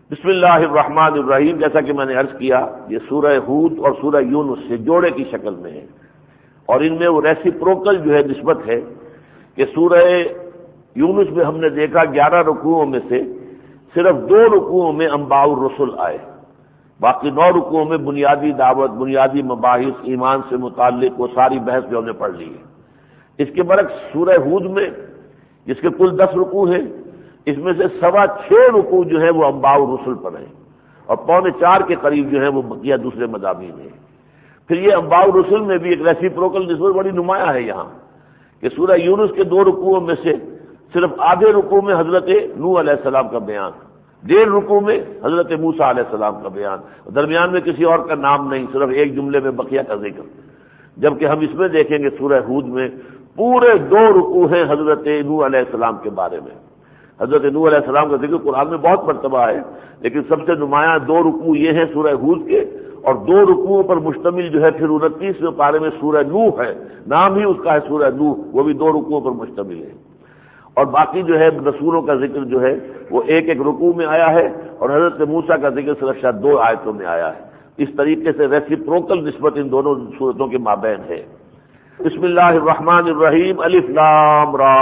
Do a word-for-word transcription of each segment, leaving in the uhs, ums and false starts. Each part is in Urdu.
بسم اللہ الرحمن الرحیم، جیسا کہ میں نے عرض کیا یہ سورہ ہود اور سورہ یونس سے جوڑے کی شکل میں ہے، اور ان میں وہ ریسیپروکل جو ہے نسبت ہے کہ سورہ یونس میں ہم نے دیکھا گیارہ رکوعوں میں سے صرف دو رکوعوں میں انباء الرسل آئے، باقی نو رکوعوں میں بنیادی دعوت، بنیادی مباحث، ایمان سے متعلق وہ ساری بحث جو ہم نے پڑھ لی ہے۔ اس کے برعکس سورہ ہود میں جس کے کل دس رکوع ہیں، اس میں سے سوا چھ رکوع جو ہے وہ انباء الرسل پر ہیں، اور پونے چار کے قریب جو ہے وہ بقیہ دوسرے مضامین ہیں۔ پھر یہ انباء الرسل میں بھی ایک ریسیپروکل نسبت بڑی نمایاں ہے یہاں کہ سورہ یونس کے دو رکوعوں میں سے صرف آدھے رکوع میں حضرت نوح علیہ السلام کا بیان، ڈیڑھ رکوع میں حضرت موسیٰ علیہ السلام کا بیان، درمیان میں کسی اور کا نام نہیں، صرف ایک جملے میں بقیہ کا ذکر۔ جبکہ ہم اس میں دیکھیں گے سورہ ہود میں پورے دو رکوع ہیں حضرت نوح علیہ السلام کے بارے میں۔ حضرت نوح علیہ السلام کا ذکر قرآن میں بہت مرتبہ ہے، لیکن سب سے نمایاں دو رکوع یہ ہیں سورہ ہود کے، اور دو رکوعوں پر مشتمل جو ہے پھر انتیسویں پارے میں سورہ نوح ہے، نام ہی اس کا ہے سورہ نوح، وہ بھی دو رکوعوں پر مشتمل ہے۔ اور باقی جو ہے رسولوں کا ذکر جو ہے وہ ایک ایک رکوع میں آیا ہے، اور حضرت موسیٰ کا ذکر صرف شاید دو آیتوں میں آیا ہے۔ اس طریقے سے ریسیپروکل نسبت ان دونوں صورتوں کے مابین ہے۔ بسم اللہ الرحمن الرحیم، الف لام را۔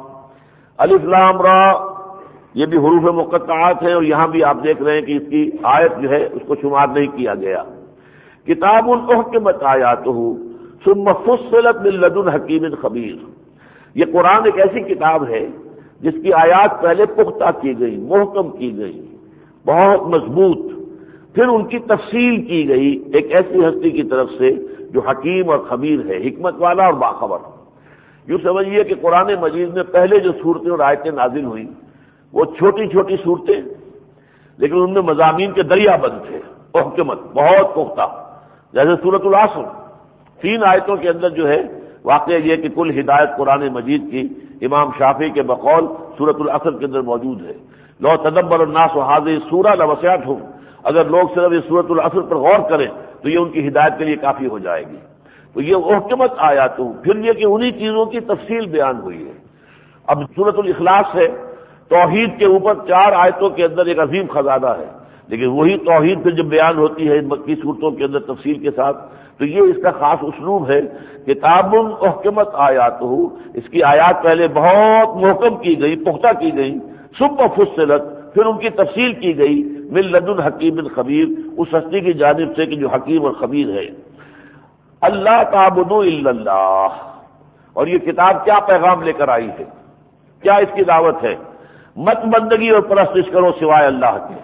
الف لام را یہ بھی حروف مقطعات ہیں، اور یہاں بھی آپ دیکھ رہے ہیں کہ اس کی آیت جو ہے اس کو شمار نہیں کیا گیا۔ کتاب احکمت آیاتہ ثم فصلت من لدن حکیم خبیر، یہ قرآن ایک ایسی کتاب ہے جس کی آیات پہلے پختہ کی گئی، محکم کی گئی، بہت مضبوط، پھر ان کی تفصیل کی گئی ایک ایسی ہستی کی طرف سے جو حکیم اور خبیر ہے، حکمت والا اور باخبر۔ یوں سمجھیے کہ قرآن مجید میں پہلے جو صورتیں اور آیتیں نازل ہوئیں وہ چھوٹی چھوٹی صورتیں، لیکن ان میں مضامین کے دریا بند تھے، حکمت بہت پختہ، جیسے سورۃ العصر، تین آیتوں کے اندر جو ہے واقعہ یہ کہ کل ہدایت قرآن مجید کی امام شافعی کے بقول سورۃ العصر کے اندر موجود ہے۔ لو تدبر الناس هذه السورۃ لوسعتهم، اگر لوگ صرف اس سورۃ العصر پر غور کریں تو یہ ان کی ہدایت کے لیے کافی ہو جائے گی۔ تو یہ حکمت آیات، پھر یہ کہ انہی چیزوں کی تفصیل بیان ہوئی ہے۔ اب سورۃ الاخلاص ہے، توحید کے اوپر چار آیتوں کے اندر ایک عظیم خزانہ ہے، لیکن وہی توحید پھر جب بیان ہوتی ہے مکی صورتوں کے اندر تفصیل کے ساتھ، تو یہ اس کا خاص اسلوب ہے۔ کتاب احکمت آیاتہ، اس کی آیات پہلے بہت محکم کی گئی، پختہ کی گئی، ثم فصلت، پھر ان کی تفصیل کی گئی، من لدن حکیم خبیر، اس ہستی کی جانب سے کہ جو حکیم اور خبیر ہے۔ اللہ تعبدوا الا اللہ، اور یہ کتاب کیا پیغام لے کر آئی ہے، کیا اس کی دعوت ہے؟ مت بندگی اور پرستش کرو سوائے اللہ کے۔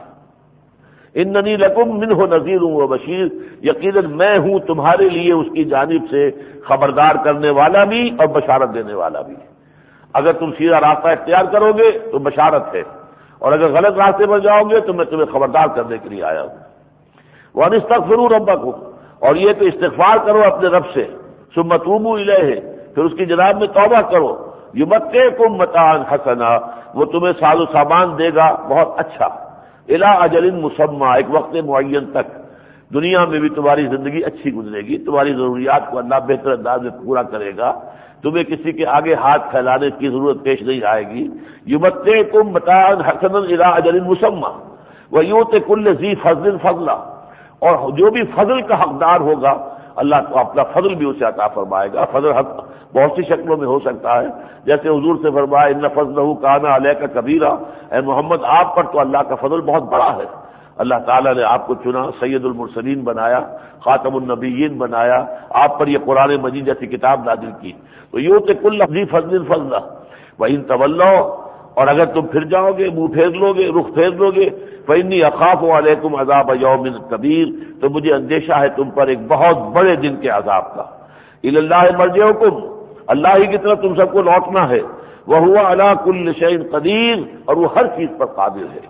اننی لکم منہ نذیر و بشیر، یقیناً میں ہوں تمہارے لیے اس کی جانب سے خبردار کرنے والا بھی اور بشارت دینے والا بھی۔ اگر تم سیدھا راستہ اختیار کرو گے تو بشارت ہے، اور اگر غلط راستے پر جاؤ گے تو میں تمہیں خبردار کرنے کے لیے آیا ہوں۔ وَأَنِ اسْتَغْفِرُوا رَبَّكُمْ، اور یہ کہ استغفار کرو اپنے رب سے، ثُمَّ تُوبُوا إِلَيْهِ، پھر اس کی جناب میں توبہ کرو، یُمَتِّعْكُم مَتَاعًا حَسَنًا، وہ تمہیں ساز و سامان دے گا بہت اچھا، الی اجل مسمى، ایک وقت معین تک، دنیا میں بھی تمہاری زندگی اچھی گزرے گی، تمہاری ضروریات کو اللہ بہتر انداز میں پورا کرے گا، تمہیں کسی کے آگے ہاتھ پھیلانے کی ضرورت پیش نہیں آئے گی۔ یمتعکم متاعا حسنا الی اجل مسمى ویؤتی کل ذی فضل فضلا، اور جو بھی فضل کا حقدار ہوگا اللہ تو اپنا فضل بھی اسے عطا فرمائے گا۔ فضل حق بہت سی شکلوں میں ہو سکتا ہے، جیسے حضور سے فرمایا ان فضلہ کان علیک کبیرا، اے محمد آپ پر تو اللہ کا فضل بہت بڑا ہے، اللہ تعالیٰ نے آپ کو چنا، سید المرسلین بنایا، خاتم النبیین بنایا، آپ پر یہ قرآن مجید جیسی کتاب نازل کی، تو یؤتی کل ذی فضل فضلا وان تولوا، اور اگر تم پھر جاؤ گے، منہ پھیر لو گے، رخ پھیر لو گے، فإنی اخاف علیکم عذاب یوم کبیر، تو مجھے اندیشہ ہے تم پر ایک بہت بڑے دن کے عذاب کا۔ الی اللہ مرجعکم، اللہ ہی کی طرف تم سب کو لوٹنا ہے، وہو علی کل شیء قدیر، اور وہ ہر چیز پر قادر ہے۔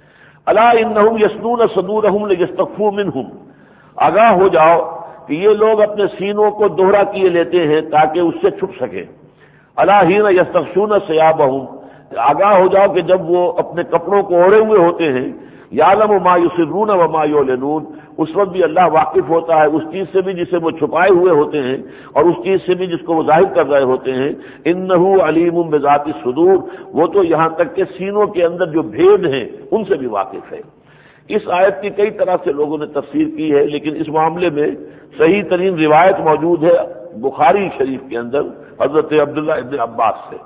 الا انہم یثنون صدورہم لیستخفوا منہم، آگاہ ہو جاؤ کہ یہ لوگ اپنے سینوں کو دوہرا کیے لیتے ہیں تاکہ اس سے چھپ سکیں۔ الا حین یستغشون ثیابہم، آگاہ ہو جاؤ کہ جب وہ اپنے کپڑوں کو اوڑھے ہوئے ہوتے ہیں، یعلم ما یسرون وما یعلنون، اس وقت بھی اللہ واقف ہوتا ہے اس چیز سے بھی جسے وہ چھپائے ہوئے ہوتے ہیں اور اس چیز سے بھی جس کو وہ ظاہر کر رہے ہوتے ہیں۔ انہ علیم بذات الصدور، وہ تو یہاں تک کہ سینوں کے اندر جو بھید ہیں ان سے بھی واقف ہے۔ اس آیت کی کئی طرح سے لوگوں نے تفسیر کی ہے، لیکن اس معاملے میں صحیح ترین روایت موجود ہے بخاری شریف کے اندر حضرت عبداللہ ابن عباس سے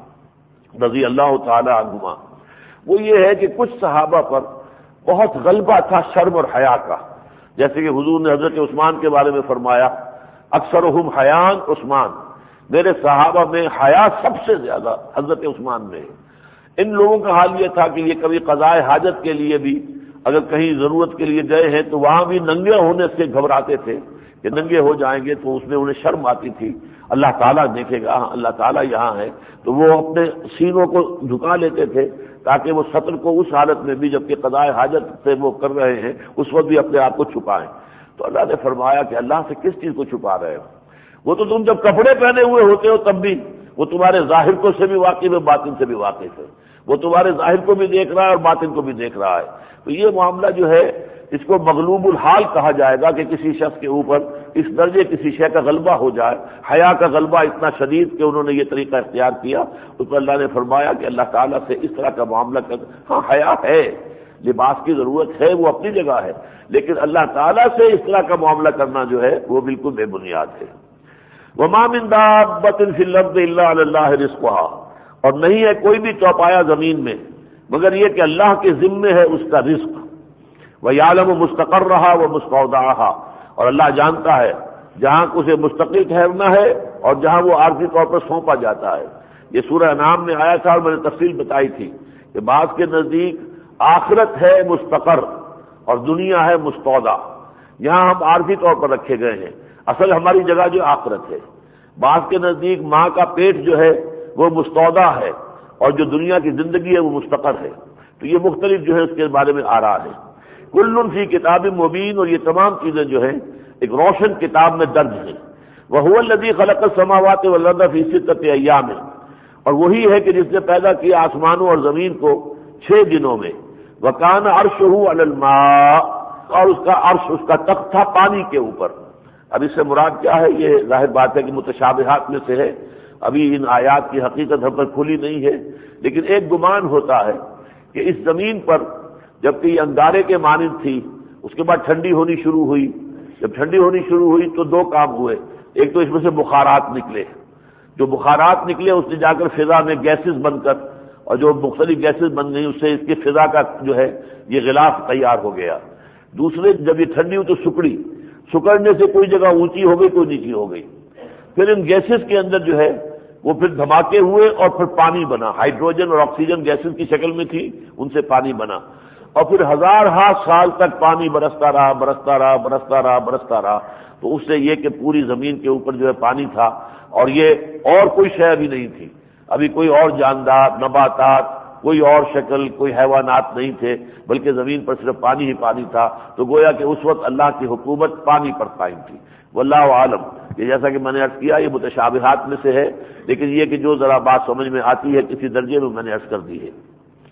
رضی اللہ تعالی عنہما۔ وہ یہ ہے کہ کچھ صحابہ پر بہت غلبہ تھا شرم اور حیا کا، جیسے کہ حضور نے حضرت عثمان کے بارے میں فرمایا اکثرہم حیان عثمان، میرے صحابہ میں حیا سب سے زیادہ حضرت عثمان میں ہے۔ ان لوگوں کا حال یہ تھا کہ یہ کبھی قضائے حاجت کے لیے بھی اگر کہیں ضرورت کے لیے گئے ہیں تو وہاں بھی ننگے ہونے سے گھبراتے تھے کہ ننگے ہو جائیں گے تو اس میں انہیں شرم آتی تھی، اللہ تعالیٰ دیکھے گا، اللہ تعالیٰ یہاں ہے، تو وہ اپنے سینوں کو جھکا لیتے تھے تاکہ وہ سطر کو اس حالت میں بھی جبکہ قضائے حاجت سے وہ کر رہے ہیں اس وقت بھی اپنے آپ کو چھپائیں۔ تو اللہ نے فرمایا کہ اللہ سے کس چیز کو چھپا رہے ہو؟ وہ تو تم جب کپڑے پہنے ہوئے ہوتے ہو تب بھی وہ تمہارے ظاہر کو سے بھی واقف ہے، باطن سے بھی واقف ہے، وہ تمہارے ظاہر کو بھی دیکھ رہا ہے اور باطن کو بھی دیکھ رہا ہے۔ تو یہ معاملہ جو ہے اس کو مغلوب الحال کہا جائے گا کہ کسی شخص کے اوپر اس درجے کسی شے کا غلبہ ہو جائے، حیا کا غلبہ اتنا شدید کہ انہوں نے یہ طریقہ اختیار کیا۔ اس پر اللہ نے فرمایا کہ اللہ تعالیٰ سے اس طرح کا معاملہ کر، ہاں حیا ہے، لباس کی ضرورت ہے، وہ اپنی جگہ ہے، لیکن اللہ تعالیٰ سے اس طرح کا معاملہ کرنا جو ہے وہ بالکل بے بنیاد ہے۔ وَمَا مِن دَابَّةٍ فِي الْأَرْضِ إِلَّا عَلَى اللَّهِ رِزْقُهَا، اور نہیں ہے کوئی بھی چوپایا زمین میں مگر یہ کہ اللہ کے ذمے ہے اس کا رزق۔ وَيَعْلَمُ مُسْتَقَرَّهَا وَمُسْتَوْدَعَهَا، اور اللہ جانتا ہے جہاں اسے مستقل ٹھہرنا ہے اور جہاں وہ عارضی طور پر سونپا جاتا ہے۔ یہ سورہ انعام میں آیا تھا اور میں نے تفصیل بتائی تھی کہ بعض کے نزدیک آخرت ہے مستقر اور دنیا ہے مستودع، یہاں ہم عارضی طور پر رکھے گئے ہیں، اصل ہماری جگہ جو آخرت ہے۔ بعض کے نزدیک ماں کا پیٹ جو ہے وہ مستودع ہے اور جو دنیا کی زندگی ہے وہ مستقر ہے۔ تو یہ مختلف جو ہے اس کے بارے میں آ رہا ہے۔ کل فی کتاب مبین، اور یہ تمام چیزیں جو ہیں ایک روشن کتاب میں درج ہیں۔ وَهُوَ الَّذِي خَلَقَ السَّمَاوَاتِ وَالْأَرْضَ فِي سِتَّةِ أَيَّامٍ، اور وہی ہے کہ جس نے پیدا کیا آسمانوں اور زمین کو چھ دنوں میں۔ وَكَانَ عَرْشُهُ عَلَى الْمَاءِ، اور اس کا عرش، اس کا تخت تھا پانی کے اوپر۔ اب اس سے مراد کیا ہے؟ یہ ظاہر بات ہے کہ متشابہات میں سے ہے، ابھی ان آیات کی حقیقت ہم پر کھلی نہیں ہے، لیکن ایک گمان ہوتا ہے کہ اس زمین پر جبکہ یہ انگارے کے مانند تھی، اس کے بعد ٹھنڈی ہونی شروع ہوئی، جب ٹھنڈی ہونی شروع ہوئی تو دو کام ہوئے، ایک تو اس میں سے بخارات نکلے، جو بخارات نکلے اس نے جا کر فضا میں گیسز بن کر، اور جو مختلف گیسز بن گئی اس سے اس کی فضا کا جو ہے یہ غلاف تیار ہو گیا۔ دوسرے جب یہ ٹھنڈی ہوئی تو سکڑی، سکڑنے سے کوئی جگہ اونچی ہو گئی کوئی نیچی ہو گئی، پھر ان گیسز کے اندر جو ہے وہ پھر دھماکے ہوئے اور پھر پانی بنا، ہائیڈروجن اور آکسیجن گیسز کی شکل میں تھی، ان سے پانی بنا، اور پھر ہزار ہا سال تک پانی برستا رہا برستا رہا برستا رہا برستا رہا تو اس سے یہ کہ پوری زمین کے اوپر جو ہے پانی تھا، اور یہ اور کوئی شے ابھی نہیں تھی، ابھی کوئی اور جاندار نباتات، کوئی اور شکل، کوئی حیوانات نہیں تھے، بلکہ زمین پر صرف پانی ہی پانی تھا۔ تو گویا کہ اس وقت اللہ کی حکومت پانی پر قائم تھی۔ واللہ عالم، یہ جیسا کہ میں نے عرض کیا یہ متشابہات میں سے ہے، لیکن یہ کہ جو ذرا بات سمجھ میں آتی ہے کسی درجے میں میں نے عرض کر دی ہے۔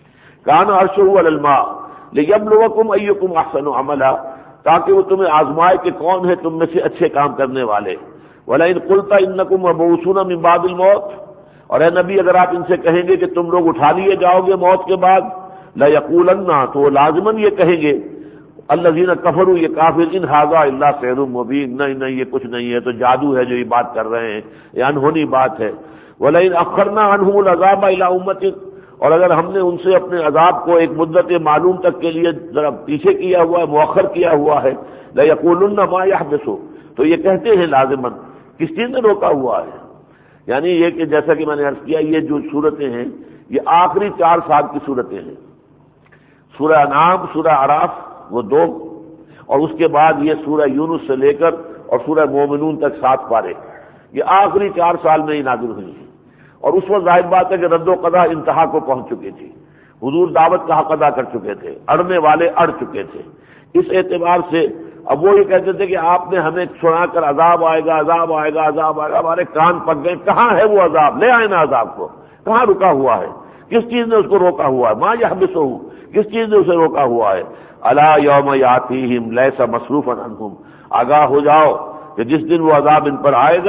کان عرشہ علی الماء لیبلوکم ایکم احسن عملا، تاکہ وہ تمہیں آزمائے کہ کون ہے تم میں سے اچھے کام کرنے والے۔ ولئن قلت انکم مبعوثون من بعد الموت، اور اے نبی اگر آپ ان سے کہیں گے کہ تم لوگ اٹھا لیے جاؤ گے موت کے بعد، لیقولن، تو وہ لازماً یہ کہیں گے الذین کفروا، یہ کافر، ان ھذا الا سحر مبین، نہیں نہیں یہ کچھ نہیں ہے، تو جادو ہے جو یہ بات کر رہے ہیں، یہ انہونی بات ہے۔ ولئن اخرنا عنہم العذاب الی امۃ، اور اگر ہم نے ان سے اپنے عذاب کو ایک مدت معلوم تک کے لیے ذرا پیچھے کیا ہوا ہے، مؤخر کیا ہوا ہے، لیقولن ما یحبس، تو یہ کہتے ہیں لازماً کس چیز نے روکا ہوا ہے، یعنی یہ کہ جیسا کہ میں نے عرض کیا یہ جو صورتیں ہیں یہ آخری چار سال کی صورتیں ہیں، سورہ انعام، سورہ اعراف وہ دو، اور اس کے بعد یہ سورہ یونس سے لے کر اور سورہ مومنون تک سات پارے، یہ آخری چار سال میں ہی نازل ہوئی ہیں۔ اور اس وقت ظاہر بات ہے کہ رد و قضا انتہا کو پہنچ چکی تھی، حضور دعوت کا حق ادا کر چکے تھے، اڑنے والے اڑ چکے تھے۔ اس اعتبار سے اب وہ یہ کہتے تھے کہ آپ نے ہمیں سنا کر عذاب آئے گا عذاب آئے گا عذاب آئے گا، ہمارے کان پک گئے، کہاں ہے وہ عذاب، لے آئے نا عذاب کو، کہاں رکا ہوا ہے، کس چیز نے اس کو روکا ہوا ہے، ما یحبسہ، کس چیز نے اسے روکا ہوا ہے۔ الا یوم یاتیہم لیس مصروفا عنہم، آگاہ ہو جاؤ کہ جس دن وہ عذاب ان پر آئے گا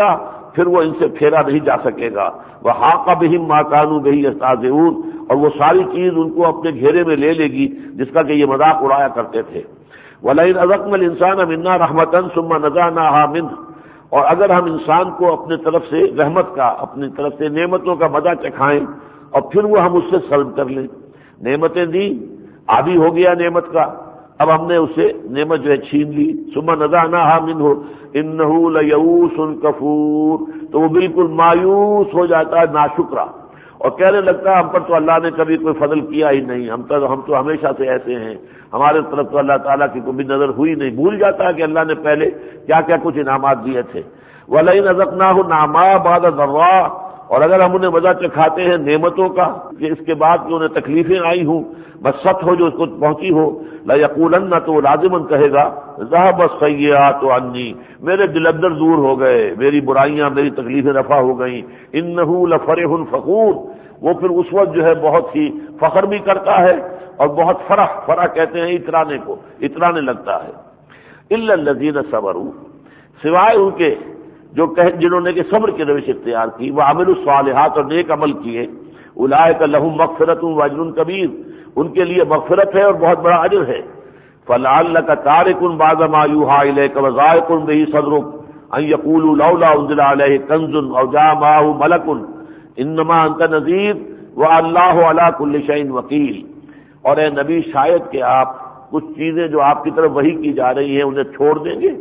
پھر وہ ان سے پھیرا نہیں جا سکے گا. وحاق بہم ما كانوا به يستهزئون، اور وہ ساری چیز ان کو اپنے گھیرے میں لے لے گی جس کا کہ یہ مذاق اڑایا کرتے تھے. وَلَئِنْ أَذَقْنَا الْإِنسَانَ مِنَّا رَحْمَةً ثُمَّ نَزَعْنَاهَا مِنْهُ، اور اگر ہم انسان کو اپنے طرف سے رحمت کا، اپنی طرف سے نعمتوں کا مزہ چکھائیں اور پھر وہ ہم اس سے سلب کر لیں. نعمتیں دی، عادی ہو گیا نعمت کا، اب ہم نے اسے نعمت جو ہے چھین لی. ثم نزعناها منه انه ليئوس كفور، تو وہ بالکل مایوس ہو جاتا ہے، ناشکرا، اور کہنے لگتا ہے ہم پر تو اللہ نے کبھی کوئی فضل کیا ہی نہیں، ہم تو ہم تو ہمیشہ سے ایسے ہیں، ہمارے طرف تو اللہ تعالیٰ کی کوئی نظر ہوئی نہیں. بھول جاتا ہے کہ اللہ نے پہلے کیا کیا کچھ انعامات دیے تھے. وَلَئِنْ أَذَقْنَاهُ نَعْمَاءَ بَعْدَ ضَرَّاءَ، اور اگر ہم انہیں مزہ چکھاتے ہیں نعمتوں کا کہ اس کے بعد جو انہیں تکلیفیں آئی ہوں، مست ہو جو اس کو پہنچی ہو، لَيَقُولَنَّ، تو وہ لازماً کہے گا ذَهَبَ السَّيِّئَاتُ عَنِّي، میرے دل اندر دور ہو گئے، میری برائیاں، میری تکلیفیں رفع ہو گئیں. إِنَّهُ لَفَرِحٌ فَخُورٌ، وہ پھر اس وقت جو ہے بہت ہی فخر بھی کرتا ہے اور بہت فرح، فرح کہتے ہیں اترانے کو، اترانے لگتا ہے. إِلَّا الَّذِينَ صَبَرُوا، سوائے ان کے جو کہ جنہوں نے کہ صبر کی روش اختیار کی، وعملوا الصالحات، اور نیک عمل کیے، اولئک لہم مغفرۃ واجر کبیر، ان کے لیے مغفرت ہے اور بہت بڑا اجر ہے. فلعلک تارک بعض ما یوحى الیک وضائق به صدرک ان یقولوا لولا انزل علیہ کنز او جاء معه ملک انما انت نذیر واللہ علی کل شیء وکیل. اور اے نبی، شاید کہ آپ کچھ چیزیں جو آپ کی طرف وحی کی جا رہی ہیں انہیں چھوڑ دیں گے،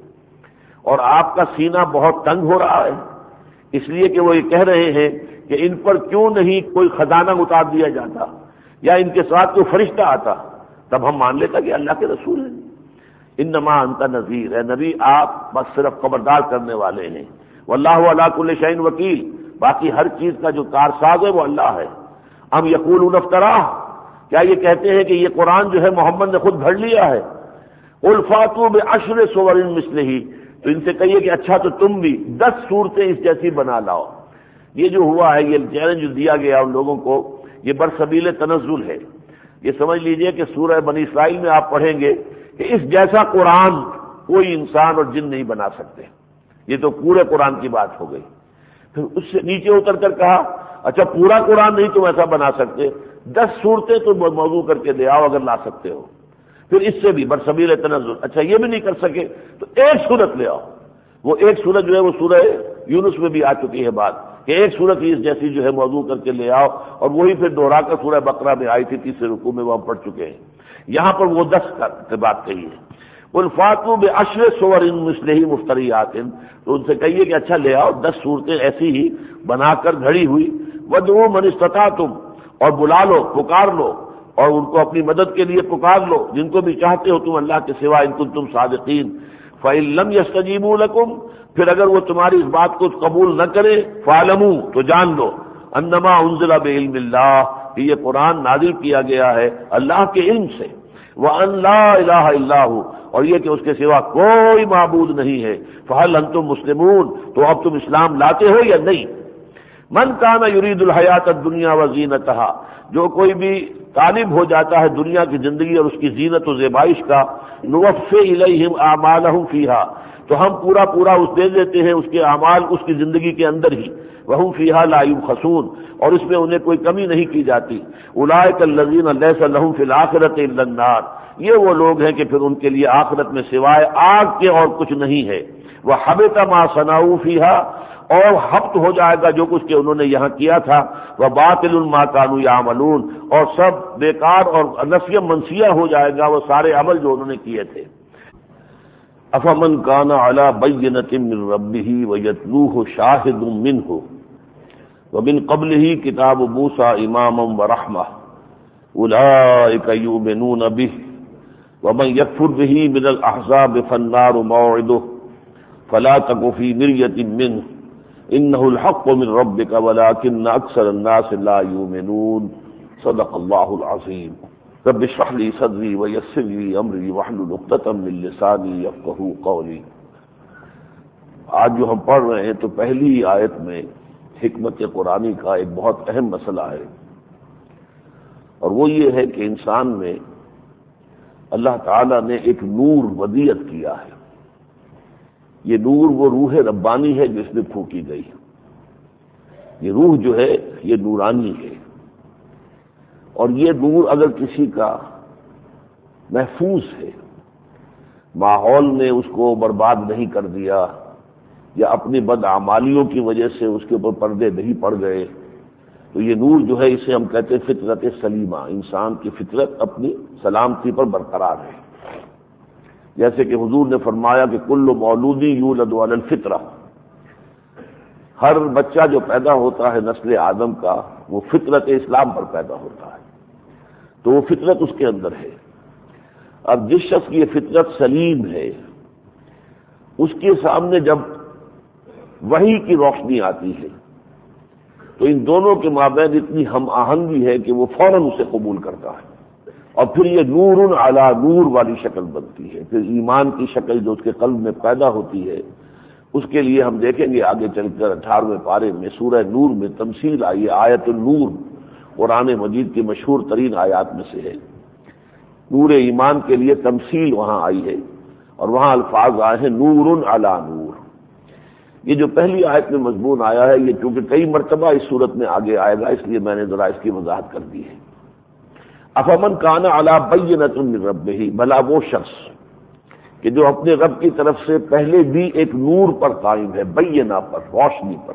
اور آپ کا سینہ بہت تنگ ہو رہا ہے اس لیے کہ وہ یہ کہہ رہے ہیں کہ ان پر کیوں نہیں کوئی خزانہ اتار دیا جاتا یا ان کے ساتھ کوئی فرشتہ آتا، تب ہم مان لیتا کہ اللہ کے رسول ہیں. انما انت نذیر، اے نبی آپ بس صرف خبردار کرنے والے ہیں. واللہ علی کل شیء وکیل، باقی ہر چیز کا جو کارساز ہے وہ اللہ ہے. ام یقولون افتراہ، کیا یہ کہتے ہیں کہ یہ قرآن جو ہے محمد نے خود گھڑ لیا ہے. قل فاتوا بعشر سور مثلہ، تو ان سے کہیے کہ اچھا تو تم بھی دس صورتیں اس جیسی بنا لاؤ. یہ جو ہوا ہے، یہ چیلنج دیا گیا ان لوگوں کو، یہ برسبیل تنزل ہے. یہ سمجھ لیجئے کہ سورہ بنی اسرائیل میں آپ پڑھیں گے کہ اس جیسا قرآن کوئی انسان اور جن نہیں بنا سکتے. یہ تو پورے قرآن کی بات ہو گئی. پھر اس سے نیچے اتر کر کہا اچھا پورا قرآن نہیں تم ایسا بنا سکتے، دس صورتیں تو موضوع کر کے لے آؤ اگر لا سکتے ہو. پھر اس سے بھی برسبیل تنزل، اچھا یہ بھی نہیں کر سکے تو ایک صورت لے آؤ. وہ ایک صورت جو ہے وہ سورہ یونس میں بھی آ چکی ہے بات کہ ایک صورت اس جیسی جو ہے موضوع کر کے لے آؤ، اور وہی پھر دوہرا کر سورہ بقرہ میں آئی تھی، تیسرے رکوع میں وہ ہم پڑھ چکے ہیں. یہاں پر وہ دس کی بات کہی ہے. قل فاتوا بعشر سور مثلہ مفتریات، تو ان سے کہیے کہ اچھا لے آؤ دس صورتیں ایسی ہی بنا کر گھڑی ہوئی. وادعوا من استطعتم، اور بلا لو، پکار لو، اور ان کو اپنی مدد کے لیے پکار لو جن کو بھی چاہتے ہو تم اللہ کے سوا، ان کنتم صادقین. فإن لم يستجیبوا لکم، پھر اگر وہ تمہاری اس بات کو قبول نہ کرے، فاعلموا، تو جان لو، انما انزل بعلم اللہ، کہ یہ قرآن نازل کیا گیا ہے اللہ کے علم سے. وان لا الہ الا ہو، اور یہ کہ اس کے سوا کوئی معبود نہیں ہے. فہل انتم مسلمون، تو اب تم اسلام لاتے ہو یا نہیں. من کان یرید الحیات الدنیا وزینتہا، جو کوئی بھی طالب ہو جاتا ہے دنیا کی زندگی اور اس کی زینت و زیبائش کا، نوفی الیہم اعمالہم فیہا، تو ہم پورا پورا اس دے دیتے ہیں اس کے اعمال اس کی زندگی کے اندر ہی. وہم فیہا لا یبخسون، اور اس میں انہیں کوئی کمی نہیں کی جاتی. اولئک الذین لیس لہم فی الآخرۃ الا النار، یہ وہ لوگ ہیں کہ پھر ان کے لیے آخرت میں سوائے آگ کے اور کچھ نہیں ہے. وحبط ما صنعوا فیہا، اور حبط ہو جائے گا جو کچھ کہ انہوں نے یہاں کیا تھا. وباطل ما کانوا یعملون، اور سب بیکار اور نسیہ منسیہ ہو جائے گا وہ سارے عمل جو انہوں نے کیے تھے. افمن کان علی بینۃ من ربہ ویتلوہ شاہد منہ ومن قبلہ کتاب موسیٰ اماما ورحمہ اولئک یؤمنون بہ ومن یکفر بہ من الاحزاب فالنار موعدہ فلا تک فی مریۃ منہ انہ الحق من ربک ولکن اکثر الناس لا یؤمنون. صدق اللہ العظیم. رب اشرح لی صدری ویسر لی امری واحلل عقدۃ من لسانی یفقہوا قولی. آج جو ہم پڑھ رہے ہیں تو پہلی آیت میں حکمت قرآنی کا ایک بہت اہم مسئلہ ہے، اور وہ یہ ہے کہ انسان میں اللہ تعالی نے ایک نور ودیعت کیا ہے. یہ نور وہ روح ربانی ہے جو اس میں پھونکی گئی. یہ روح جو ہے یہ نورانی ہے، اور یہ نور اگر کسی کا محفوظ ہے، ماحول نے اس کو برباد نہیں کر دیا یا اپنی بدعمالیوں کی وجہ سے اس کے اوپر پردے نہیں پڑ گئے، تو یہ نور جو ہے اسے ہم کہتے ہیں فطرت سلیمہ، انسان کی فطرت اپنی سلامتی پر برقرار ہے. جیسے کہ حضور نے فرمایا کہ کل مولود یولد علی الفطرہ، ہر بچہ جو پیدا ہوتا ہے نسل آدم کا وہ فطرت اسلام پر پیدا ہوتا ہے، تو وہ فطرت اس کے اندر ہے. اب جس شخص کی یہ فطرت سلیم ہے، اس کے سامنے جب وحی کی روشنی آتی ہے تو ان دونوں کے مابین اتنی ہم آہنگی ہے کہ وہ فوراً اسے قبول کرتا ہے، اور پھر یہ نور علی نور والی شکل بنتی ہے. پھر ایمان کی شکل جو اس کے قلب میں پیدا ہوتی ہے، اس کے لیے ہم دیکھیں گے آگے چل کر اٹھارہویں پارے میں سورہ نور میں تمثیل آئی ہے. آیت النور قرآن مجید کی مشہور ترین آیات میں سے ہے. نور ایمان کے لیے تمثیل وہاں آئی ہے، اور وہاں الفاظ آئے ہیں نور علی نور. یہ جو پہلی آیت میں مضمون آیا ہے، یہ چونکہ کئی مرتبہ اس صورت میں آگے آئے گا، اس لیے میں نے ذرا اس کی وضاحت کر دی ہے. افمن کان علی بینۃ من ربہ، بھلا وہ شخص کہ جو اپنے رب کی طرف سے پہلے بھی ایک نور پر قائم ہے، بینہ پر، روشنی پر،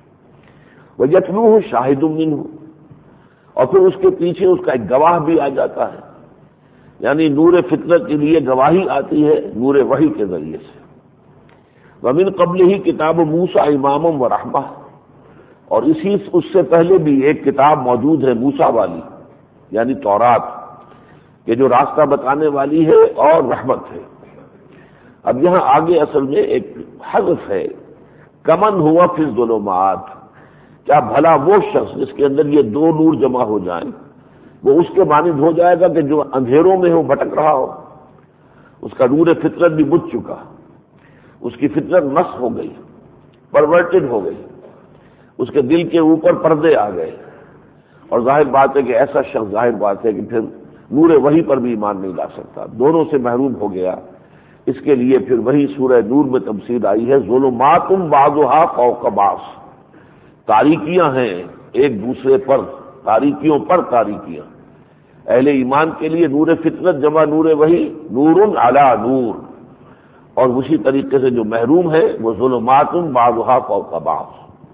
ویتلوہ شاہد منہ، اور پھر اس کے پیچھے اس کا ایک گواہ بھی آ جاتا ہے. یعنی نور فطرت کے لیے گواہی آتی ہے نور وحی کے ذریعے سے. ومن قبل ہی کتاب موسیٰ امام و رحمہ، اور اسی اس سے پہلے بھی ایک کتاب موجود ہے موسیٰ والی، یعنی تورات، کہ جو راستہ بتانے والی ہے اور رحمت ہے. اب یہاں آگے اصل میں ایک حذف ہے، کمن ہوا فی الظلمات، کیا بھلا وہ شخص جس کے اندر یہ دو نور جمع ہو جائیں وہ اس کے مانند ہو جائے گا کہ جو اندھیروں میں ہو، بھٹک رہا ہو. اس کا نور فطرت بھی بجھ چکا، اس کی فطرت مسخ ہو گئی، پرورٹڈ ہو گئی، اس کے دل کے اوپر پردے آ گئے، اور ظاہر بات ہے کہ ایسا شخص ظاہر بات ہے کہ پھر نور وحی پر بھی ایمان نہیں لا سکتا، دونوں سے محروم ہو گیا. اس کے لیے پھر وہی سورہ نور میں تفصیل آئی ہے، ظلمات بعضها فوق بعض، تاریکیاں ہیں ایک دوسرے پر، تاریکیوں پر تاریکیاں. اہل ایمان کے لیے نور فطرت جمع نور وحی، نور علی نور، اور اسی طریقے سے جو محروم ہے وہ ظلمات بعضها فوق بعض.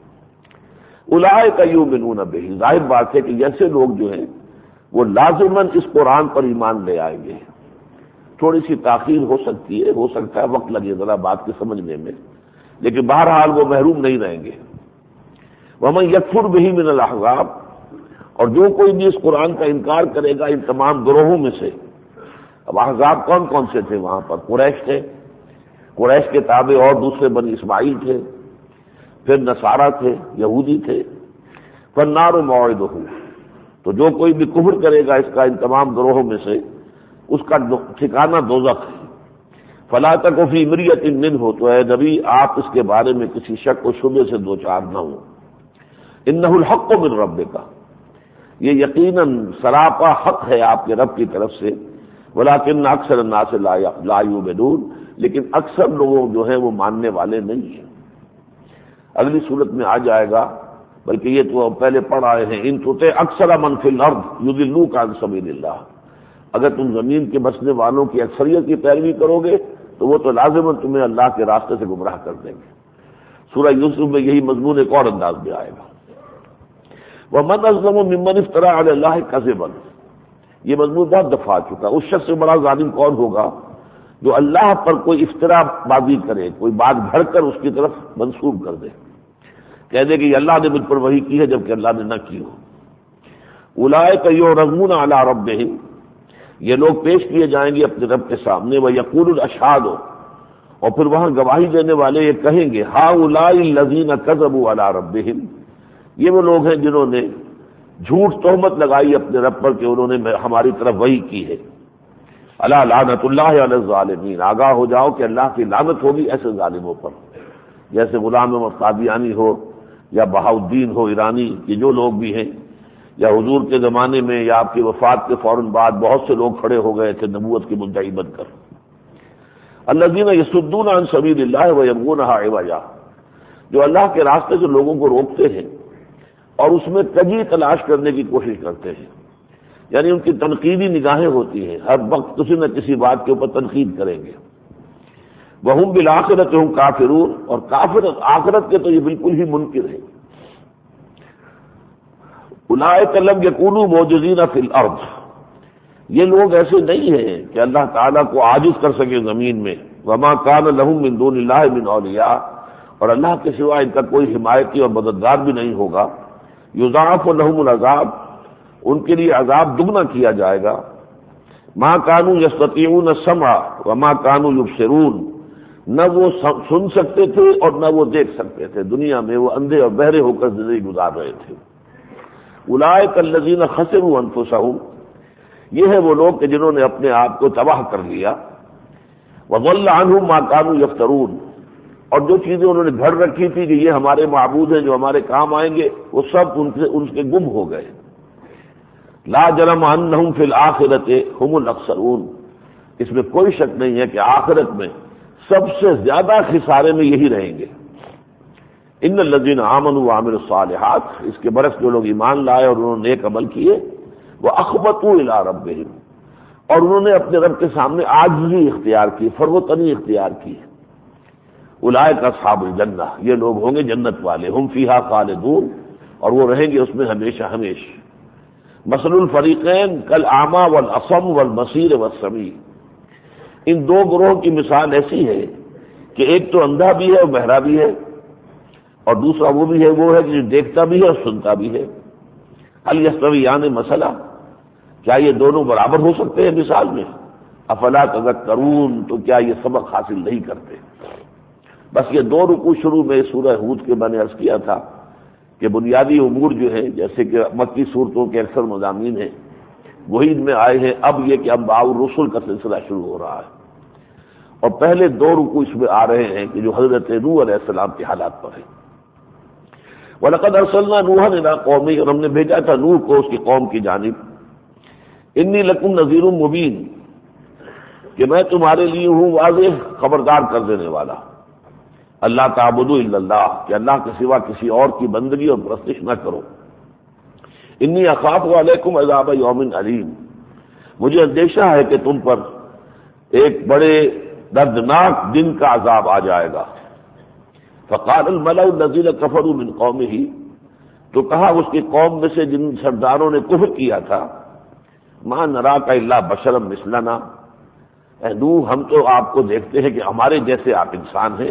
اولئک یؤمنون بہ، ظاہر بات ہے کہ جیسے لوگ جو ہیں وہ لازماً اس قرآن پر ایمان لے آئیں گے. تھوڑی سی تاخیر ہو سکتی ہے، ہو سکتا ہے وقت لگے ذرا بات کے سمجھنے میں، لیکن بہرحال وہ محروم نہیں رہیں گے. ومن یکفر بہ من الاحزاب، اور جو کوئی بھی اس قرآن کا انکار کرے گا ان تمام گروہوں میں سے. اب احزاب کون کون سے تھے وہاں پر؟ قریش تھے، قریش کے تابع اور دوسرے بنی اسماعیل تھے، پھر نصارہ تھے، یہودی تھے. فالنار موعدہ، تو جو کوئی بھی کفر کرے گا اس کا ان تمام گروہوں میں سے اس کا ٹھکانہ دوزخ ہے. فلا تک فی مریۃ منہ، تو اے نبی آپ اس کے بارے میں کسی شک و شبے سے دو چار نہ ہوں. انہ الحق من ربک، یہ یقیناً سراپا حق ہے آپ کے رب کی طرف سے. ولکن اکثر الناس لا یؤمنون، لیکن اکثر لوگ جو ہیں وہ ماننے والے نہیں ہیں. اگلی صورت میں آ جائے گا، بلکہ یہ تو پہلے پڑھ آئے ہیں، ان تطع اکثر من فی الارض یضلوک عن سبیل اللہ، اگر تم زمین کے بسنے والوں کی اکثریت کی پیروی کرو گے تو وہ تو لازماً تمہیں اللہ کے راستے سے گمراہ کر دیں گے. سورہ یوسف میں یہی مضمون ایک اور انداز میں آئے گا. ومن اظلم ممن افترى علی اللہ کذبا، یہ مضمون بہت دفعہ آ چکا. اس شخص سے بڑا ظالم کون ہوگا جو اللہ پر کوئی افترا بازی کرے، کوئی بات گھڑ کر اس کی طرف منسوب کر دے، کہہ دے کہ یہ اللہ نے مجھ پر وحی کی ہے جبکہ اللہ نے نہ کی ہو. اولئک یعرضون علی ربہم، یہ لوگ پیش کیے جائیں گے اپنے رب کے سامنے. ویقول الاشہاد، اور پھر وہاں گواہی دینے والے یہ کہیں گے ہؤلاء الذین کذبوا علی ربہم، یہ وہ لوگ ہیں جنہوں نے جھوٹ تہمت لگائی اپنے رب پر کہ انہوں نے ہماری طرف وحی کی ہے. الا لعنت اللہ علی الظالمین، آگاہ ہو جاؤ کہ اللہ کی لعنت ہوگی ایسے ظالموں پر. جیسے غلام احمد قادیانی ہو یا بہاؤدین ہو ایرانی، یہ جو لوگ بھی ہیں، یا حضور کے زمانے میں یا آپ کی وفات کے فوراً بعد بہت سے لوگ کھڑے ہو گئے تھے نبوت کی مدعی بن کر. الذین یصدون عن سبیل اللہ ویبغونها عوجا، جو اللہ کے راستے سے لوگوں کو روکتے ہیں اور اس میں کجی تلاش کرنے کی کوشش کرتے ہیں، یعنی ان کی تنقیدی نگاہیں ہوتی ہیں، ہر وقت کسی نہ کسی بات کے اوپر تنقید کریں گے۔ وہم بالآخرۃ ہم کافرون، اور کافر آخرت کے تو یہ بالکل ہی منکر ہیں۔ اولئک لم یکونوا معجزین فی الارض، یہ لوگ ایسے نہیں ہیں کہ اللہ تعالیٰ کو عاجز کر سکے زمین میں۔ وما کان لہم من دون اللہ من اولیاء، اور اللہ کے سوا ان کا کوئی حمایتی اور مددگار بھی نہیں ہوگا۔ یضاعف لہم العذاب، ان کے لیے عذاب دگنا کیا جائے گا۔ ما کانوا یستطیعون السمع وما کانوا یبصرون، نہ وہ سن سکتے تھے اور نہ وہ دیکھ سکتے تھے، دنیا میں وہ اندھے اور بہرے ہو کر زندگی گزار رہے تھے۔ اولئک الذین خسروا انفسہم، یہ ہے وہ لوگ کہ جنہوں نے اپنے آپ کو تباہ کر لیا۔ وضل عنہم ما کانوا یفترون، اور جو چیزیں انہوں نے گھڑ رکھی تھی کہ یہ ہمارے معبود ہیں جو ہمارے کام آئیں گے، وہ سب ان سے ان کے گم ہو گئے۔ لا جرم انہم فی الآخرۃ ھم الاخسرون، اس میں کوئی شک نہیں ہے کہ آخرت میں سب سے زیادہ خسارے میں یہی رہیں گے۔ ان الذین آمنوا وعملوا الصالحات، اس کے برعکس جو لوگ ایمان لائے اور انہوں نے نیک عمل کیے، وَأَخْبَتُوا إِلَىٰ رَبِّهِمْ، اور انہوں نے اپنے رب کے سامنے عاجزی اختیار کی، فروتنی اختیار کی۔ اولئک اصحاب الجنہ، یہ لوگ ہوں گے جنت والے، ہم فیہا خالدون، اور وہ رہیں گے اس میں ہمیشہ ہمیشہ۔ مثل الفریقین کالاعمی والاصم والبصیر والسمیع، ان دو گروہوں کی مثال ایسی ہے کہ ایک تو اندھا بھی ہے اور بہرا بھی ہے، اور دوسرا وہ بھی ہے وہ ہے کہ جو دیکھتا بھی ہے اور سنتا بھی ہے۔ هل یستویان مثلا، کیا یہ دونوں برابر ہو سکتے ہیں مثال میں؟ افلا تذکرون، تو کیا یہ سبق حاصل نہیں کرتے؟ بس یہ دو رکوع شروع میں سورہ ہود کے میں نے عرض کیا تھا کہ بنیادی امور جو ہیں، جیسے کہ مکی صورتوں کے اکثر مضامین ہیں وہی ان میں آئے ہیں۔ اب یہ کہ انباء الرسل کا سلسلہ شروع ہو رہا ہے، اور پہلے دو رکوع اس میں آ رہے ہیں کہ جو حضرت نوح علیہ السلام کے حالات پر ہیں۔ وَلَقَدْ أَرْسَلْنَا نُوحًا إِلَىٰ قَوْمِهِ، اور ہم نے بھیجا تھا نوح کو اس کی قوم کی جانب۔ انی لکم نذیر مبین، کہ میں تمہارے لیے ہوں واضح خبردار کر دینے والا۔ اللہ تعبدوا الا اللہ، کہ اللہ کے سوا کسی اور کی بندگی اور پرستش نہ کرو۔ انی اخاف علیکم عذاب یوم علیم، مجھے اندیشہ ہے کہ تم پر ایک بڑے دردناک دن کا عذاب آ جائے گا۔ فقال الملأ الذین کفروا من قومہ، تو کہا اس کی قوم میں سے جن سرداروں نے کفر کیا تھا، ما نراک الا بشرا مثلنا، اے نوح ہم تو آپ کو دیکھتے ہیں کہ ہمارے جیسے آپ انسان ہیں۔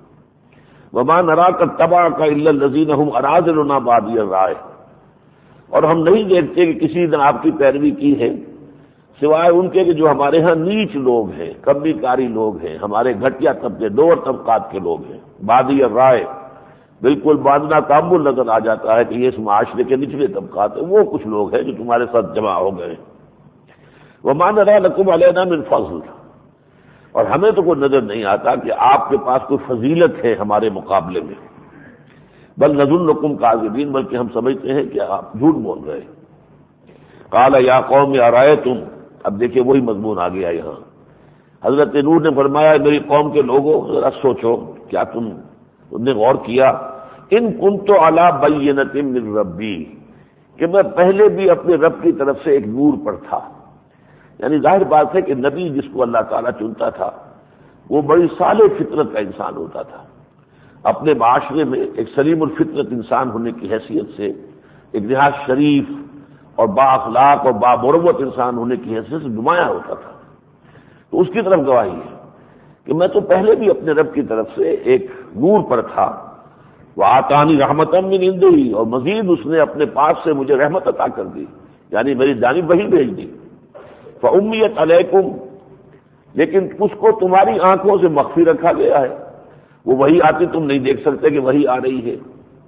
وما نراک اتبعک الا الذین هم اراذلنا بادی الرائے، اور ہم نہیں دیکھتے کہ کسی نے آپ کی پیروی کی ہے سوائے ان کے کہ جو ہمارے ہاں نیچ لوگ ہیں، کمی کاری لوگ ہیں، ہمارے گھٹیا طبقے دور طبقات کے لوگ ہیں۔ بادی الرائے، بالکل بادنا تعمل نظر آ جاتا ہے کہ یہ اس معاشرے کے نچلے طبقات ہیں، وہ کچھ لوگ ہیں جو تمہارے ساتھ جمع ہو گئے۔ وما نرى لكم علينا من فضل، اور ہمیں تو کوئی نظر نہیں آتا کہ آپ کے پاس کوئی فضیلت ہے ہمارے مقابلے میں۔ بل نظنکم کاذبین، بلکہ ہم سمجھتے ہیں کہ آپ جھوٹ بول رہے ہیں۔ قال یا قوم ارایتم، اب دیکھیے وہی مضمون آ گیا یہاں۔ حضرت نوح نے فرمایا میری قوم کے لوگوں ذرا سوچو، کیا تم نے غور کیا، ان کنت علی بینۃ من ربی، کہ میں پہلے بھی اپنے رب کی طرف سے ایک نور پر تھا۔ یعنی ظاہر بات ہے کہ نبی جس کو اللہ تعالیٰ چنتا تھا وہ بڑی صالح فطرت کا انسان ہوتا تھا، اپنے معاشرے میں ایک سلیم الفطرت انسان ہونے کی حیثیت سے ایک نہایت شریف اور با اخلاق اور با مروت انسان ہونے کی حیثیت سے نمایاں ہوتا تھا۔ تو اس کی طرف گواہی ہے کہ میں تو پہلے بھی اپنے رب کی طرف سے ایک نور پر تھا۔ وآتانی رحمۃ من عنده، اور مزید اس نے اپنے پاس سے مجھے رحمت عطا کر دی، یعنی میری جانب وحی بھیج دی۔ فأمیت علیکم، لیکن اس کو تمہاری آنکھوں سے مخفی رکھا گیا ہے، وہ وہی آتی تم نہیں دیکھ سکتے کہ وہی آ رہی ہے۔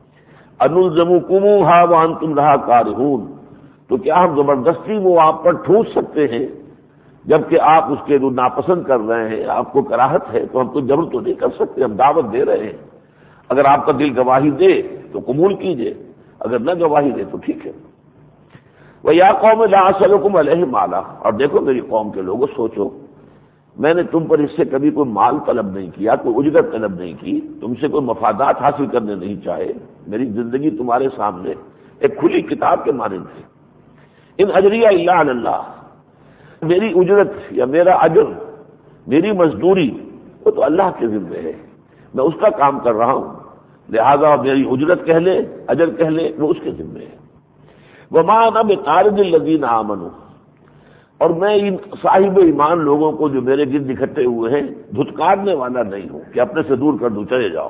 انلزمکموہا وانتم لہا کارہون، تو کیا ہم زبردستی وہ آپ پر ٹھوس سکتے ہیں جبکہ آپ اس کے جو ناپسند کر رہے ہیں، آپ کو کراہت ہے، تو ہم تو جبر تو نہیں کر سکتے، ہم دعوت دے رہے ہیں۔ اگر آپ کا دل گواہی دے تو قبول کیجئے، اگر نہ گواہی دے تو ٹھیک ہے۔ وَيَا قَوْمِ لَا أَسْأَلُكُمْ عَلَيْهِ مَالًا، اور دیکھو میری قوم کے لوگوں سوچو میں نے تم پر اس سے کبھی کوئی مال طلب نہیں کیا، کوئی اجرت طلب نہیں کی، تم سے کوئی مفادات حاصل کرنے نہیں چاہے۔ میری زندگی تمہارے سامنے ایک کھلی کتاب کے مانند ہے۔ ان اجریہ الا علی اللہ، میری اجرت یا میرا اجر، میری مزدوری وہ تو اللہ کے ذمہ ہے، میں اس کا کام کر رہا ہوں، لہذا میری اجرت کہہ لے اجر کہہ لے وہ اس کے ذمہ ہے۔ وما انا بطارد الذین آمنوا، اور میں ان صاحب ایمان لوگوں کو جو میرے گرد اکٹھے ہوئے ہیں دھتکارنے والا نہیں ہوں کہ اپنے سے دور کر دوں چلے جاؤ،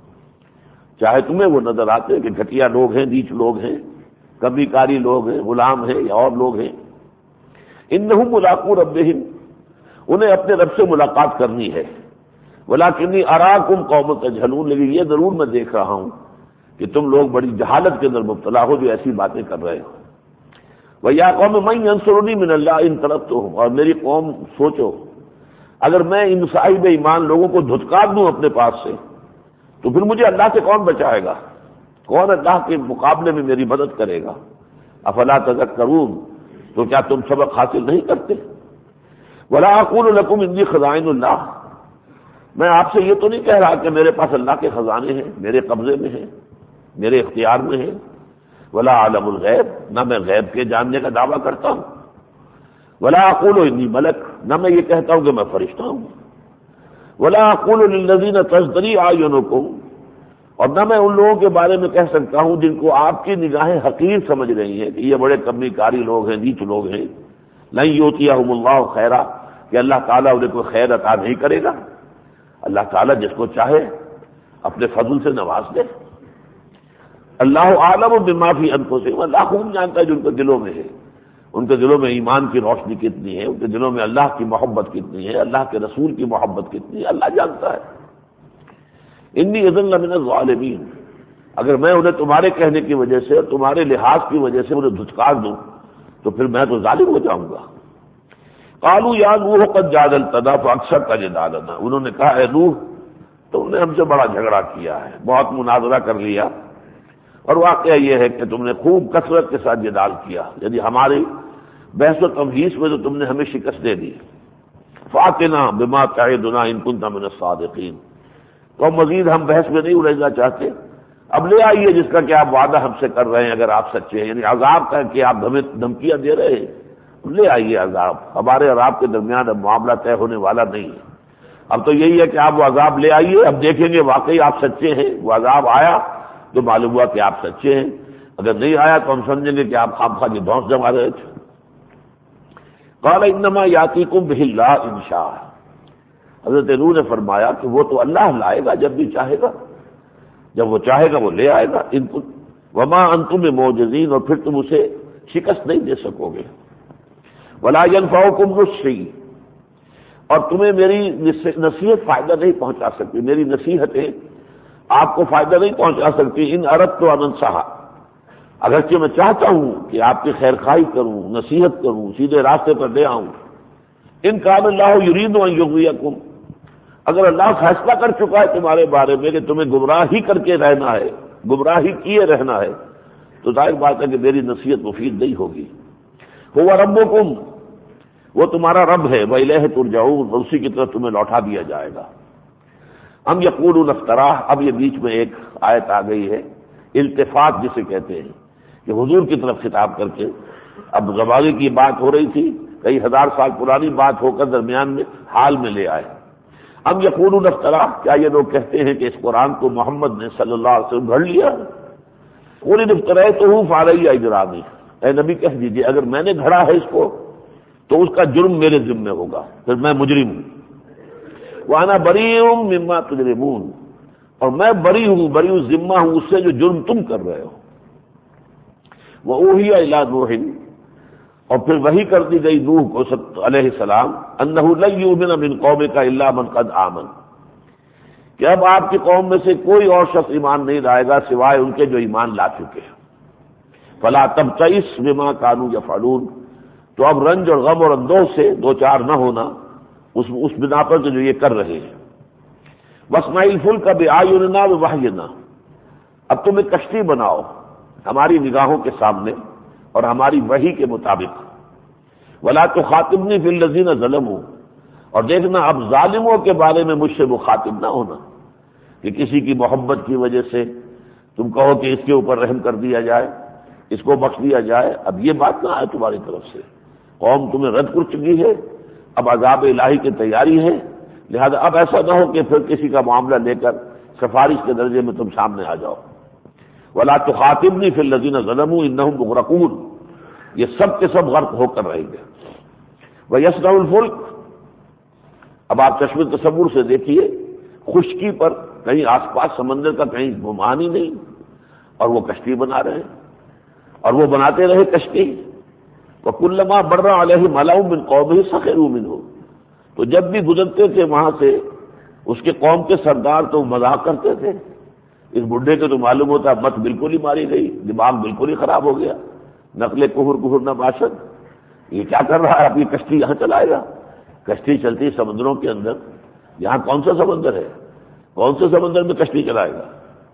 چاہے تمہیں وہ نظر آتے کہ گھٹیا لوگ ہیں، نیچ لوگ ہیں، کمی کاری لوگ ہیں، غلام ہیں یا اور لوگ ہیں۔ انہم ملاقو ربہم، انہیں اپنے رب سے ملاقات کرنی ہے۔ ولکنی اراکم قوم تجہلون، لیکن یہ ضرور میں دیکھ رہا ہوں کہ تم لوگ بڑی جہالت کے اندر مبتلا ہو جو ایسی باتیں کر رہے ہو۔ وَيَا قَوْمِ مَن يَنصُرُنِي مِنَ اللَّهِ إِن طَرَدتُّهُمْ، اور میری قوم سوچو اگر میں ان صاحب ایمان لوگوں کو دھتکار دوں اپنے پاس سے تو پھر مجھے اللہ سے کون بچائے گا؟ کون اللہ کے مقابلے میں میری مدد کرے گا؟ افلا تذکرون، تو کیا تم سبق حاصل نہیں کرتے؟ وَلَا أَقُولُ لَكُمْ إِنِّي خَزَائِنُ اللَّهِ، میں آپ سے یہ تو نہیں کہہ رہا کہ میرے پاس اللہ کے خزانے ہیں، میرے قبضے میں ہیں، میرے اختیار میں ہیں۔ ولا عالم الغیب، نہ میں غیب کے جاننے کا دعویٰ کرتا ہوں۔ ولا اقول انی ملک، نہ میں یہ کہتا ہوں کہ میں فرشتہ ہوں۔ ولا اقول للذین تزدری اعینکم، اور نہ میں ان لوگوں کے بارے میں کہہ سکتا ہوں جن کو آپ کی نگاہیں حقیر سمجھ رہی ہیں کہ یہ بڑے کمی کاری لوگ ہیں، نیچ لوگ ہیں، لن یؤتیہم اللہ خیرا، کہ اللہ تعالیٰ انہیں کوئی خیر عطا نہیں کرے گا۔ اللہ تعالیٰ جس کو چاہے اپنے فضل سے نواز دے۔ اللہ عالم بما فی انفسہم، اللہ خوب جانتا ہے جو ان کے دلوں میں ہے، ان کے دلوں میں ایمان کی روشنی کتنی ہے، ان کے دلوں میں اللہ کی محبت کتنی ہے، اللہ کے رسول کی محبت کتنی ہے، اللہ جانتا ہے۔ انی اذن لمن الظالمین، اگر میں انہیں تمہارے کہنے کی وجہ سے اور تمہارے لحاظ کی وجہ سے انہیں دھتکار دوں تو پھر میں تو ظالم ہو جاؤں گا۔ قالوا یا نوح قد جادلتنا فاکثرت جدالنا، انہوں نے کہا اے نوح تم نے ہم سے بڑا جھگڑا کیا ہے، بہت مناظرہ کر لیا، اور واقعہ یہ ہے کہ تم نے خوب کثرت کے ساتھ جدال کیا، یعنی ہماری بحث و تمہیس میں تو تم نے ہمیں شکست دے دی۔ فاتنا بما تعدنا ان كنت من الصادقین، تو مزید ہم بحث میں نہیں الجھنا چاہتے، اب لے آئیے جس کا کہ آپ وعدہ ہم سے کر رہے ہیں اگر آپ سچے ہیں، یعنی عذاب کا کہ آپ ہمیں دھمکیاں دے رہے ہیں، لے آئیے عذاب، ہمارے اور آپ کے درمیان اب معاملہ طے ہونے والا نہیں ہے، اب تو یہی ہے کہ آپ وہ عذاب لے آئیے، اب دیکھیں گے واقعی آپ سچے ہیں، وہ عذاب آیا تو معلوم ہوا کہ آپ سچے ہیں، اگر نہیں آیا تو ہم سمجھیں گے کہ آپ خام خواہ کی دھونس جما رہے تھے۔ قال انما یاتیکم بہ اللہ ان شاء، حضرت نوح نے فرمایا کہ وہ تو اللہ لائے گا جب بھی چاہے گا، جب وہ چاہے گا وہ لے آئے گا۔ ان وما انتم بمعجزین، اور پھر تم اسے شکست نہیں دے سکو گے۔ ولا ینفعکم نصحی، اور تمہیں میری نصیحت فائدہ نہیں پہنچا سکتی، میری نصیحتیں آپ کو فائدہ نہیں پہنچا سکتی۔ ان اردت ان انصح، اگرچہ میں چاہتا ہوں کہ آپ کی خیر خواہی کروں، نصیحت کروں، سیدھے راستے پر لے آؤں۔ ان کان اللہ یرید ان یغویکم، اگر اللہ فیصلہ کر چکا ہے تمہارے بارے میں کہ تمہیں گمراہ ہی کر کے رہنا ہے، گمراہ ہی کیے رہنا ہے، تو ظاہر بات ہے کہ میری نصیحت مفید نہیں ہوگی۔ هو ربکم، وہ تمہارا رب ہے، وإلیہ ترجعون، اسی کی طرف تمہیں لوٹا دیا جائے گا۔ ہم یقولون افتراہ، اب یہ بیچ میں ایک آیت آ گئی ہے التفات جسے کہتے ہیں، کہ حضور کی طرف خطاب کر کے، اب زمانے کی بات ہو رہی تھی، کئی ہزار سال پرانی بات ہو کر درمیان میں حال میں لے آئے۔ ہم یقولون افتراہ، کیا یہ لوگ کہتے ہیں کہ اس قرآن کو محمد نے صلی اللہ علیہ وسلم گھڑ لیا؟ قل ان افتریتہ فعلی اجرامی، اے نبی کہہ دیجئے اگر میں نے گھڑا ہے اس کو تو اس کا جرم میرے ذمہ ہوگا، پھر میں مجرم ہوں۔ وانا بریء مما تجرمون، اور میں بری ہوں، بری ہوں، ذمہ ہوں اس سے جو جرم تم کر رہے ہو۔ وأوحی الی نوح، اور پھر وحی کر دی گئی نوح کو علیہ السلام، انہ لن یؤمن من قومک الا من قد آمن، کہ اب آپ کی قوم میں سے کوئی اور شخص ایمان نہیں لائے گا سوائے ان کے جو ایمان لا چکے ہیں۔ فلا تبتئس بما كانوا يفعلون، تو اب رنج اور غم اور اندوہ سے دو چار نہ ہونا اس اس بنا پر جو یہ کر رہے ہیں۔ وَاصْنَعِ الْفُلْكَ بِأَعْيُنِنَا وَوَحْيِنَا، اب تم ایک کشتی بناؤ ہماری نگاہوں کے سامنے اور ہماری وحی کے مطابق۔ وَلَا تُخَاطِبْنِي فِي الَّذِينَ ظَلَمُوا، اور دیکھنا اب ظالموں کے بارے میں مجھ سے مخاطب نہ ہونا کہ کسی کی محبت کی وجہ سے تم کہو کہ اس کے اوپر رحم کر دیا جائے، اس کو بخش دیا جائے. اب یہ بات نہ آئے تمہاری طرف سے. قوم تمہیں رد کر چکی ہے، اب عذاب الہی کی تیاری ہے، لہذا اب ایسا نہ ہو کہ پھر کسی کا معاملہ لے کر سفارش کے درجے میں تم سامنے آ جاؤ. وَلَا تُخَاطِبْنِي فِي الَّذِينَ ظَلَمُوا إِنَّهُمْ مُغْرَقُونَ. یہ سب کے سب غرق ہو کر رہیں گے. وَيَصْنَعُ الْفُلْكَ. اب آپ چشم تصور سے دیکھیے، خشکی پر کہیں آس پاس سمندر کا کہیں گمان ہی نہیں، اور وہ کشتی بنا رہے ہیں، اور وہ بناتے رہے کشتی. وَكُلَّمَا مَرَّ عَلَيْهِ مَلَأٌ مِّن قَوْمِهِ سَخِرُوا مِنْهُ. تو جب بھی گزرتے تھے وہاں سے اس کے قوم کے سردار تو مذاق کرتے تھے. اس بڈھے کو تو معلوم ہوتا مت بالکل ہی ماری گئی، دماغ بالکل ہی خراب ہو گیا، نقل کفر کفر نہ باشد، یہ کیا کر رہا ہے، اپنی کشتی یہاں چلائے گا. کشتی چلتی سمندروں کے اندر، یہاں کون سا سمندر ہے، کون سے سمندر میں کشتی چلائے گا.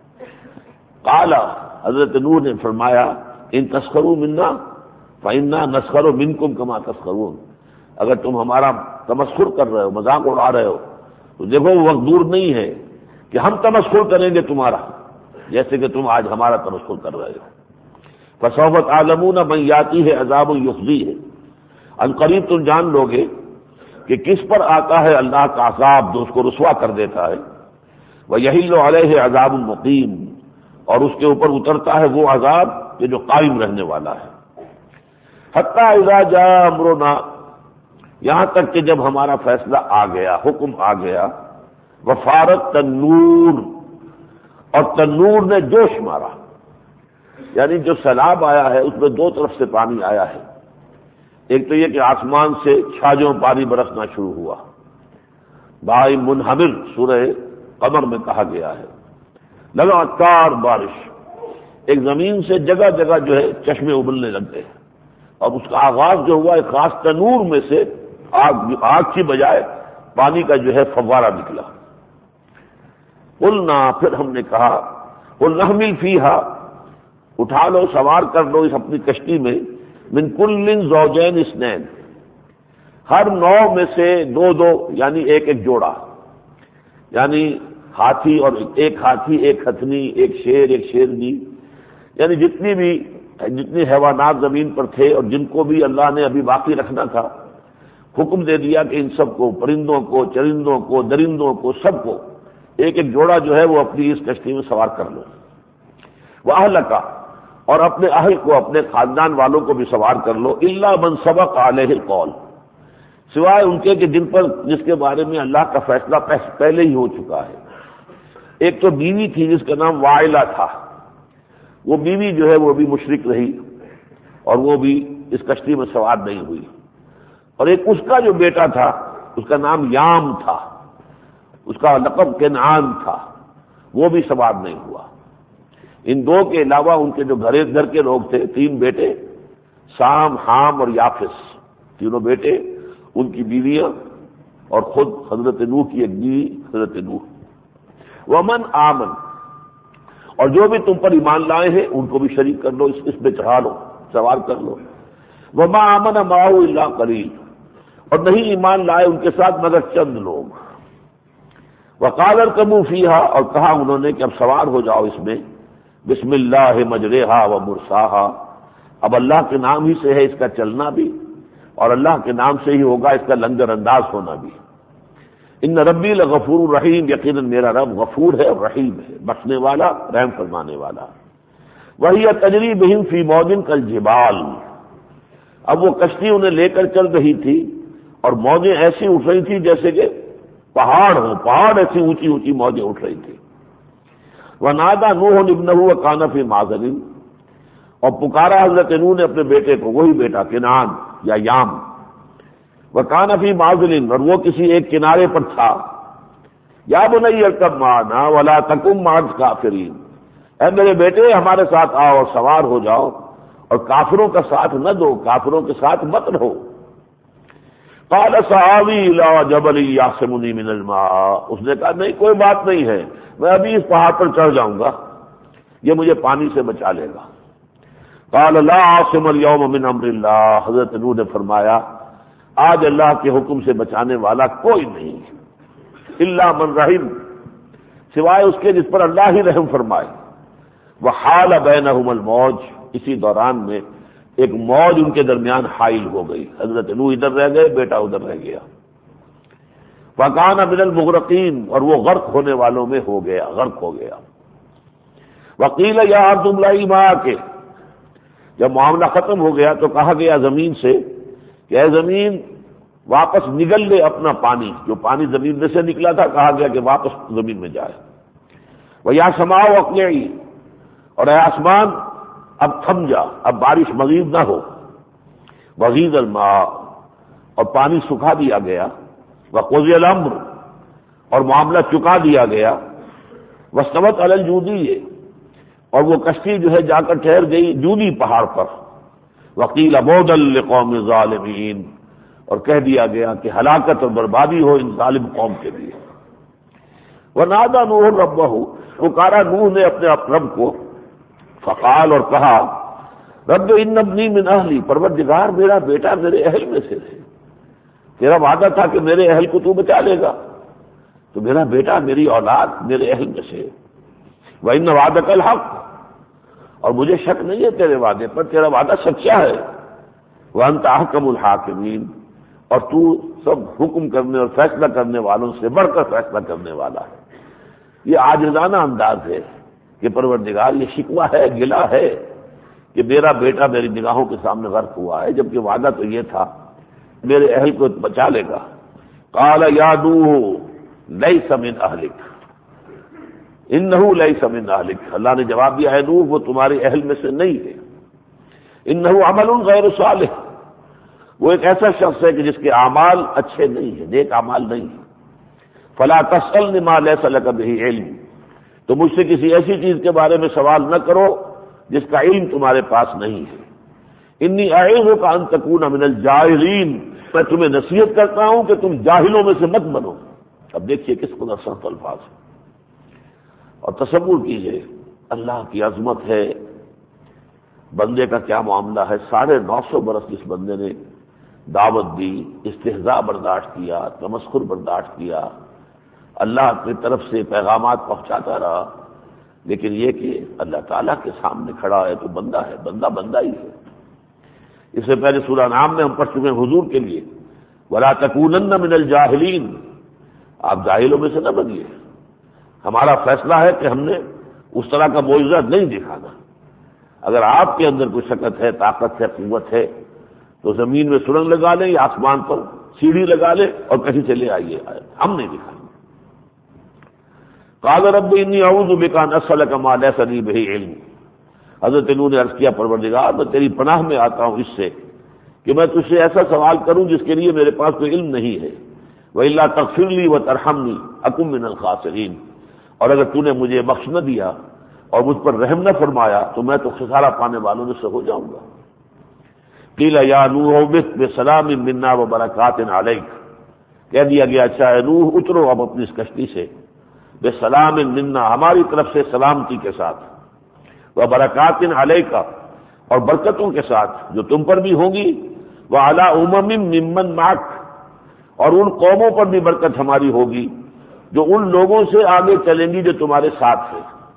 قال، حضرت نوح نے فرمایا، ان تسخروا منا فإنا نسخر منکم کما تسخرون. اگر تم ہمارا تمسخر کر رہے ہو، مذاق اڑا رہے ہو، تو دیکھو وہ وقت دور نہیں ہے کہ ہم تمسخر کریں گے تمہارا، جیسے کہ تم آج ہمارا تمسخر کر رہے ہو. فسوف تعلمون من یاتیہ عذاب یخزیہ. ان قریب تم جان لو گے کہ کس پر آتا ہے اللہ کا عذاب جو اس کو رسوا کر دیتا ہے. وَيَحِلُّ عَلَيْهِ عَذَابٌ مُقِيمٌ. اور اس کے اوپر اترتا ہے وہ عذاب کہ جو قائم رہنے والا ہے. حَتَّى إِذَا جَاءَ أَمْرُنَا. یہاں تک کہ جب ہمارا فیصلہ آ گیا، حکم آ گیا. وَفَارَتْ تَنُّورٌ. اور تنور نے جوش مارا، یعنی جو سیلاب آیا ہے اس میں دو طرف سے پانی آیا ہے. ایک تو یہ کہ آسمان سے چھاجوں پانی برسنا شروع ہوا، بائی منہمر سورہ قمر میں کہا گیا ہے. لگاتار بارش، ایک زمین سے جگہ جگہ جو ہے چشمے ابلنے لگ گئے، اور اس کا آغاز جو ہوا ایک خاص تنور میں سے آگ آگ کی بجائے پانی کا جو ہے فوارہ نکلا. قلنا، پھر ہم نے کہا، قل نحمل فیہا، اٹھا لو سوار کر لو اس اپنی کشتی میں، من کل زوجین اثنین، ہر نو میں سے دو دو، یعنی ایک ایک جوڑا، یعنی ہاتھی اور ایک ہاتھی، ایک ہتھنی، ایک شیر، ایک شیرنی، یعنی جتنی بھی جتنی حیوانات زمین پر تھے اور جن کو بھی اللہ نے ابھی باقی رکھنا تھا، حکم دے دیا کہ ان سب کو، پرندوں کو، چرندوں کو، درندوں کو، سب کو ایک ایک جوڑا جو ہے وہ اپنی اس کشتی میں سوار کر لو. وَأَهْلَكَ، اور اپنے اہل کو، اپنے خاندان والوں کو بھی سوار کر لو. إِلَّا مَنْ سَبَقَ عَلَيْهِ الْقَوْلُ، سوائے ان کے کہ جن پر جس کے بارے میں اللہ کا فیصلہ پہلے ہی ہو چکا ہے. ایک تو بیوی تھی جس کا نام وائلہ تھا، وہ بیوی جو ہے وہ بھی مشرک رہی اور وہ بھی اس کشتی میں سوار نہیں ہوئی. اور ایک اس کا جو بیٹا تھا اس کا نام یام تھا، اس کا لقب کنعان تھا، وہ بھی سوار نہیں ہوا. ان دو کے علاوہ ان کے جو گھر گھر کے لوگ تھے، تین بیٹے، سام، حام اور یافس، تینوں بیٹے، ان کی بیویاں، اور خود حضرت نوح کی ایک بیوی حضرت نوح. ومن آمن، اور جو بھی تم پر ایمان لائے ہیں ان کو بھی شریک کر لو، اس اس پہ چڑھا لو، سوار کر لو. وما آمن معه الا قلیل، اور نہیں ایمان لائے ان کے ساتھ مگر چند لوگ. وقال اركبوا فيها، اور کہا انہوں نے کہ اب سوار ہو جاؤ اس میں. بسم اللہ مجریہا و مرساہا، اب اللہ کے نام ہی سے ہے اس کا چلنا بھی، اور اللہ کے نام سے ہی ہوگا اس کا لنگر انداز ہونا بھی. ان ربی لغفور رحیم، یقیناً میرا رب غفور ہے اور رحیم ہے، بخشنے والا، رحم فرمانے والا. وہی تجری بہم فی موج کالجبال، اب وہ کشتی انہیں لے کر چل رہی تھی اور موجیں ایسی اٹھ رہی تھی جیسے کہ پہاڑ ہوں، پہاڑ ایسی اونچی اونچی موجیں اٹھ رہی تھی. وَنَادَى نُوحٌ ابْنَهُ وَكَانَ فِي مَعْزَلٍ، اور پکارا حضرت نوح نے اپنے بیٹے کو، وہی بیٹا کنعان یا یام. وَكَانَ فِي مَعْزَلٍ، اور وہ کسی ایک کنارے پر تھا. یا بنی ارکب معنا ولا تکن مع الکافرین، اے میرے بیٹے ہمارے ساتھ آؤ اور سوار ہو جاؤ، اور کافروں کا ساتھ نہ دو، کافروں کے ساتھ مت رہو. قال سآوی الی جبل یعصمنی من الماء، اس نے کہا نہیں کوئی بات نہیں ہے، میں ابھی اس پہاڑ پر چڑھ جاؤں گا، یہ مجھے پانی سے بچا لے گا. قال لا عاصم اليوم من امر اللہ، حضرت نوح نے فرمایا آج اللہ کے حکم سے بچانے والا کوئی نہیں الا من رحم، سوائے اس کے جس پر اللہ ہی رحم فرمائے۔ وحال بینہم الموج، اسی دوران میں ایک موج ان کے درمیان حائل ہو گئی، حضرت نوح ادھر رہ گئے، بیٹا ادھر رہ گیا۔ فکان من المغرقین، اور وہ غرق ہونے والوں میں ہو گیا، غرق ہو گیا۔ وقیل یا ارض ابلعی ماءک، جب معاملہ ختم ہو گیا تو کہا گیا زمین سے کہ اے زمین واپس نگل لے اپنا پانی، جو پانی زمین میں سے نکلا تھا کہا گیا کہ واپس زمین میں جائے۔ ویا سماء اقلعی، اور اے آسمان اب تھم جا، اب بارش مزید نہ ہو۔ وغیض الماء، اور پانی سکھا دیا گیا۔ وقضی الامر، اور معاملہ چکا دیا گیا۔ واستوت علی الجودی، اور وہ کشتی جو ہے جا کر ٹھہر گئی جودی پہاڑ پر۔ وقیل بعدا لقوم ظالمین، اور کہہ دیا گیا کہ ہلاکت اور بربادی ہو ان ظالم قوم کے لیے۔ ونادى نوح ربہ، پکارا نوح نے اپنے رب کو، فقال، اور کہا رب ان ابنی من اہلی، پروردگار میرا بیٹا میرے اہل میں سے ہے، تیرا وعدہ تھا کہ میرے اہل کو تو بچا لے گا، تو میرا بیٹا میری اولاد میرے اہل میں سے۔ وان وعدک الحق، اور مجھے شک نہیں ہے تیرے وعدے پر، تیرا وعدہ سچا ہے۔ وانت احکم الحاکمین، اور تو سب حکم کرنے اور فیصلہ کرنے والوں سے بڑھ کر فیصلہ کرنے والا ہے۔ یہ عاجزانہ انداز ہے کہ پروردگار یہ شکوہ ہے، گلہ ہے کہ میرا بیٹا میری نگاہوں کے سامنے غرق ہوا ہے، جبکہ وعدہ تو یہ تھا میرے اہل کو بچا لے گا۔ قال یا نوح لیس من اہلک انہ لیس من اہلک، اللہ نے جواب دیا ہے نوح وہ تمہارے اہل میں سے نہیں ہے۔ انہ عمل غیر صالح، وہ ایک ایسا شخص ہے کہ جس کے اعمال اچھے نہیں ہیں، نیک اعمال نہیں ہیں۔ فلا تسألنی ما لیس لک بہ علم، تو مجھ سے کسی ایسی چیز کے بارے میں سوال نہ کرو جس کا علم تمہارے پاس نہیں ہے۔ انی اعظک ان تکون من الجاہلین، میں تمہیں نصیحت کرتا ہوں کہ تم جاہلوں میں سے مت بنو۔ اب دیکھیے کس قدر سخت الفاظ ہیں، اور تصور کیجئے اللہ کی عظمت ہے، بندے کا کیا معاملہ ہے۔ ساڑھے نو سو برس جس بندے نے دعوت دی، استہزاء برداشت کیا، تمسخر برداشت کیا، اللہ کی طرف سے پیغامات پہنچاتا رہا، لیکن یہ کہ اللہ تعالیٰ کے سامنے کھڑا ہے تو بندہ ہے، بندہ بندہ ہی ہے۔ اس سے پہلے سورہ نام میں ہم پڑھ چکے ہیں حضور کے لیے وَلَا تَكُونَنَّ مِنَ الْجَاهِلِينَ، آپ جاہلوں میں سے نہ بنیے۔ ہمارا فیصلہ ہے کہ ہم نے اس طرح کا معجزہ نہیں دکھانا۔ اگر آپ کے اندر کوئی شکت ہے، طاقت ہے، قوت ہے تو زمین میں سرنگ لگا لیں یا آسمان پر سیڑھی لگا لیں اور کہیں سے لے آئیے، ہم نہیں دکھائیں گے۔ قال رب انی اعوذ بک ان اسألک ما لیس لی بہ علم، حضرت نوح نے عرض کیا پروردگار میں تیری پناہ میں آتا ہوں اس سے کہ میں تجھ سے ایسا سوال کروں جس کے لیے میرے پاس کوئی علم نہیں ہے۔ وَإِلَّا تَغْفِرْ لِي وَتَرْحَمْنِي أَكُن مِّنَ الْخَاسِرِينَ، اور اگر تو نے مجھے بخش نہ دیا اور مجھ پر رحم نہ فرمایا تو میں تو خسارہ پانے والوں میں سے ہو جاؤں گا۔ قیل یا نوح اہبط بسلام منا وبرکات علیک، کہہ دیا گیا اچھا اے نوح اترو اب اپنی اس کشتی سے، بسلام منا ہماری طرف سے سلامتی کے ساتھ، وبرکات علیک اور برکتوں کے ساتھ جو تم پر بھی ہوں گی، وعلی امم ممن معک اور ان قوموں پر بھی برکت ہماری ہوگی جو ان لوگوں سے آگے چلیں گی جو تمہارے ساتھ ہیں۔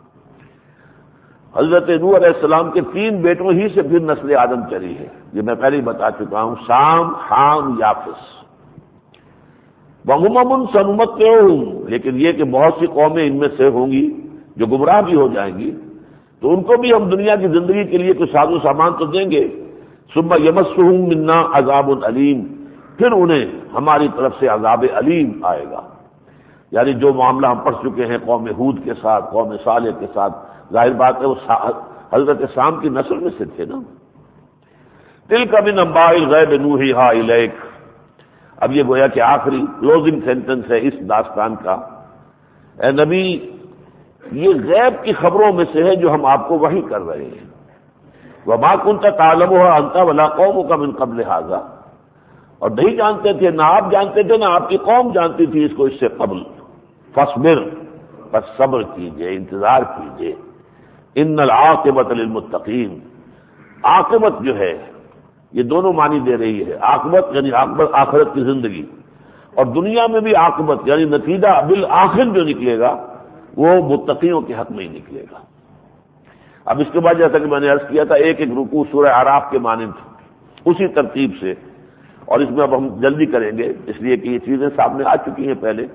حضرت نوح علیہ السلام کے تین بیٹوں ہی سے پھر نسل آدم چلی ہے، یہ میں پہلے ہی بتا چکا ہوں، سام، حام، یافس۔ وَأُمَمٌ سَنُمَتِّعُهُمْ، لیکن یہ کہ بہت سی قومیں ان میں سے ہوں گی جو گمراہ بھی ہو جائیں گی، تو ان کو بھی ہم دنیا کی زندگی کے لیے کچھ ساز و سامان تو دیں گے۔ ثُمَّ يَمَسُّهُم مِّنَّا عَذَابٌ أَلِيمٌ، پھر انہیں ہماری طرف سے عذاب علیم آئے گا۔ یعنی جو معاملہ ہم پڑھ چکے ہیں قوم ہود کے ساتھ، قوم صالح کے ساتھ، ظاہر بات ہے وہ حضرت سام کی نسل میں سے تھے نا۔ تِلْکَ مِنْ أَنْبَاءِ الْغَیْبِ نُوحِیہا إِلَیک، اب یہ گویا کہ آخری کلوزنگ سینٹنس ہے اس داستان کا۔ اے نبی یہ غیب کی خبروں میں سے ہے جو ہم آپ کو وحی کر رہے ہیں۔ وَمَا كُنْتَ تَعْلَمُهَا أَنْتَ وَلَا قَوْمُكَ مِنْ قَبْلِ هَذَا، اور نہیں جانتے تھے، نہ آپ جانتے تھے نہ آپ کی قوم جانتی تھی اس کو اس سے قبل۔ فَاصْبِرْ، بس صبر کیجئے، انتظار کیجئے۔ إِنَّ الْعَاقِبَةَ لِلْمُتَّقِينَ، عاقبت جو ہے یہ دونوں معنی دے رہی ہے، عاقبت یعنی عاقبت آخرت کی زندگی، اور دنیا میں بھی عاقبت یعنی نتیجہ بالآخر جو نکلے گا وہ متقیوں کے حق میں ہی نکلے گا۔ اب اس کے بعد جیسا کہ میں نے عرض کیا تھا ایک ایک رکوع سورہ اعراف کے مانند اسی ترتیب سے، اور اس میں اب ہم جلدی کریں گے اس لیے کہ یہ چیزیں سامنے آ چکی ہیں پہلے۔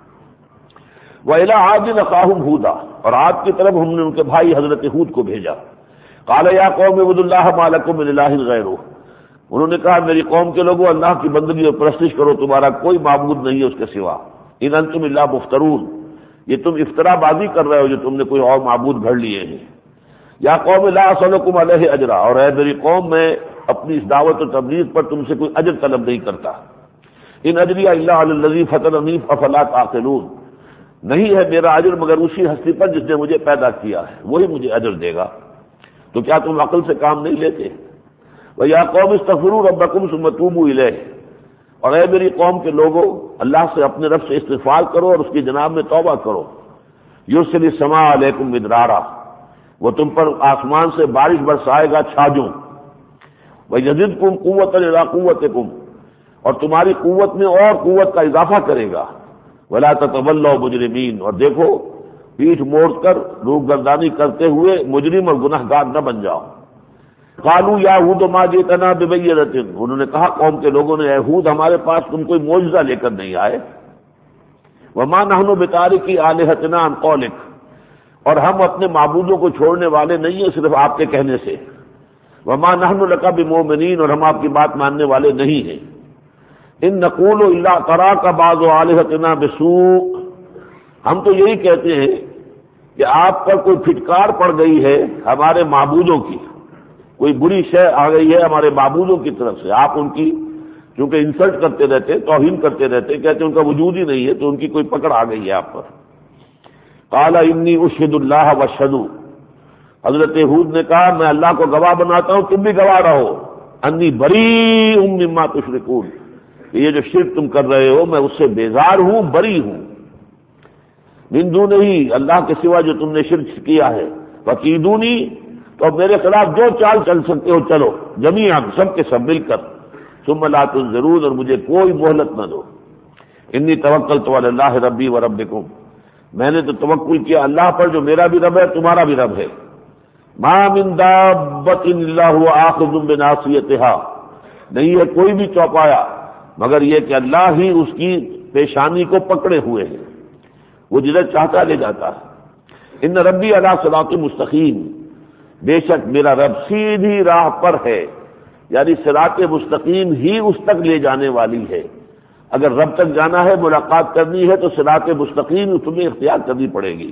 وَإِلَىٰ عَادٍ أَخَاهُمْ هُودًا، اور عاد کی طرف ہم نے ان کے بھائی حضرت ہود کو بھیجا۔ قَالَ يَا قَوْمِ اعْبُدُوا اللَّهَ مَا لَكُم مِّنْ إِلَٰهٍ غَيْرُهُ، انہوں نے کہا میری قوم کے لوگوں اللہ کی بندگی اور پرستش کرو، تمہارا کوئی معبود نہیں ہے اس کے سوا۔ إِنْ أَنتُمْ إِلَّا مُفْتَرُونَ، یہ تم افطرا بازی کر رہے ہو جو تم نے کوئی اور معبود گھڑ لیے ہیں۔ یا قوم لا أسألكم علیہ اجرا، اور اے میری قوم میں اپنی اس دعوت و تبلیغ پر تم سے کوئی اجر طلب نہیں کرتا۔ ان اجری الا علی الذی فطرنی افلا تعقلون، نہیں ہے میرا اجر مگر اسی ہستی پر جس نے مجھے پیدا کیا ہے، وہی مجھے اجر دے گا، تو کیا تم عقل سے کام نہیں لیتے؟ وَيَا قَوْمِ اسْتَغْفِرُوا رَبَّكُمْ ثُمَّ تُوبُوا إِلَيْهِ، اور اے میری قوم کے لوگوں اللہ سے اپنے رب سے استغفار کرو اور اس کی جناب میں توبہ کرو۔ یرسل السماء علیکم مدرارا، وہ تم پر آسمان سے بارش برسائے گا چھاجوں۔ وَيَزِدْكُمْ قُوَّةً إِلَىٰ قُوَّتِكُمْ، اور تمہاری قوت میں اور قوت کا اضافہ کرے گا۔ وَلَا تَتَوَلَّوْا مُجْرِمِينَ، اور دیکھو پیٹھ موڑ کر روگردانی کرتے ہوئے مجرم اور گنہگار نہ بن جاؤ۔ قالوا یا ہود ما جئتنا ببینۃ، انہوں نے کہا قوم کے لوگوں نے اے ہود ہمارے پاس تم کوئی معجزہ لے کر نہیں آئے۔ وما نحن بتارکی آلہتنا عن قولک، اور ہم اپنے معبودوں کو چھوڑنے والے نہیں ہیں صرف آپ کے کہنے سے۔ وما نحن لک بمؤمنین، اور ہم آپ کی بات ماننے والے نہیں ہیں۔ ان نقول الا تراک بعض آلہتنا بسوء، ہم تو یہی کہتے ہیں کہ آپ پر کوئی پھٹکار پڑ گئی ہے ہمارے معبودوں کی، کوئی بری شے آ گئی ہے ہمارے معبودوں کی طرف سے، آپ ان کی چونکہ انسلٹ کرتے رہتے، توہین کرتے رہتے، کہتے ان کا وجود ہی نہیں ہے، تو ان کی کوئی پکڑ آ گئی ہے آپ پر۔ قال انی اشہد اللہ واشہدوا، حضرت ہود نے کہا میں اللہ کو گواہ بناتا ہوں تم بھی گواہ رہو، انی بریء مما تشرکون، یہ جو شرک تم کر رہے ہو میں اس سے بیزار ہوں، بری ہوں۔ من دونہ، اللہ کے سوا جو تم نے شرک کیا ہے، وکیدونی، تو میرے خلاف جو چال چل سکتے ہو چلو، جمیعاً سب کے سب مل کر، ثم لا تنظرون، اور مجھے کوئی مہلت نہ دو۔ انی توکلت علی اللہ ربی و ربکم، میں نے تو توکل کیا اللہ پر جو میرا بھی رب ہے تمہارا بھی رب ہے۔ ما من دابۃ الا هو آخذ بناصیتها، نہیں ہے کوئی بھی چوپایا مگر یہ کہ اللہ ہی اس کی پیشانی کو پکڑے ہوئے ہیں، وہ جدھر چاہتا لے جاتا ہے۔ ان ربی علی صراط مستقیم، بے شک میرا رب سیدھی راہ پر ہے، یعنی صراط مستقیم ہی اس تک لے جانے والی ہے۔ اگر رب تک جانا ہے ملاقات کرنی ہے تو صراط مستقیم تمہیں اختیار کرنی پڑے گی۔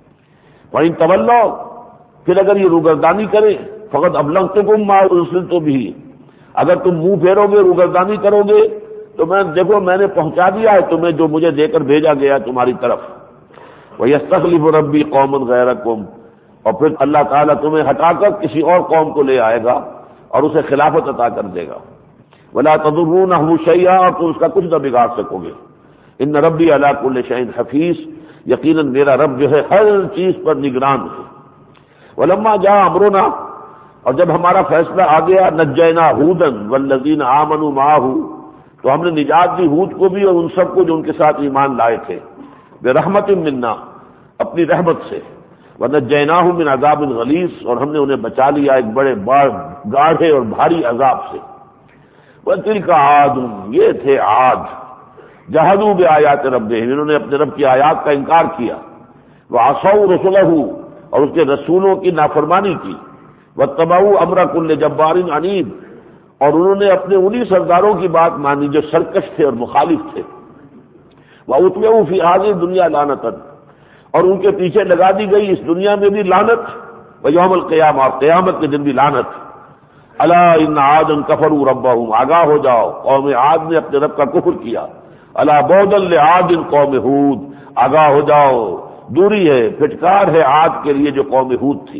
وَإِن تَوَلَّوْا، پھر اگر یہ روگردانی کرے، فقط أَبْلَغْتُكُم مَّا أُرْسِلْتُ بِهِ، اگر تم منہ پھیرو گے روگردانی کرو گے تو میں دیکھو میں نے پہنچا دیا ہے تمہیں جو مجھے دے کر بھیجا گیا تمہاری طرف۔ وَيَسْتَخْلِفُ رَبِّي قَوْمًا غَيْرَكُمْ، اور پھر اللہ تعالیٰ تمہیں ہٹا کر کسی اور قوم کو لے آئے گا اور اسے خلافت عطا کر دے گا۔ وَلَا تَضُرُّونَهُ شَيْئًا، اور تم اس کا کچھ نہ بگاڑ سکو گے۔ ان ربی علی کل شیء حفیظ، یقیناً میرا رب جو ہے ہر چیز پر نگران ہے۔ وَلَمَّا جَاءَ أَمْرُنَا، اور جب ہمارا فیصلہ آ گیا، نجینا ہودًا والذین آمنوا معه، تو ہم نے نجات دی ہود کو بھی اور ان سب کو جو ان کے ساتھ ایمان لائے تھے، برحمت منا، اپنی رحمت سے، ونجیناہم من عذاب غلیظ، اور ہم نے انہیں بچا لیا ایک بڑے گاڑھے اور بھاری عذاب سے۔ وَتِلْكَ عَادٌ، یہ تھے عاد، جحدوا بآیات ربہم، انہوں نے اپنے رب کی آیات کا انکار کیا، وعصوا رسلہ، اور اس کے رسولوں کی نافرمانی کی، واتبعوا امر کل جبار عنید، اور انہوں نے اپنے انہی سرداروں کی بات مانی جو سرکش تھے اور مخالف تھے، وَأُتْبِعُوا فِي هَٰذِهِ الدُّنْيَا لَعْنَةً، اور ان کے پیچھے لگا دی گئی اس دنیا میں بھی لعنت، وَيَوْمَ الْقِيَامَةِ، اور قیامت کے دن بھی لعنت۔ الا ان عادا کفروا ربهم، آگاہ ہو جاؤ قوم عاد نے اپنے رب کا کفر کیا۔ الا بعدا لعاد قوم ہود، آگاہ ہو جاؤ دوری ہے، پھٹکار ہے عاد کے لیے جو قوم ہود تھی۔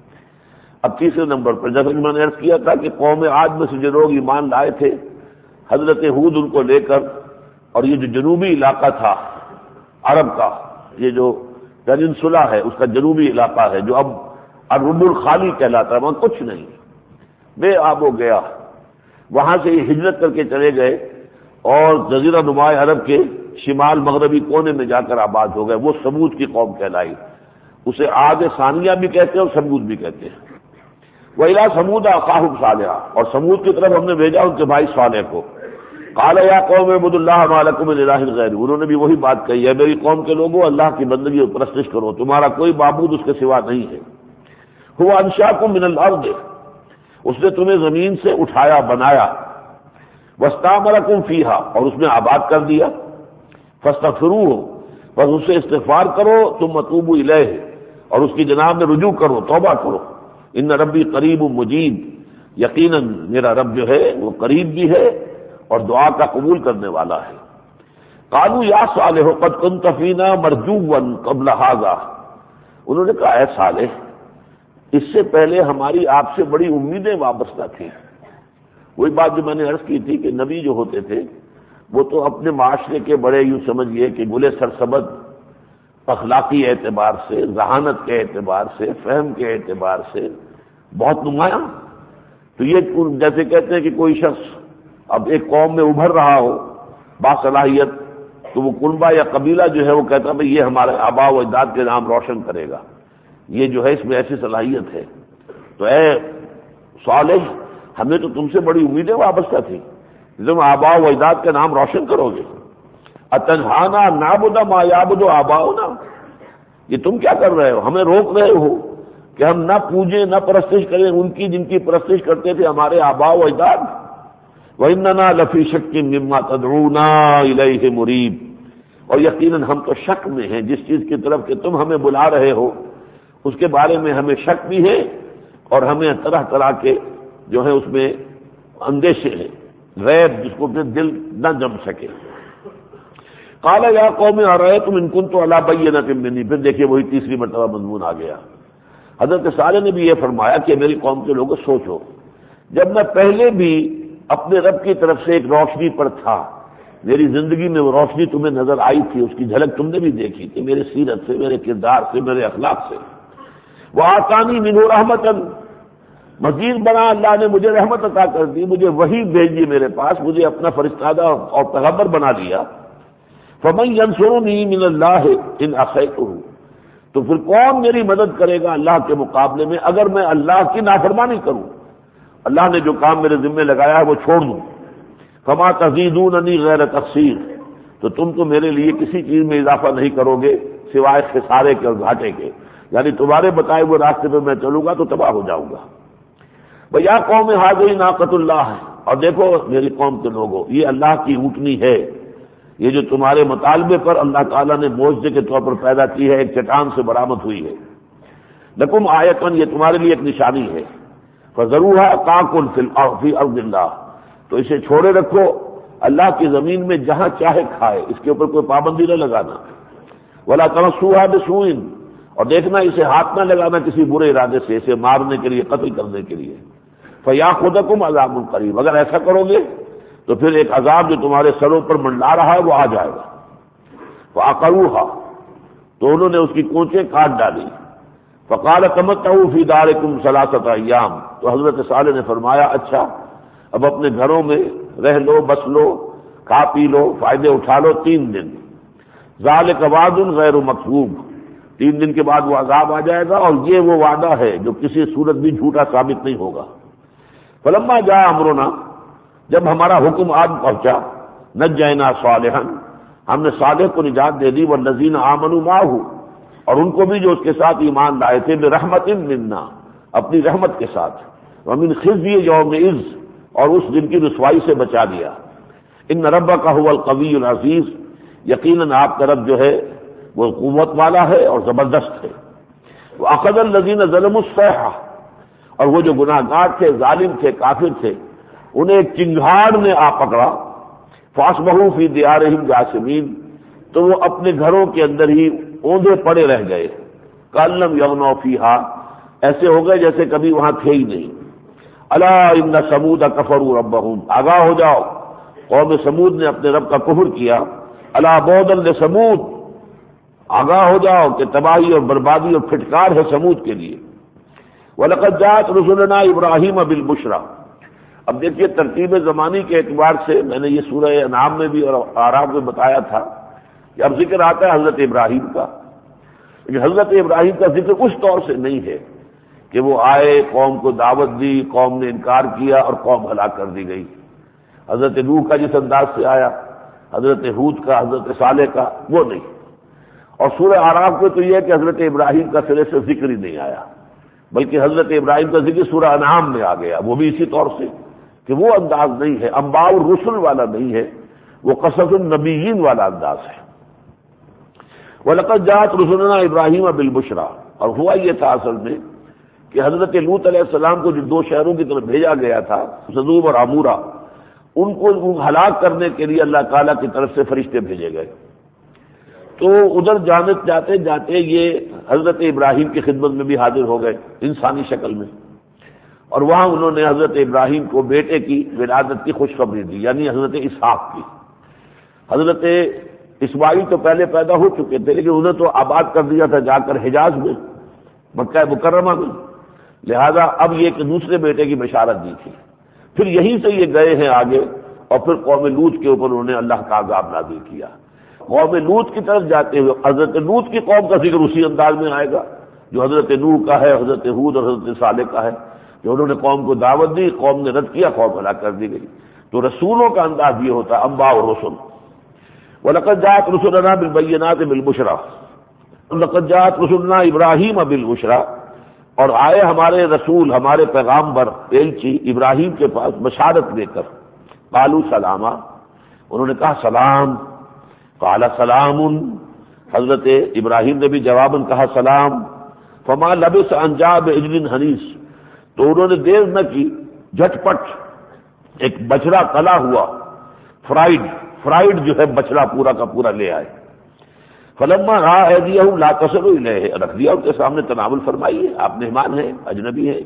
اب تیسرے نمبر پر جیسا کہ میں نے عرض کیا تھا کہ قوم عاد میں سے جو لوگ ایمان لائے تھے حضرت ہود ان کو لے کر، اور یہ جو جنوبی علاقہ تھا عرب کا، یہ جو پیننسولا ہے اس کا جنوبی علاقہ ہے جو اب الرب الخالی کہلاتا ہے، وہاں کچھ نہیں، بے آب و گیا، وہاں سے یہ ہجرت کر کے چلے گئے اور جزیرہ نما عرب کے شمال مغربی کونے میں جا کر آباد ہو گئے. وہ سمود کی قوم کہلائی. اسے عاد ثانیہ بھی کہتے ہیں اور سمود بھی کہتے ہیں. وَإِلَىٰ ثَمُودَ أَخَاهُمْ صَالِحًا، اور سمود کی طرف ہم نے بھیجا ان کے بھائی صالح کو. قَالَ يَا قَوْمِ اعْبُدُوا اللَّهَ مَا لَكُم مِّنْ إِلَٰهٍ غَيْرُهُ، انہوں نے بھی وہی بات کہی ہے، میری قوم کے لوگوں اللہ کی بندگی اور پرستش کرو، تمہارا کوئی معبود اس کے سوا نہیں ہے. هُوَ أَنشَأَكُم مِّنَ الْأَرْضِ، اس نے تمہیں زمین سے اٹھایا بنایا. وَاسْتَعْمَرَكُمْ فِيهَا، اور اس نے آباد کر دیا. فَاسْتَغْفِرُوهُ، بس اس سے استغفار کرو. ثُمَّ تُوبُوا إِلَيْهِ، اور اس کی جناب میں رجوع کرو، توبہ کرو. ان ربی قریب مجیب، یقیناً میرا رب جو ہے وہ قریب بھی ہے اور دعا کا قبول کرنے والا ہے. قالوا یا صالح قد كنت فینا مرجوا قبل هذا، انہوں نے کہا اے صالح اس سے پہلے ہماری آپ سے بڑی امیدیں وابستہ تھیں. وہی بات جو میں نے عرض کی تھی کہ نبی جو ہوتے تھے وہ تو اپنے معاشرے کے بڑے یوں سمجھئے کہ گلے سرسبد اخلاقی اعتبار سے، ذہانت کے اعتبار سے، فہم کے اعتبار سے بہت نمایاں. تو یہ جیسے کہتے ہیں کہ کوئی شخص اب ایک قوم میں ابھر رہا ہو باصلاحیت، تو وہ کنبہ یا قبیلہ جو ہے وہ کہتا ہے بھئی یہ ہمارے آبا و اجداد کے نام روشن کرے گا، یہ جو ہے اس میں ایسی صلاحیت ہے. تو اے صالح ہمیں تو تم سے بڑی امیدیں وابستہ تھی، تم آبا و اجداد کے نام روشن کرو گے. اتنہانا نعبد ما یعبد آباؤنا، یہ تم کیا کر رہے ہو، ہمیں روک رہے ہو کہ ہم نہ پوجیں نہ پرستش کریں ان کی جن کی پرستش کرتے تھے ہمارے آبا و اجداد. وَإِنَّنَا لَفِي شَكٍّ مِّمَّا تَدْعُونَا إِلَيْهِ مُرِيبٍ، اور یقیناً ہم تو شک میں ہیں جس چیز کی طرف کہ تم ہمیں بلا رہے ہو اس کے بارے میں ہمیں شک بھی ہے اور ہمیں طرح طرح کے جو ہے اس میں اندیشے ہیں، ریب جس کو دل نہ جم سکے. قال یا قوم ارأیتم ان کنت علی بینۃ منی، پھر دیکھیے وہی تیسری مرتبہ مضمون آ گیا. حضرت صالح نے بھی یہ فرمایا کہ میری قوم کے لوگوں سوچو، جب میں پہلے بھی اپنے رب کی طرف سے ایک روشنی پر تھا، میری زندگی میں وہ روشنی تمہیں نظر آئی تھی، اس کی جھلک تم نے بھی دیکھی تھی میرے سیرت سے، میرے کردار سے، میرے اخلاق سے. وآتانی منہ رحمۃ، مزید بنا اللہ نے مجھے رحمت عطا کر دی، مجھے وحی بھیجی میرے پاس، مجھے اپنا فرستادہ اور پیغمبر بنا لیا. فمن ینصرنی من اللہ ان عصیتہ، تو پھر کون میری مدد کرے گا اللہ کے مقابلے میں اگر میں اللہ کی نافرمانی کروں، اللہ نے جو کام میرے ذمہ لگایا ہے وہ چھوڑ دوں. فما تزیدوننی غیر تقصیر، تو تم تو میرے لیے کسی چیز میں اضافہ نہیں کرو گے سوائے خسارے کے اور گھاٹے کے، یعنی تمہارے بتائے ہوئے راستے پہ میں چلوں گا تو تباہ ہو جاؤں گا. بھیا قوم ہذہ ناقۃ اللہ ہے، اور دیکھو میری قوم کے لوگوں یہ اللہ کی اونٹنی ہے، یہ جو تمہارے مطالبے پر اللہ تعالیٰ نے معجزے کے طور پر پیدا کی ہے، ایک چٹان سے برآمد ہوئی ہے. لکم آیتن، یہ تمہارے لیے ایک نشانی ہے. فذروھا تاکل فی ارض اللہ، تو اسے چھوڑے رکھو اللہ کی زمین میں جہاں چاہے کھائے، اس کے اوپر کوئی پابندی نہ لگانا. ولا تمسوھا بسوء، اور دیکھنا اسے ہاتھ نہ لگانا کسی برے ارادے سے، اسے مارنے کے لیے، قتل کرنے کے لیے. فیاخذکم عذاب قریب، اگر ایسا کرو گے تو پھر ایک عذاب جو تمہارے سروں پر منڈلا رہا ہے وہ آ جائے گا. فعقروھا، تو انہوں نے اس کی کونچیں کاٹ ڈالی. فقال تمتعوا فی دارکم ثلاثۃ ایام، تو حضرت صالح نے فرمایا اچھا اب اپنے گھروں میں رہ لو، بس لو، کھا پی لو، فائدے اٹھا لو تین دن. ذالک وعد غیر مکذوب، تین دن کے بعد وہ عذاب آ جائے گا اور یہ وہ وعدہ ہے جو کسی صورت بھی جھوٹا ثابت نہیں ہوگا. فلما جاء امرنا، جب ہمارا حکم آج پہنچا، نجینا صالحا، ہم نے صالح کو نجات دے دی، والذین آمنوا معہ، اور ان کو بھی جو اس کے ساتھ ایمان لائے تھے، برحمت منا، اپنی رحمت کے ساتھ، ومن خزی یومئذ، اور اس دن کی رسوائی سے بچا دیا. ان ربک هو القوی العزیز، یقیناً آپ کا رب جو ہے وہ قوت والا ہے اور زبردست ہے. واخذ الذین ظلموا الصیحہ، اور وہ جو گناہ گار تھے، ظالم تھے، کافر تھے، انہیں ایک چنگھاڑ نے آ پکڑا. فاصبحوا فی دیارہم جاثمین، تو وہ اپنے گھروں کے اندر ہی اوندے پڑے رہ گئے. کأن لم یغنوا فیہا، ایسے ہو گئے جیسے کبھی وہاں تھے ہی نہیں. الا ان ثمود کفروا ربہم، آگاہ ہو جاؤ قوم سمود نے اپنے رب کا کفر کیا. الا بعدا لثمود، آگاہ ہو جاؤ کہ تباہی اور بربادی اور پھٹکار ہے سمود کے لیے. وَلَقَدْ جَاءَتْ رُسُلُنَا إِبْرَاهِيمَ بِالْبُشْرَىٰ، اب دیکھیے ترتیب زمانی کے اعتبار سے میں نے یہ سورہ انعام میں بھی اور اعراف میں بتایا تھا کہ اب ذکر آتا ہے حضرت ابراہیم کا، لیکن حضرت ابراہیم کا ذکر اس طور سے نہیں ہے کہ وہ آئے، قوم کو دعوت دی، قوم نے انکار کیا اور قوم ہلاک کر دی گئی۔ حضرت نوح کا جس انداز سے آیا، حضرت ہود کا، حضرت صالح کا، وہ نہیں۔ اور سورہ اعراف میں تو یہ ہے کہ حضرت ابراہیم کا سرے سے ذکر ہی نہیں آیا، بلکہ حضرت ابراہیم کا ذکر سورہ انعام میں آ گیا، وہ بھی اسی طور سے کہ وہ انداز نہیں ہے، انباء الرسل والا نہیں ہے، وہ قصص النبیین والا انداز ہے۔ وَلَقَدْ جَاءَتْ رُسُلُنَا إِبْرَاهِيمَ بِالْبُشْرَىٰ، اور ہوا یہ تھا اصل میں کہ حضرت لوط علیہ السلام کو جو دو شہروں کی طرف بھیجا گیا تھا، سدوم اور عمورہ، ان کو ہلاک کرنے کے لیے اللہ تعالیٰ کی طرف سے فرشتے بھیجے گئے۔ تو ادھر جانے جاتے جاتے یہ حضرت ابراہیم کی خدمت میں بھی حاضر ہو گئے انسانی شکل میں، اور وہاں انہوں نے حضرت ابراہیم کو بیٹے کی ولادت کی خوشخبری دی، یعنی حضرت اسحاق کی۔ حضرت اسماعیل تو پہلے پیدا ہو چکے تھے، لیکن انہیں تو آباد کر دیا تھا جا کر حجاز میں، مکہ مکرمہ میں، لہذا اب یہ کہ دوسرے بیٹے کی بشارت دی تھی۔ پھر یہیں سے یہ گئے ہیں آگے، اور پھر قوم لوط کے اوپر انہوں نے اللہ کا عذاب نازل کیا۔ قوم لوط کی طرف جاتے ہوئے حضرت لوط کی قوم کا ذکر اسی انداز میں آئے گا جو حضرت نوح کا ہے، حضرت ہود اور حضرت صالح کا ہے، کہ انہوں نے قوم کو دعوت دی، قوم نے رد کیا، قوم ہلاک کر دی گئی۔ تو رسولوں کا انداز یہ ہوتا ہے، انباء الرسل۔ وَلَقَدْ جَاءَتْ رُسُلُنَا بِالْبَيِّنَاتِ بِالْبُشْرَىٰ وَلَقَدْ جَاءَتْ رُسُلُنَا إِبْرَاهِيمَ بِالْبُشْرَىٰ، اور آئے ہمارے رسول، ہمارے پیغامبر ایلچی ابراہیم کے پاس بشارت لے کر۔ قالوا سلاما، انہوں نے کہا سلام۔ قال سلام، حضرت ابراہیم نے بھی جواباً کہا سلام۔ فما لبث ان جاء بعجل حنیذ، تو انہوں نے دیر نہ کی، جھٹ پٹ ایک بچڑا تلا ہوا، فرائیڈ فرائیڈ جو ہے بچڑا پورا کا پورا لے آئے۔ فلما رأى أيديهم لا تصل إليه، رکھ دیا ان کے سامنے، تناول فرمائی ہے، آپ مہمان ہیں، اجنبی ہیں۔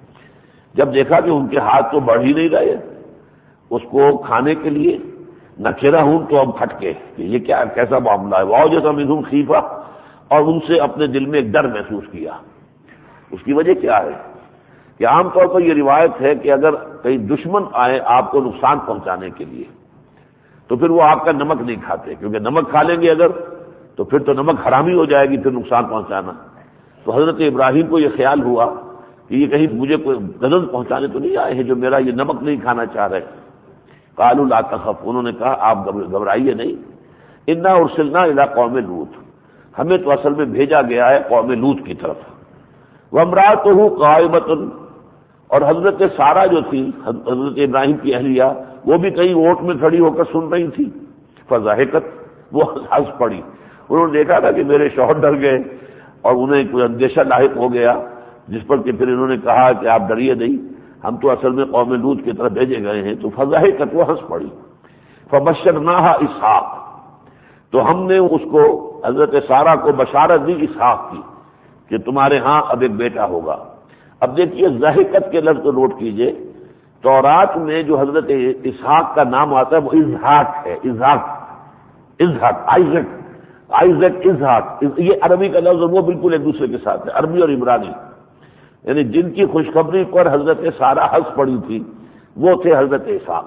جب دیکھا کہ ان کے ہاتھ تو بڑھ ہی نہیں رہے اس کو کھانے کے لیے، نکرہ ہوں تو اب کھٹکے کہ یہ کیا کیسا معاملہ ہے۔ وَأَوْجَسَ مِنْهُمْ خِیفَةً، اور ان سے اپنے دل میں ایک ڈر محسوس کیا۔ اس کی وجہ کیا ہے کہ عام طور پر یہ روایت ہے کہ اگر کئی دشمن آئے آپ کو نقصان پہنچانے کے لیے تو پھر وہ آپ کا نمک نہیں کھاتے، کیونکہ نمک کھا لیں گے اگر تو پھر تو نمک حرامی ہو جائے گی، پھر نقصان پہنچانا۔ تو حضرت ابراہیم کو یہ خیال ہوا کہ یہ کہیں مجھے کوئی غضب پہنچانے تو نہیں آئے ہیں جو میرا یہ نمک نہیں کھانا چاہ رہے۔ قالوا لا تخف، انہوں نے کہا آپ گھبرائیے نہیں، انا ارسلنا الی قوم لوط، ہمیں تو اصل میں بھیجا گیا ہے قوم لوط کی طرف۔ وامرأتہ قائمۃ، اور حضرت سارہ جو تھی حضرت ابراہیم کی اہلیہ، وہ بھی کہیں اوٹ میں کھڑی ہو کر سن رہی تھی۔ فضحکت، وہ ہنس پڑی، انہوں نے دیکھا تھا کہ میرے شوہر ڈر گئے اور انہیں کوئی اندیشہ لاحق ہو گیا، جس پر کہ پھر انہوں نے کہا کہ آپ ڈریے نہیں، ہم تو اصل میں قوم لوط کی طرف بھیجے گئے ہیں۔ تو فضحکت، وہ ہنس پڑی۔ فبشرناہا اسحاق، تو ہم نے اس کو حضرت سارہ کو بشارت دی اسحاق کی کہ تمہارے ہاں اب ایک بیٹا ہوگا۔ اب دیکھیے ضحکت کے لفظ کو نوٹ کیجئے، تورات میں جو حضرت اسحاق کا نام آتا ہے وہ اسحاق ہے، اسحاق اسحاق آئزک آئزک اسحاق، یہ عربی کا لفظ وہ بالکل ایک دوسرے کے ساتھ ہے، عربی اور عبرانی، یعنی جن کی خوشخبری پر حضرت سارہ ہنس پڑی تھی وہ تھے حضرت اسحاق۔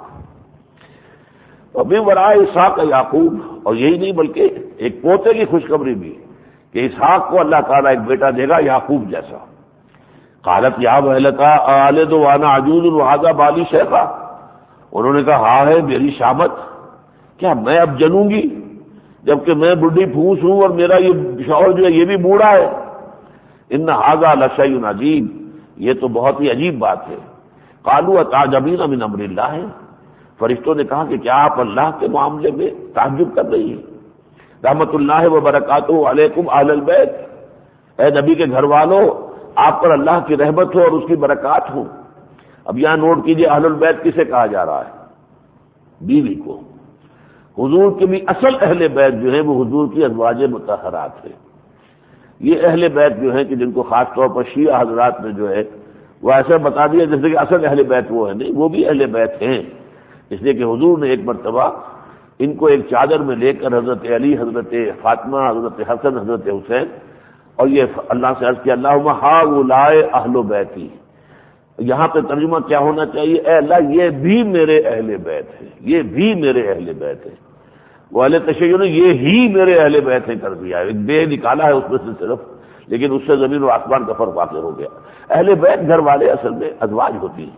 ابھی ورائے اسحاق یعقوب، اور یہی نہیں بلکہ ایک پوتے کی خوشخبری بھی کہ اسحاق کو اللہ تعالیٰ ایک بیٹا دے گا یعقوب جیسا۔ قالت یا ویلتا آلد وانا عجوز وہذا بالی شیخا، انہوں نے کہا ہاں ہے میری شامت، کیا میں اب جنوں گی جبکہ میں بڈھی پھوس ہوں اور میرا یہ شوہر جو ہے یہ بھی بوڑھا ہے۔ ان ھذا لشیء عجیب، یہ تو بہت ہی عجیب بات ہے۔ قالوا اتعجبین من امر اللہ، فرشتوں نے کہا کہ کیا آپ اللہ کے معاملے میں تعجب کر رہی ہیں؟ رحمت اللہ وبرکاتہ علیکم اہل البیت، اے نبی کے گھر والوں آپ پر اللہ کی رحمت ہو اور اس کی برکات ہو۔ اب یہاں نوٹ کیجئے اہل البیت کسے کہا جا رہا ہے؟ بیوی کو۔ حضور کے بھی اصل اہل بیت جو ہیں وہ حضور کی ازواج مطہرات ہیں۔ یہ اہل بیت جو ہیں کہ جن کو خاص طور پر شیعہ حضرات نے جو ہے وہ ایسا بتا دیا جیسے کہ اصل اہل بیت وہ ہے، نہیں، وہ بھی اہل بیت ہیں، اس لیے کہ حضور نے ایک مرتبہ ان کو ایک چادر میں لے کر حضرت علی، حضرت فاطمہ، حضرت حسن، حضرت حسین، اور یہ اللہ سے عرض کیا اللہم ہؤلاء اہل بیتی، یہاں پہ ترجمہ کیا ہونا چاہیے؟ اے اللہ یہ بھی میرے اہل بیت ہیں، یہ بھی میرے اہل بیت ہیں۔ وہ اہل تشیع نے یہ ہی میرے اہل بیت ہیں کر دیا ہے، ایک بے نکالا ہے اس میں سے صرف، لیکن اس سے زمین و آسمان کا فرق واقع ہو گیا۔ اہل بیت گھر والے اصل میں ازواج ہوتی ہیں۔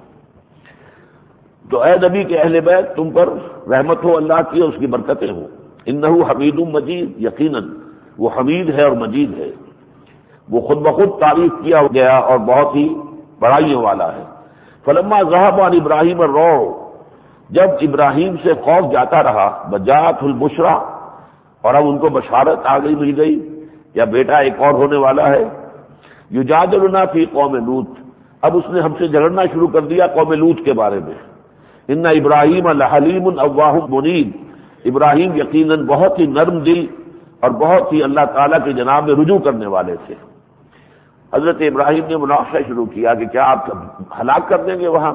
تو اے نبی کے اہل بیت تم پر رحمت ہو اللہ کی اور اس کی برکتیں ہوں۔ انہ حمید مجید، یقیناً وہ حمید ہے اور مجید ہے، وہ خود بخود تعریف کیا گیا اور بہت ہی بڑائیوں والا ہے۔ فلما ذهب عن ابراہیم الروع، جب ابراہیم سے خوف جاتا رہا، بجات البشرا، اور اب ان کو بشارت آ گئی مل گئی یا بیٹا ایک اور ہونے والا ہے۔ یجادلنا فی قوم لوط، اب اس نے ہم سے جھگڑنا شروع کر دیا قوم لوط کے بارے میں۔ ان ابراہیم لحلیم اواہ منیب، ابراہیم یقیناً بہت ہی نرم دل اور بہت ہی اللہ تعالیٰ کی جناب میں رجوع کرنے والے تھے۔ حضرت ابراہیم نے مناقشہ شروع کیا کہ کیا آپ ہلاک کر دیں گے وہاں؟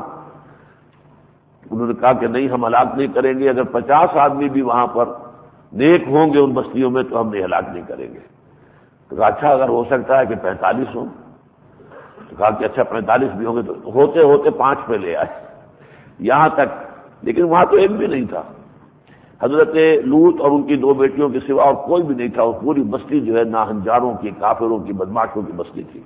انہوں نے کہا کہ نہیں، ہم ہلاک نہیں کریں گے، اگر پچاس آدمی بھی وہاں پر نیک ہوں گے ان بستیوں میں تو ہم نہیں ہلاک نہیں کریں گے۔ تو کہا اچھا اگر ہو سکتا ہے کہ پینتالیس ہوں، تو کہا کہ اچھا پینتالیس بھی ہوں گے، تو ہوتے ہوتے پانچ پہ لے آئے یہاں تک، لیکن وہاں تو ایک بھی نہیں تھا۔ حضرت لوط اور ان کی دو بیٹیوں کے سوا اور کوئی بھی نہیں تھا، وہ پوری بستی جو ہے ناہنجاروں کی، کافروں کی، بدماشوں کی بستی تھی۔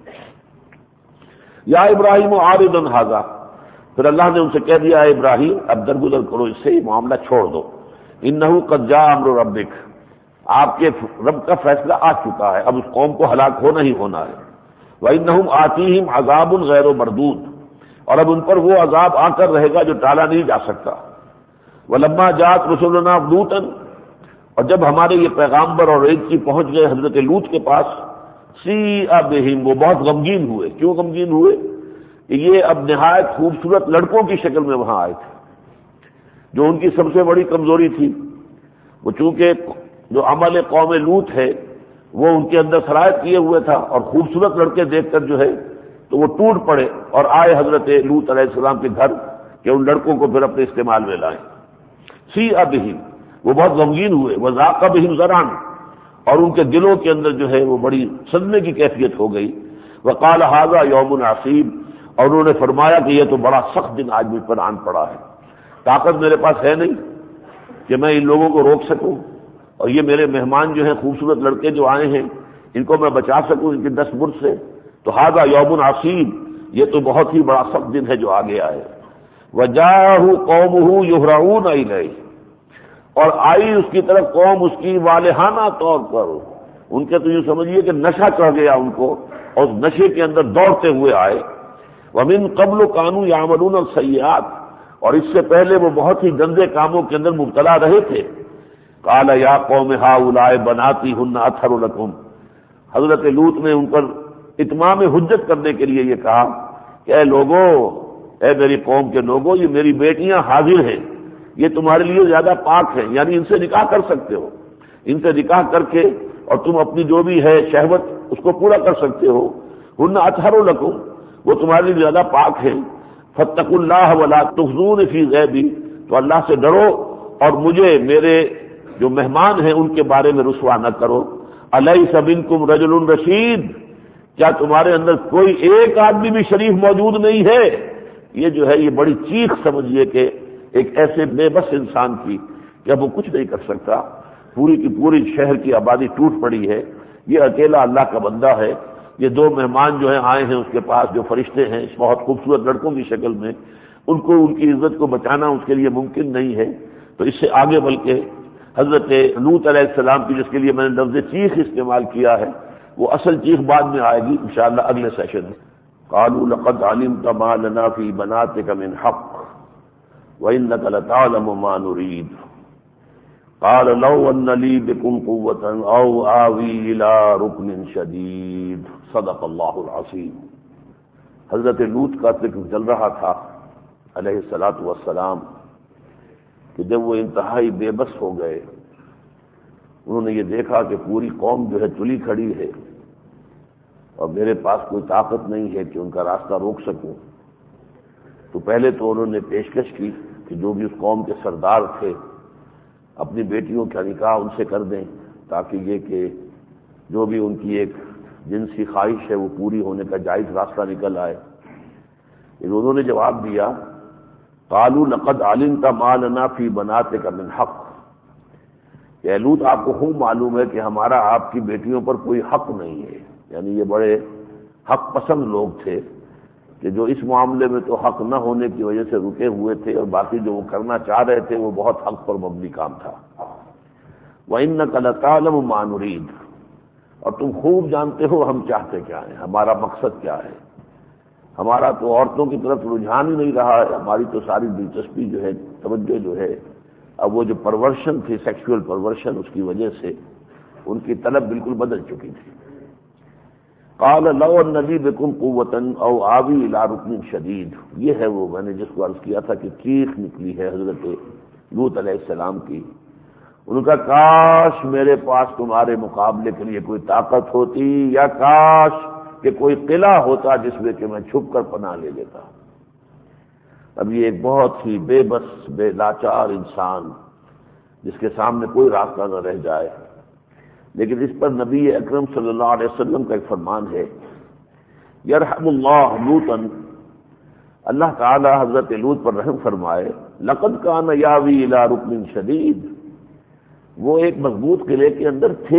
یا ابراہیم عارض عن ھذا، پھر اللہ نے ان سے کہہ دیا ہے ابراہیم اب درگزر کرو اس سے، یہ معاملہ چھوڑ دو۔ انہ قد جاء امر ربک، آپ کے رب کا فیصلہ آ چکا ہے، اب اس قوم کو ہلاک ہونا ہی ہونا ہے۔ وانہم آتیہم عذاب غیر مردود، اور اب ان پر وہ عذاب آ کر رہے گا جو ٹالا نہیں جا سکتا۔ ولما جاءت رسلنا لوطا، اور جب ہمارے یہ پیغامبر اور ایک کی پہنچ گئے حضرت لوط کے پاس، سیء بہم، وہ بہت غمگین ہوئے۔ کیوں غمگین ہوئے؟ کہ یہ اب نہایت خوبصورت لڑکوں کی شکل میں وہاں آئے تھے، جو ان کی سب سے بڑی کمزوری تھی۔ وہ چونکہ جو عمل قوم لوط ہے وہ ان کے اندر سرایت کیے ہوئے تھا، اور خوبصورت لڑکے دیکھ کر جو ہے تو وہ ٹوٹ پڑے اور آئے حضرت لوط علیہ السلام کے گھر کہ ان لڑکوں کو پھر اپنے استعمال میں لائیں۔ سیء بہم، وہ بہت غمگین ہوئے۔ وذاق بہم ذرعن، اور ان کے دلوں کے اندر جو ہے وہ بڑی صدمے کی کیفیت ہو گئی۔ وقال ھذا یوم عصیب، اور انہوں نے فرمایا کہ یہ تو بڑا سخت دن آج مجھ پر آن پڑا ہے، طاقت میرے پاس ہے نہیں کہ میں ان لوگوں کو روک سکوں، اور یہ میرے مہمان جو ہیں خوبصورت لڑکے جو آئے ہیں ان کو میں بچا سکوں ان کی دست برد سے، تو ھذا یوم عصیب، یہ تو بہت ہی بڑا سخت دن ہے جو آگے آئے۔ وجاءہ قومہ یہرعون الیہ، اور آئی اس کی طرف قوم اس کی والہانہ طور پر، ان کے تو یوں سمجھیے کہ نشہ چڑھ گیا ان کو، اور اس نشے کے اندر دوڑتے ہوئے آئے۔ ومن قبل کانوا یعملون السیئات، اور اس سے پہلے وہ بہت ہی گندے کاموں کے اندر مبتلا رہے تھے۔ قال یا قوم ہؤلاء بناتی ہن اطہر لکم، حضرت لوط نے ان پر اتمام حجت کرنے کے لیے یہ کہا کہ اے لوگوں، اے میری قوم کے لوگوں، یہ میری بیٹیاں حاضر ہیں، یہ تمہارے لیے زیادہ پاک ہیں، یعنی ان سے نکاح کر سکتے ہو، ان سے نکاح کر کے اور تم اپنی جو بھی ہے شہوت اس کو پورا کر سکتے ہو۔ ہن اطہر لکم، وہ تمہارے لیے زیادہ پاک ہیں۔ فاتقوا اللہ ولا تخزون فی غیبی، تو اللہ سے ڈرو اور مجھے میرے جو مہمان ہیں ان کے بارے میں رسوا نہ کرو۔ الیس منکم رجل رشید، کیا تمہارے اندر کوئی ایک آدمی بھی شریف موجود نہیں ہے؟ یہ جو ہے یہ بڑی چیخ سمجھیے کہ ایک ایسے بے بس انسان کی کہ اب وہ کچھ نہیں کر سکتا، پوری کی پوری شہر کی آبادی ٹوٹ پڑی ہے، یہ اکیلا اللہ کا بندہ ہے۔ یہ دو مہمان جو ہیں آئے ہیں اس کے پاس، جو فرشتے ہیں اس بہت خوبصورت لڑکوں کی شکل میں، ان کو ان کی عزت کو بچانا اس کے لیے ممکن نہیں ہے۔ تو اس سے آگے بلکہ حضرت لوط علیہ السلام کی جس کے لیے میں نے لفظ چیخ استعمال کیا ہے، وہ اصل چیخ بعد میں آئے گی انشاءاللہ اگلے سیشن میں۔ قالوا لقد علمت ما لنا في بناتك من حق وإنك لتعلم ما نريد قال لو أن لي بكم قوة أو آوي إلى ركن شديد صدق اللہ العظیم۔ حضرت لوط کا ذکر چل رہا تھا علیہ الصلاۃ والسلام کہ جب وہ انتہائی بے بس ہو گئے، انہوں نے یہ دیکھا کہ پوری قوم جو ہے تلی کھڑی ہے اور میرے پاس کوئی طاقت نہیں ہے کہ ان کا راستہ روک سکوں، تو پہلے تو انہوں نے پیشکش کی کہ جو بھی اس قوم کے سردار تھے اپنی بیٹیوں کا نکاح ان سے کر دیں، تاکہ یہ کہ جو بھی ان کی ایک جنسی خواہش ہے وہ پوری ہونے کا جائز راستہ نکل آئے۔ انہوں نے جواب دیا قالوا لقد علمت ما لنا فی بناتک من حق، کہ اے لوط آپ کو خوب معلوم ہے کہ ہمارا آپ کی بیٹیوں پر کوئی حق نہیں ہے. یعنی یہ بڑے حق پسند لوگ تھے کہ جو اس معاملے میں تو حق نہ ہونے کی وجہ سے رکے ہوئے تھے، اور باقی جو وہ کرنا چاہ رہے تھے وہ بہت حق پر مبنی کام تھا. وَإِنَّكَ لَتَعْلَمُ مَا نُرِيدُ، اور تم خوب جانتے ہو ہم چاہتے کیا ہیں، ہمارا مقصد کیا ہے. ہمارا تو عورتوں کی طرف رجحان ہی نہیں رہا ہے، ہماری تو ساری دلچسپی جو ہے، توجہ جو ہے، اب وہ جو پرورشن تھی، سیکشول پرورشن، اس کی وجہ سے ان کی طلب بالکل بدل چکی تھی. قال لو ان لي بكم قوة او آوي الى ركن شديد، یہ ہے وہ میں نے جس کو عرض کیا تھا کہ چیخ نکلی ہے حضرت لوط علیہ السلام کی. ان کا کاش میرے پاس تمہارے مقابلے کے لیے کوئی طاقت ہوتی، یا کاش کہ کوئی قلعہ ہوتا جس میں کہ میں چھپ کر پناہ لے لیتا. اب یہ ایک بہت ہی بے بس بے لاچار انسان جس کے سامنے کوئی راستہ نہ رہ جائے، لیکن اس پر نبی اکرم صلی اللہ علیہ وسلم کا ایک فرمان ہے، یرحم اللہ لوطا، اللہ تعالی حضرت لوط پر رحم فرمائے، لقد کان یاوی الی رکن شدید، وہ ایک مضبوط قلعے کے اندر تھے.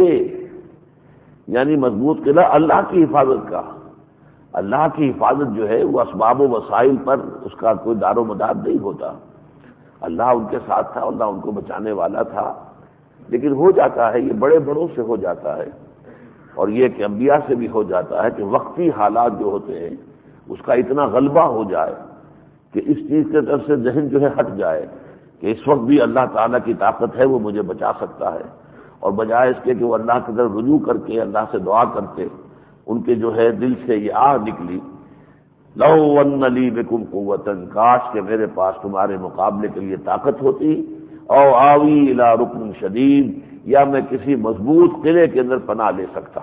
یعنی مضبوط قلعہ اللہ کی حفاظت کا. اللہ کی حفاظت جو ہے وہ اسباب و وسائل پر اس کا کوئی دار و مدار نہیں ہوتا. اللہ ان کے ساتھ تھا، اللہ ان کو بچانے والا تھا. لیکن ہو جاتا ہے، یہ بڑے بڑوں سے ہو جاتا ہے، اور یہ کہ انبیاء سے بھی ہو جاتا ہے کہ وقتی حالات جو ہوتے ہیں اس کا اتنا غلبہ ہو جائے کہ اس چیز کی طرف سے ذہن جو ہے ہٹ جائے کہ اس وقت بھی اللہ تعالیٰ کی طاقت ہے، وہ مجھے بچا سکتا ہے، اور بجائے اس کے کہ وہ اللہ کی طرف رجوع کر کے اللہ سے دعا کرتے، ان کے جو ہے دل سے یہ آہ نکلی، لو ان لی بکم قوۃ، کاش کہ میرے پاس تمہارے مقابلے کے لیے طاقت ہوتی، او آوی الی رکن شدید، یا میں کسی مضبوط قلعے کے اندر پناہ لے سکتا.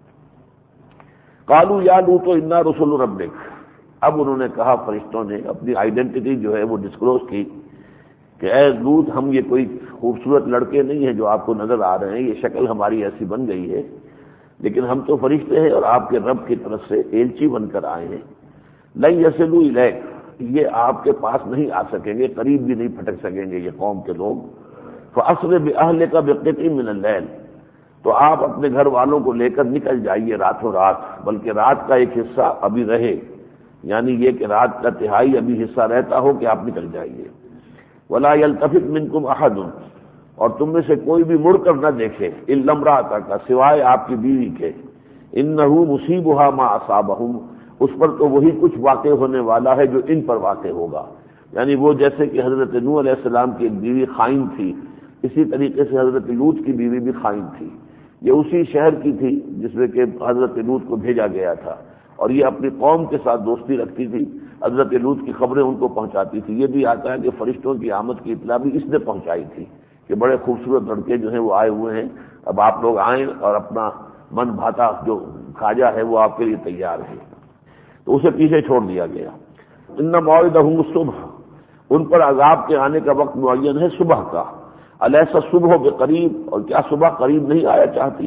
قالوا یا لوط انا رسول ربک، اب انہوں نے کہا، فرشتوں نے اپنی آئیڈینٹی جو ہے وہ ڈسکلوز کی کہ اے لوط، ہم یہ کوئی خوبصورت لڑکے نہیں ہیں جو آپ کو نظر آ رہے ہیں، یہ شکل ہماری ایسی بن گئی ہے، لیکن ہم تو فرشتے ہیں اور آپ کے رب کی طرف سے ایلچی بن کر آئے ہیں. لن یصلوا الیک، یہ آپ کے پاس نہیں آ سکیں گے، قریب بھی نہیں پھٹک سکیں گے یہ قوم کے لوگ. فاسر باہلک بقطع من اللیل، تو آپ اپنے گھر والوں کو لے کر نکل جائیے راتوں رات، بلکہ رات کا ایک حصہ ابھی رہے، یعنی یہ کہ رات کا تہائی ابھی حصہ رہتا ہو کہ آپ نکل جائیے. ولا یلتفت منکم احد، اور تم میں سے کوئی بھی مڑ کر نہ دیکھے، الا امرأتک، سوائے آپ کی بیوی کے، انہ مصیبھا ما اصابہم، اس پر تو وہی کچھ واقع ہونے والا ہے جو ان پر واقع ہوگا. یعنی وہ جیسے کہ حضرت نوح علیہ السلام کی ایک بیوی خائن تھی، اسی طریقے سے حضرت لوط کی بیوی بھی خائن تھی. یہ اسی شہر کی تھی جس میں کہ حضرت لوط کو بھیجا گیا تھا، اور یہ اپنی قوم کے ساتھ دوستی رکھتی تھی، حضرت لوط کی خبریں ان کو پہنچاتی تھی. یہ بھی آتا ہے کہ فرشتوں کی آمد کی اطلاع بھی اس نے پہنچائی تھی کہ بڑے خوبصورت لڑکے جو ہیں وہ آئے ہوئے ہیں، اب آپ لوگ آئیں اور اپنا من بھاتا جو کھاجا ہے وہ آپ کے لیے تیار ہے. تو اسے پیچھے چھوڑ دیا گیا. ان موعدہم الصبح، ان پر عذاب کے آنے کا وقت معین ہے صبح کا. الیس الصبح بقریب، اور کیا صبح قریب نہیں آیا چاہتی.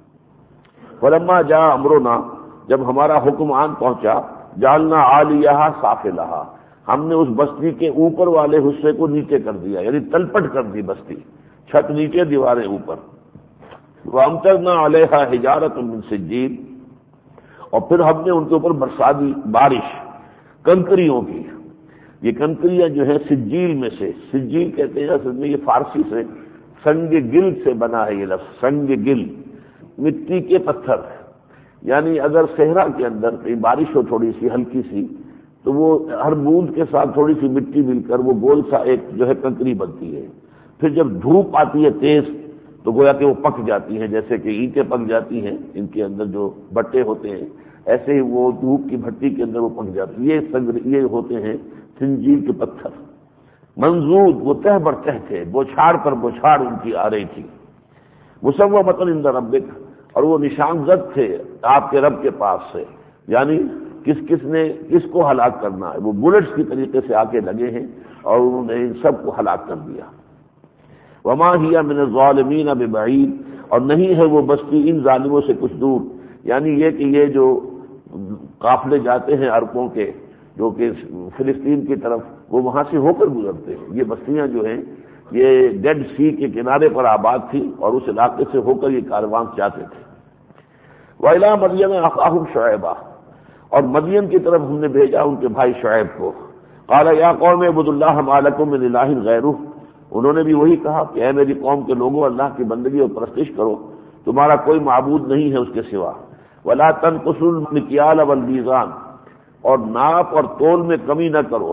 فلما جاء امرنا، جب ہمارا حکم آن پہنچا، جعلنا عالیہا سافلہا، ہم نے اس بستی کے اوپر والے حصے کو نیچے کر دیا، یعنی تلپٹ کر دی بستی، چھت نیچے دیواریں اوپر. وامطرنا علیہا حجارۃ من سجیل، اور پھر ہم نے ان کے اوپر برسا دی بارش کنکریوں کی. یہ کنکریاں جو ہیں سجیل میں سے، سجیل کہتے ہیں اصل میں یہ فارسی سے سنگ گل سے بنا ہے یہ لفظ، سنگ گل، مٹی کے پتھر. یعنی اگر صحرا کے اندر کہیں بارش ہو تھوڑی سی ہلکی سی، تو وہ ہر بوند کے ساتھ تھوڑی سی مٹی مل کر وہ گول سا ایک جو ہے کنکری بنتی ہے. پھر جب دھوپ آتی ہے تیز تو گویا کہ وہ پک جاتی ہیں، جیسے کہ اینٹیں پک جاتی ہیں، ان کے اندر جو بٹے ہوتے ہیں ایسے ہی وہ دھوپ کی بھٹی کے اندر وہ پک جاتی ہیں. یہ سنگ یہ ہوتے ہیں سنجیل کے پتھر. منضود، وہ تہ بر تہ تھے، بوچھاڑ پر بوچھاڑ ان کی آ رہی تھی. مسومۃ عند ربک، اور وہ نشان زد تھے آپ کے رب کے پاس سے، یعنی کس کس نے کس کو ہلاک کرنا ہے. وہ بلٹس کی طریقے سے آ کے لگے ہیں اور انہوں نے ان سب کو ہلاک کر دیا. وما ہی من الظالمین ببعید، اور نہیں ہے وہ بستی ان ظالموں سے کچھ دور. یعنی یہ کہ یہ جو قافلے جاتے ہیں عربوں کے، جو کہ فلسطین کی طرف، وہ وہاں سے ہو کر گزرتے ہیں۔ یہ بستیاں جو ہیں یہ ڈیڈ سی کے کنارے پر آباد تھی اور اس علاقے سے ہو کر یہ کاروان جاتے تھے۔ وَإِلَىٰ مَدْيَنَ أَخَاهُمْ شُعَيْبًا، اور مدین کی طرف ہم نے بھیجا ان کے بھائی شعیب کو۔ قَالَ يَا قَوْمِ اعْبُدُوا اللَّهَ مَا لَكُم مِّنْ إِلَٰهٍ غَيْرُهُ، انہوں نے بھی وہی کہا کہ اے میری قوم کے لوگوں، اللہ کی بندگی اور پرستش کرو، تمہارا کوئی معبود نہیں ہے اس کے سوا۔ وَلَا تَنقُصُوا الْمِكْيَالَ وَالْمِيزَانَ، اور ناپ اور تول میں کمی نہ کرو۔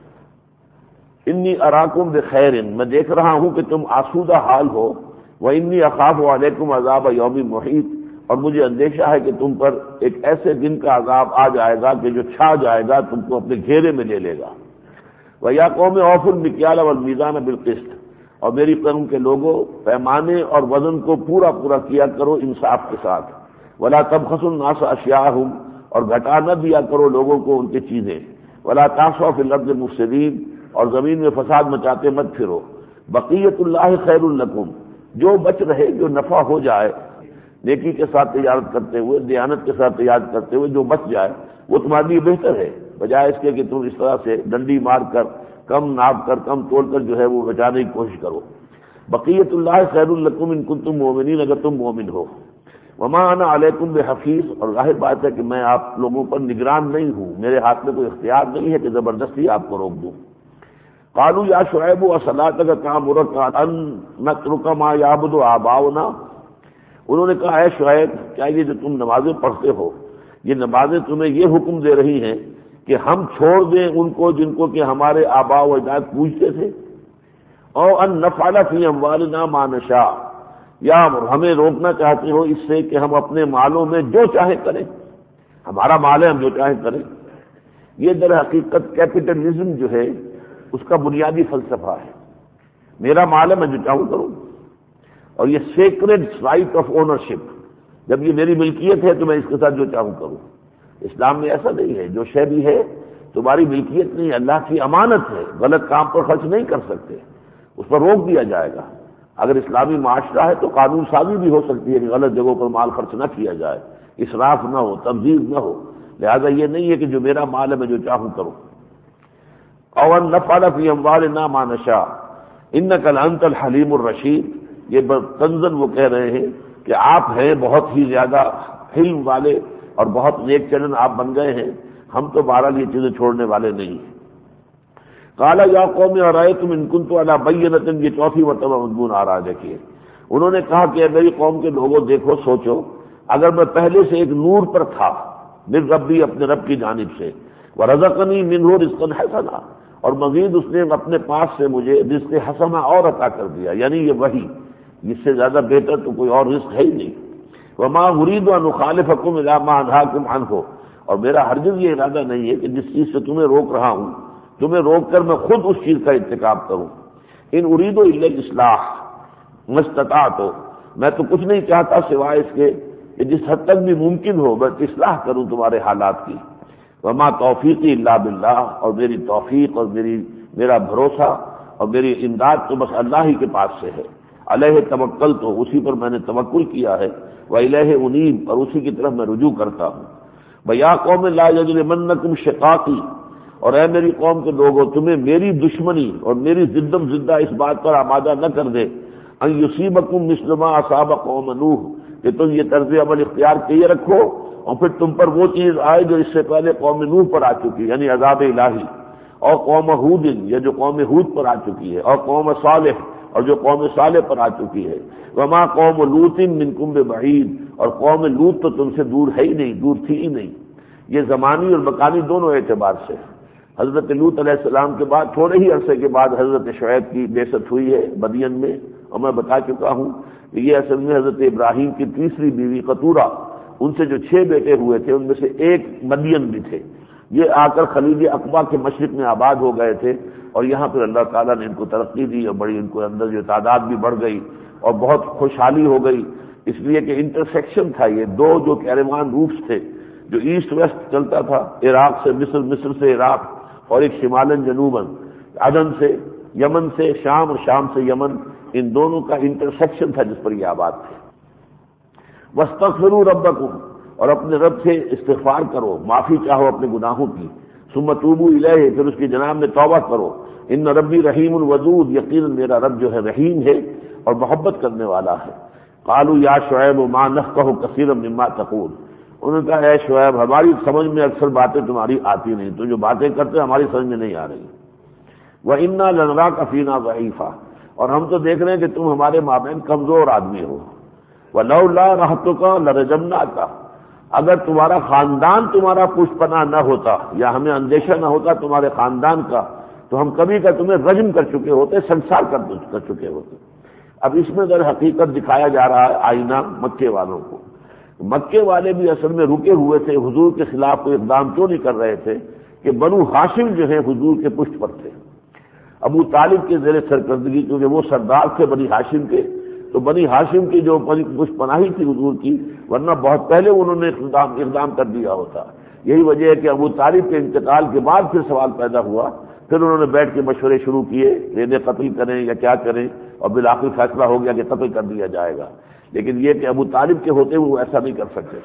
انی اراکم بخیر، میں دیکھ رہا ہوں کہ تم آسودہ حال ہو۔ وانی اخاف علیکم عذاب یوم محیط، اور مجھے اندیشہ ہے کہ تم پر ایک ایسے دن کا عذاب آ جائے گا کہ جو چھا جائے گا، تم کو اپنے گھیرے میں لے لے گا۔ وَيَا قَوْمِ أَوْفُوا الْمِكْيَالَ وَالْمِيزَانَ بِالْقِسْطِ، اور میری قوم کے لوگوں، پیمانے اور وزن کو پورا پورا کیا کرو انصاف کے ساتھ۔ وَلَا تَبْخَسُوا النَّاسَ أَشْيَاءَهُمْ، اور گھٹا نہ دیا کرو لوگوں کو ان کی چیزیں۔ وَلَا تَعْثَوْا فِي الْأَرْضِ مُفْسِدِينَ، اور زمین میں فساد مچاتے مت پھرو۔ بقیت اللہ خیر لکم، جو بچ رہے، جو نفع ہو جائے، نیکی کے ساتھ تجارت کرتے ہوئے، دیانت کے ساتھ تجارت کرتے ہوئے جو بچ جائے وہ تمہارے لیے بہتر ہے، بجائے اس کے کہ تم اس طرح سے ڈنڈی مار کر، کم ناپ کر، کم تول کر جو ہے وہ بچانے کی کوشش کرو۔ بقیت اللہ خیر لکم ان کنتم مؤمنین، اگر تم مومن ہو۔ وما انا علیکم بحفیظ، اور ظاہر بات ہے کہ میں آپ لوگوں پر نگران نہیں ہوں، میرے ہاتھ میں کوئی اختیار نہیں ہے کہ زبردستی آپ کو روک دوں۔ قالوا یا شعیب اصلاتک تأمرک ان نترک ما یعبد آباؤنا، انہوں نے کہا اے شعیب، کیا یہ جو تم نمازیں پڑھتے ہو، یہ نمازیں تمہیں یہ حکم دے رہی ہیں کہ ہم چھوڑ دیں ان کو جن کو کہ ہمارے آباء و اجداد پوجتے تھے؟ او ان نفعل فی اموالنا ما نشاء، یا ہمیں روکنا چاہتے ہو اس سے کہ ہم اپنے مالوں میں جو چاہے کریں، ہمارا مال ہے ہم جو چاہے کریں۔ یہ در حقیقت کیپٹلزم جو ہے اس کا بنیادی فلسفہ ہے، میرا مال ہے میں جو چاہوں کروں، اور یہ سیکریڈ رائٹ آف اونرشپ، جب یہ میری ملکیت ہے تو میں اس کے ساتھ جو چاہوں کروں۔ اسلام میں ایسا نہیں ہے، جو شے بھی ہے تمہاری ملکیت نہیں، اللہ کی امانت ہے، غلط کام پر خرچ نہیں کر سکتے، اس پر روک دیا جائے گا۔ اگر اسلامی معاشرہ ہے تو قانون سازی بھی ہو سکتی ہے کہ غلط جگہوں پر مال خرچ نہ کیا جائے، اسراف نہ ہو، تبذیر نہ ہو، لہذا یہ نہیں ہے کہ جو میرا مال ہے میں جو چاہوں کروں۔ او ان نفعل فی اموالنا ما نشاء انک لانت الحلیم الرشید، یہ تنزل وہ کہہ رہے ہیں کہ آپ ہیں بہت ہی زیادہ حلم والے اور بہت نیک چلن آپ بن گئے ہیں، ہم تو بہرحال یہ چیزیں چھوڑنے والے نہیں ہیں۔ قال یا قوم ارایتم ان کنت علی بینۃ، یہ چوتھی مرتبہ مضمون آ رہا ہے، دیکھیے انہوں نے کہا کہ میری قوم کے لوگوں دیکھو، سوچو، اگر میں پہلے سے ایک نور پر تھا من ربی، اپنے رب کی جانب سے، ورزقنی منہ رزقا حسنا، اور مزید اس نے اپنے پاس سے مجھے رزق حسنا اور عطا کر دیا، یعنی یہ وہی، اس سے زیادہ بہتر تو کوئی اور رزق ہے ہی نہیں۔ وما اريد ان اخالفکم الی ما انہاکم عنہ، اور میرا ہرگز یہ ارادہ نہیں ہے کہ جس چیز سے تمہیں روک رہا ہوں، تمہیں روک کر میں خود اس چیز کا ارتکاب کروں۔ ان اريد الا الاصلاح ما استطعت، میں تو کچھ نہیں چاہتا سوائے اس کے کہ جس حد تک بھی ممکن ہو میں اصلاح کروں تمہارے حالات کی۔ وما توفیقی الا باللہ، اور میری توفیق اور میری میرا بھروسہ اور میری امداد تو بس اللہ ہی کے پاس سے ہے۔ علیہ توکل، تو اسی پر میں نے توکل کیا ہے، وإلیہ انیب، اور اسی کی طرف میں رجوع کرتا ہوں۔ ویا قوم لا یجرمنکم شقاقی، اور اے میری قوم کے لوگوں، تمہیں میری دشمنی اور میری ضدم زدہ اس بات پر آمادہ نہ کر دے ان یصیبکم مثل ما اصاب قوم نوح، کہ تم یہ طرز عمل اختیار کیے رکھو اور پھر تم پر وہ چیز آئے جو اس سے پہلے قوم نوح پر آ چکی، یعنی عذاب الہی، اور قوم ہود، یا جو قوم ہود پر آ چکی ہے، اور قوم صالح، اور جو قوم صالح پر آ چکی ہے۔ وما قوم لوط منکم ببعید، اور قوم لوط تو تم سے دور ہے ہی نہیں، دور تھی ہی نہیں۔ یہ زمانی اور مکانی دونوں اعتبار سے، حضرت لوط علیہ السلام کے بعد تھوڑے ہی عرصے کے بعد حضرت شعیب کی بعثت ہوئی ہے مدین میں، اور میں بتا چکا ہوں کہ یہ اصل میں حضرت ابراہیم کی تیسری بیوی قطورہ، ان سے جو چھ بیٹے ہوئے تھے ان میں سے ایک مدین بھی تھے، یہ آ کر خلیج عقبہ کے مشرق میں آباد ہو گئے تھے، اور یہاں پھر اللہ تعالیٰ نے ان کو ترقی دی اور بڑی ان کو اندر جو تعداد بھی بڑھ گئی اور بہت خوشحالی ہو گئی، اس لیے کہ انٹرسیکشن تھا، یہ دو جو کیروان روٹس تھے جو ایسٹ ویسٹ چلتا تھا، عراق سے مصر، مصر سے عراق، اور ایک شمالن جنوباً، عدن سے یمن سے شام اور شام سے یمن، ان دونوں کا انٹرسیکشن تھا جس پر یہ آباد تھے۔ وَاسْتَغْفِرُوا رَبَّكُمْ، اور اپنے رب سے استغفار کرو، معافی چاہو اپنے گناہوں کی، ثم توبوا الیہ، پھر اس کی جناب میں توبہ کرو، ان ربی رحیم الودود، یقیناً میرا رب جو ہے رحیم ہے اور محبت کرنے والا ہے۔ قالوا یا شعیب ما نفقہ کثیرا مما تقول، انہوں نے کہا اے شعیب ہماری سمجھ میں اکثر باتیں تمہاری آتی نہیں، تو جو باتیں کرتے ہماری سمجھ میں نہیں آ رہی۔ وَإِنَّا لَنَرَاكَ فِينَا ضَعِيفًا، اور ہم تو دیکھ رہے ہیں کہ تم ہمارے مابین کمزور آدمی ہو۔ وَلَوْلَا رَحْتُكَ لَرَجَمْنَاكَ، اگر تمہارا خاندان تمہارا پشت پناہ نہ ہوتا یا ہمیں اندیشہ نہ ہوتا تمہارے خاندان کا، تو ہم کبھی کا تمہیں رجم کر چکے ہوتے، سنسار کر کر چکے ہوتے۔ اب اس میں در حقیقت دکھایا جا رہا ہے آئینہ مکے والوں کو۔ مکے والے بھی اصل میں رکے ہوئے تھے، حضور کے خلاف کوئی اقدام کیوں نہیں کر رہے تھے کہ بنو ہاشم جو ہے حضور کے پشت پر تھے، ابو طالب کے زیر سرکردگی، کیونکہ وہ سردار تھے بنی ہاشم کے، تو بنی ہاشم کی جو پشت پناہی تھی حضور کی، ورنہ بہت پہلے انہوں نے اقدام اقدام کر دیا ہوتا۔ یہی وجہ ہے کہ ابو طالب کے انتقال کے بعد پھر سوال پیدا ہوا، پھر انہوں نے بیٹھ کے مشورے شروع کیے، انہیں قتل کریں یا کیا کریں، اور بالآخر فیصلہ ہو گیا کہ قتل کر دیا جائے گا۔ لیکن یہ کہ ابو طالب کے ہوتے ہوئے وہ ایسا نہیں کر سکتے۔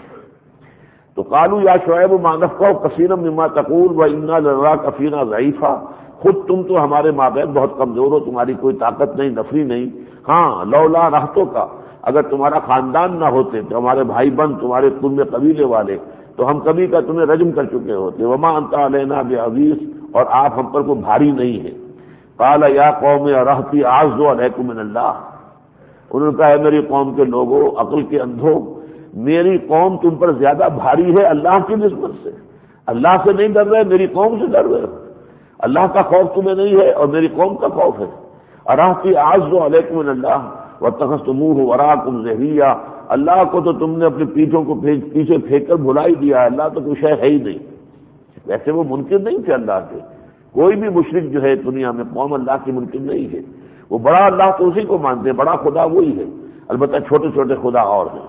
تو قالوا یا شعیب ما نفقہ کثیرا مما تقول وإنا لنراک فینا ضعیفا، خود تم تو ہمارے مابین بہت کمزور ہو، تمہاری کوئی طاقت نہیں، نفری نہیں۔ ہاں لولا رہتوں کا، اگر تمہارا خاندان نہ ہوتے تو ہمارے بھائی بند تمہارے تم میں قبیلے والے، تو ہم کبھی کا تمہیں رجم کر چکے ہوتے۔ وما انت علینا بعزیز، اور آپ ہم پر کوئی بھاری نہیں ہے۔ قال یا قوم رہتی اعز علیکم من اللہ، انہوں نے کہا ہے میری قوم کے لوگوں، عقل کے اندھو، میری قوم تم پر زیادہ بھاری ہے اللہ کی نسبت سے۔ اللہ سے نہیں ڈر رہے، میری قوم سے ڈر رہے ہو۔ اللہ کا خوف تمہیں نہیں ہے اور میری قوم کا خوف ہے۔ اراحتی اعز علیکم من اللہ واتخذتموہ وراءکم ظہریا، اللہ کو تو تم نے اپنی پیٹھوں کو پیچھے پھینک کر بھلا ہی دیا ہے، اللہ تو کچھ ہے ہی نہیں۔ ویسے وہ ممکن نہیں تھے اللہ کے، کوئی بھی مشرک جو ہے دنیا میں قوم اللہ کی ممکن نہیں ہے۔ وہ بڑا اللہ تو اسی کو مانتے ہیں، بڑا خدا وہی ہے، البتہ چھوٹے چھوٹے خدا اور ہیں۔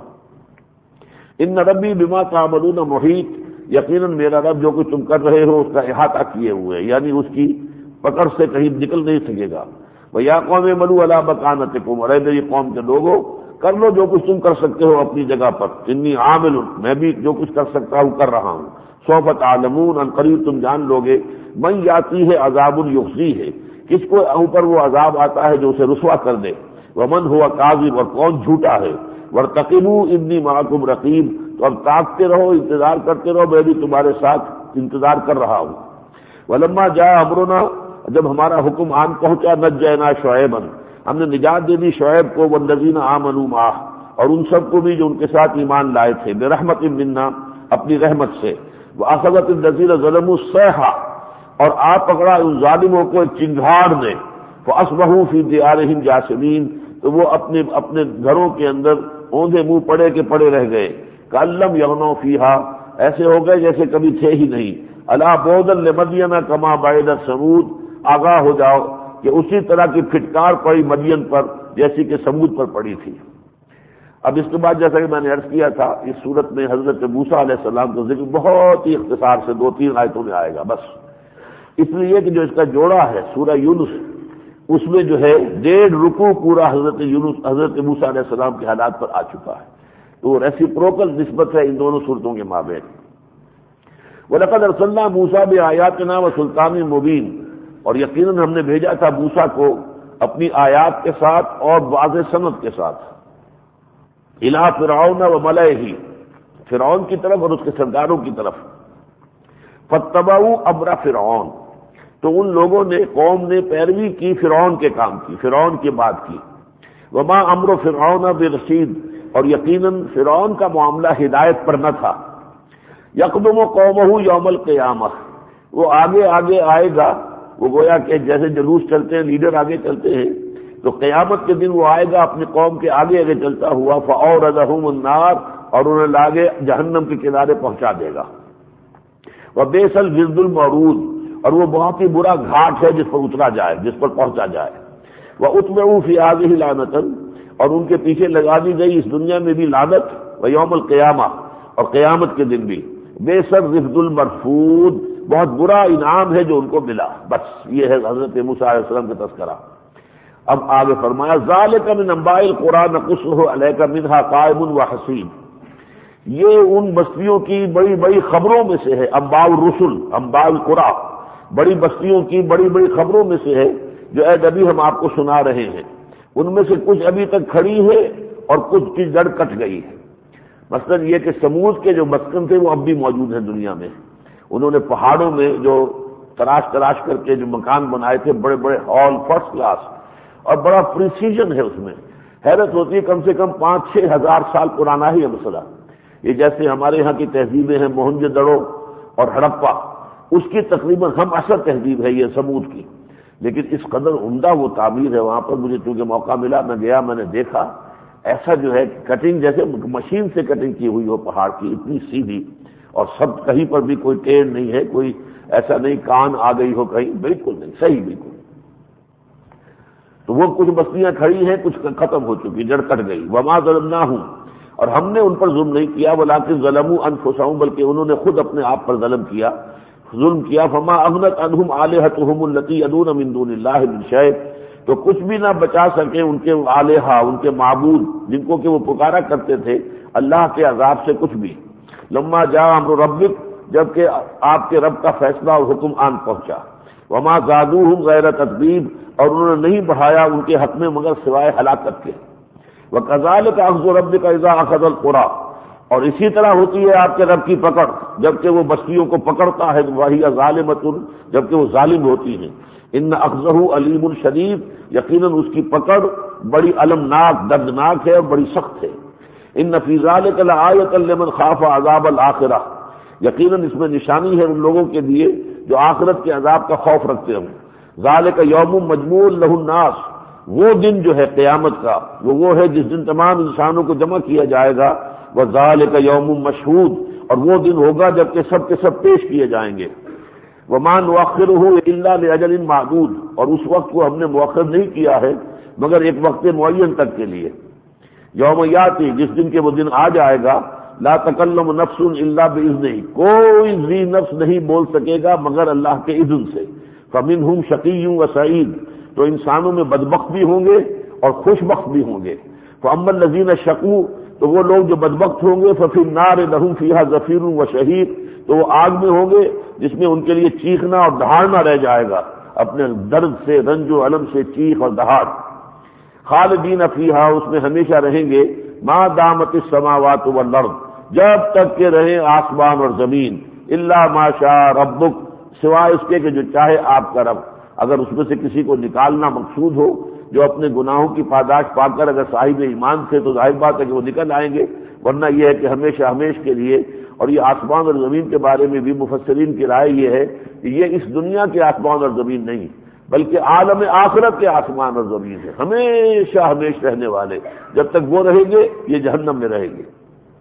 ان ربی بما تعملون محیط، یقیناً میرا رب جو کچھ تم کر رہے ہو اس کا احاطہ کیے ہوئے، یعنی اس کی پکڑ سے کہیں نکل نہیں سکے گا۔ وَيَا قَوْمِ اعْمَلُوا عَلَىٰ مَكَانَتِكُمْ، اور اے میری قوم کے لوگوں کر لو جو کچھ تم کر سکتے ہو اپنی جگہ پر، انی عامل، میں بھی جو کچھ کر سکتا ہوں کر رہا ہوں۔ سوف تعلمون، ان قریب تم جان لوگے، من یاتی ہے عذاب یخزی ہے، کس کو اوپر وہ عذاب آتا ہے جو اسے رسوا کر دے، ومن ہوا کاذب، اور کون جھوٹا ہے، وارتقبوا انی معکم رقیب، تو اب تاکتے رہو، انتظار کرتے رہو، میں بھی تمہارے ساتھ انتظار کر رہا ہوں۔ ولما جاء امرنا، جب ہمارا حکم آن پہنچا، نجینا شعیبا، ہم نے نجات دے دی شعیب کو، والذین آمنوا معہ، اور ان سب کو بھی جو ان کے ساتھ ایمان لائے تھے، برحمت منا، اپنی رحمت سے، واخذت الذین ظلموا الصیحہ، اور آ پکڑا ان ظالموں کو ایک چنگھاڑ نے، فاصبحوا فی دیارہم جاثمین، تو وہ اپنے اپنے گھروں کے اندر اوندھے منہ پڑے کے پڑے رہ گئے، کأن لم یغنوا فیہا، ایسے ہو گئے جیسے کبھی تھے ہی نہیں۔ الا بعدا لمدین کما بعدت ثمود، آگاہ ہو جاؤ کہ اسی طرح کی پھٹکار پڑی مدین پر جیسی کہ سمود پر پڑی تھی۔ اب اس کے بعد جیسا کہ میں نے عرض کیا تھا، اس صورت میں حضرت موسیٰ علیہ السلام کا ذکر بہت ہی اختصار سے دو تین آیتوں میں آئے گا بس، اس لیے کہ جو اس کا جوڑا ہے سورہ یونس، اس میں جو ہے ڈیڑھ رکوع پورا حضرت یونس حضرت موسیٰ علیہ السلام کے حالات پر آ چکا ہے، تو وہ ریسیپروکل نسبت ہے ان دونوں صورتوں کے مابین۔ وَلَقَدْ أَرْسَلْنَا مُوسَىٰ بِآيَاتِنَا وَسُلْطَانٍ مُبِينٍ، اور یقیناً ہم نے بھیجا تھا موسیٰ کو اپنی آیات کے ساتھ اور واضح سند کے ساتھ، اِلَىٰ فِرْعَوْنَ وَمَلَئِهِ، فرعون کی طرف اور اس کے سرداروں کی طرف، فَاتَّبَعُوا أَمْرَ فِرْعَوْنَ، تو ان لوگوں نے قوم نے پیروی کی فرعون کے کام کی، فرعون کی بات کی، وَمَا أَمْرُ فِرْعَوْنَ بِرَشِيدٍ، اور یقیناً فرعون کا معاملہ ہدایت پر نہ تھا، یقدم قومہ یوم القیامہ، وہ آگے آگے آئے گا، وہ گویا کہ جیسے جلوس چلتے ہیں لیڈر آگے چلتے ہیں، تو قیامت کے دن وہ آئے گا اپنے قوم کے آگے آگے چلتا ہوا، فَأَوْرَدَهُمُ النَّارَ، اور انہیں لاگے جہنم کے کنارے پہنچا دے گا، وَبِئْسَ الْوِرْدُ الْمَوْرُودُ، اور وہ بہت ہی برا گھاٹ ہے جس پر اترا جائے، جس پر پہنچا جائے، وَأُتْبِعُوا فِي هَٰذِهِ لَعْنَةً، اور ان کے پیچھے لگا دی گئی اس دنیا میں بھی لعنت، وَيَوْمَ الْقِيَامَةِ، اور قیامت کے دن بھی، بِئْسَ الرِّفْدُ الْمَرْفُودُ، بہت برا انعام ہے جو ان کو ملا۔ بس یہ ہے حضرت موسیٰ علیہ السلام کا تذکرہ۔ اب آگے فرمایا ذَلِكَ مِنْ أَنبَاءِ الْقُرَىٰ نَقُصُّهُ عَلَيْكَ مِنْهَا قَائِمٌ وَحَصِيدٌ، یہ ان بستیوں کی بڑی بڑی خبروں میں سے ہے، انباء الرسل، انباء القرى، بڑی بستیوں کی بڑی بڑی خبروں میں سے ہے جو اے نبی ہم آپ کو سنا رہے ہیں۔ ان میں سے کچھ ابھی تک کھڑی ہے اور کچھ کی جڑ کٹ گئی ہے۔ مثلا یہ کہ سمود کے جو مسکن تھے وہ اب بھی موجود ہیں دنیا میں۔ انہوں نے پہاڑوں میں جو تراش تراش کر کے جو مکان بنائے تھے، بڑے بڑے ہال، فرسٹ کلاس، اور بڑا پریسیجن ہے اس میں۔ حیرت ہوتی ہے، کم سے کم پانچ چھ ہزار سال پرانا ہی ہے مسئلہ۔ یہ جیسے ہمارے ہاں کی تہذیبیں ہیں موہنجو دڑو اور ہڑپا، اس کی تقریباً ہم اثر تہذیب ہے یہ سمود کی، لیکن اس قدر عمدہ وہ تعمیر ہے وہاں پر۔ مجھے چونکہ موقع ملا، میں گیا، میں نے دیکھا ایسا جو ہے کٹنگ جیسے مشین سے کٹنگ کی ہوئی ہو پہاڑ کی، اتنی سیدھی، اور سب کہیں پر بھی کوئی ٹیڑھ نہیں ہے، کوئی ایسا نہیں کان آ گئی ہو کہیں، بالکل نہیں، صحیح بالکل۔ تو وہ کچھ بستیاں کھڑی ہیں، کچھ ختم ہو چکی، جڑ کٹ گئی۔ وما ظلمناہم، اور ہم نے ان پر ظلم نہیں کیا، ولکن ظلموا انفسہم، بلکہ انہوں نے خود اپنے آپ پر ظلم کیا ظلم کیا فما اغنت عنہم آلہتہم التی یدعون من دون اللہ من شیء، تو کچھ بھی نہ بچا سکے ان کے آلہہ، ان کے معبود جن کو کہ وہ پکارا کرتے تھے اللہ کے عذاب سے کچھ بھی۔ لما جاء امر ربک، جبکہ آپ کے رب کا فیصلہ اور حکم آن پہنچا۔ وما زادوہم غیر تتبیب، اور انہوں نے نہیں بڑھایا ان کے حق میں مگر سوائے ہلاکت کے۔ وَكَذَلِكَ أَخْذُ رَبِّكَ إِذَا أَخَذَ الْقُرَىٰ، اور اسی طرح ہوتی ہے آپ کے رب کی پکڑ جبکہ وہ بستیوں کو پکڑتا ہے، وَهِيَ ظَالِمَةٌ، جبکہ وہ ظالم ہوتی ہیں۔ إِنَّ أَخْذَهُ أَلِيمٌ شَدِيدٌ، یقیناً اس کی پکڑ بڑی المناک، دردناک ہے اور بڑی سخت ہے۔ إِنَّ فِي ذَلِكَ لَآيَةً لِمَنْ خَافَ عَذَابَ الْآخِرَةِ، یقیناً اس میں نشانی ہے ان لوگوں کے لیے جو آخرت کے عذاب کا خوف رکھتے ہوں۔ ذَلِكَ يَوْمٌ مَجْمُوعٌ لَهُ النَّاسُ، وہ دن جو ہے قیامت کا، وہ وہ ہے جس دن تمام انسانوں کو جمع کیا جائے گا۔ وَذَلِكَ يَوْمٌ مَشْهُودٌ، اور وہ دن ہوگا جبکہ سب کے سب پیش کیے جائیں گے۔ وَمَا نُؤَخِّرُهُ إِلَّا لِأَجَلٍ مَّعْدُودٍ، اور اس وقت کو ہم نے مؤخر نہیں کیا ہے مگر ایک وقت معین تک کے لیے۔ یوم یاتی، جس دن کے وہ دن آ جائے گا، لا تکلم نفس الا بإذنہ، کوئی ذی نفس نہیں بول سکے گا مگر اللہ کے اذن سے۔ فمنہم شقی و سعید، تو انسانوں میں بدبخت بھی ہوں گے اور خوش بخت بھی ہوں گے۔ فاما الذین شقوا، تو وہ لوگ جو بدبخت ہوں گے، ففی النار لہم فیہا زفیر و شہیق، تو وہ آگ میں ہوں گے جس میں ان کے لیے چیخنا اور دہاڑنا رہ جائے گا، اپنے درد سے، رنج و الم سے چیخ اور دہاڑ۔ خالدین فیہا، اس میں ہمیشہ رہیں گے، ما دامت السماوات والارض، جب تک کہ رہیں آسمان اور زمین، الا ما شاء ربک، سوائے اس کے کہ جو چاہے آپ کا رب۔ اگر اس میں سے کسی کو نکالنا مقصود ہو، جو اپنے گناہوں کی پاداش پا کر اگر صاحب ایمان تھے تو ظاہر بات ہے کہ وہ نکل آئیں گے، ورنہ یہ ہے کہ ہمیشہ ہمیش کے لیے۔ اور یہ آسمان اور زمین کے بارے میں بھی مفسرین کی رائے یہ ہے کہ یہ اس دنیا کے آسمان اور زمین نہیں بلکہ عالم آخرت کے آسمان اور زمین ہے، ہمیشہ ہمیش رہنے والے۔ جب تک وہ رہیں گے یہ جہنم میں رہیں گے۔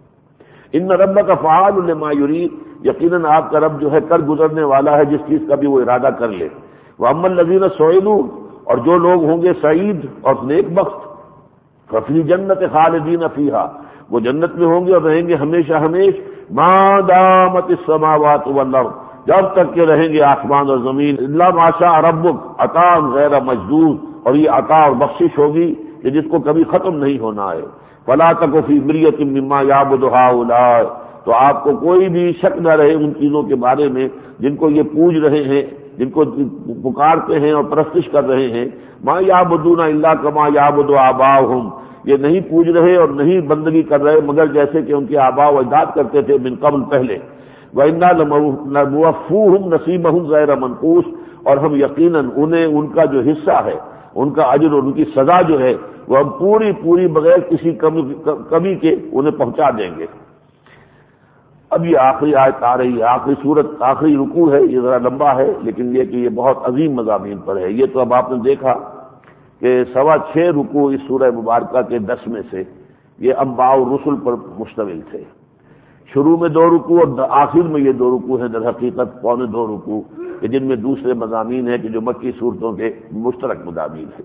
ان ربک فعال لما یرید، یقیناً آپ کا رب جو ہے کر گزرنے والا ہے جس چیز کا بھی وہ ارادہ کر لے۔ وَأَمَّا الَّذِينَ سُعِدُوا، اور جو لوگ ہوں گے سعید اور نیک بخت، فَفِي جَنَّةِ خَالِدِينَ فِيهَا، وہ جنت میں ہوں گے اور رہیں گے ہمیشہ ہمیش، مَا دَامَتِ السَّمَاوَاتُ وَالْأَرْضُ، جب تک کہ رہیں گے آسمان اور زمین، إِلَّا مَا شَاءَ رَبُّكَ، عطاء غیر مجدود، اور یہ عطا اور بخشش ہوگی کہ جس کو کبھی ختم نہیں ہونا ہے۔ فَلَا تَكُ فِي مِرْيَةٍ مِّمَّا يَعْبُدُ هَٰؤُلَاءِ، تو آپ کو کوئی بھی شک نہ رہے ان چیزوں کے بارے میں جن کو یہ پوج رہے ہیں، جن کو پکارتے ہیں اور پرستش کر رہے ہیں۔ ما یعبدون الا کما یعبد آباؤہم، یہ نہیں پوج رہے اور نہیں بندگی کر رہے مگر جیسے کہ ان کے آباء و اجداد کرتے تھے من قبل پہلے۔ وَإِنَّا لَمُوَفُّوهُمْ نَصِيبَهُمْ غَيْرَ مَنقُوصٍ، اور ہم یقیناً انہیں ان کا جو حصہ ہے، ان کا اجر اور ان کی سزا جو ہے وہ ہم پوری پوری بغیر کسی کمی کمی کے انہیں پہنچا دیں گے۔ اب یہ آخری آیت آ رہی ہے، آخری سورت، آخری رکوع ہے، یہ ذرا لمبا ہے لیکن یہ کہ یہ بہت عظیم مضامین پر ہے۔ یہ تو اب آپ نے دیکھا کہ سوا چھ رکوع اس سورہ مبارکہ کے دس میں سے یہ انباء الرسل پر مشتمل تھے۔ شروع میں دو رکوع اور آخر میں یہ دو رکوع ہیں، در حقیقت پونے دو رکوع کہ جن میں دوسرے مضامین ہیں کہ جو مکی صورتوں کے مشترک مضامین ہیں۔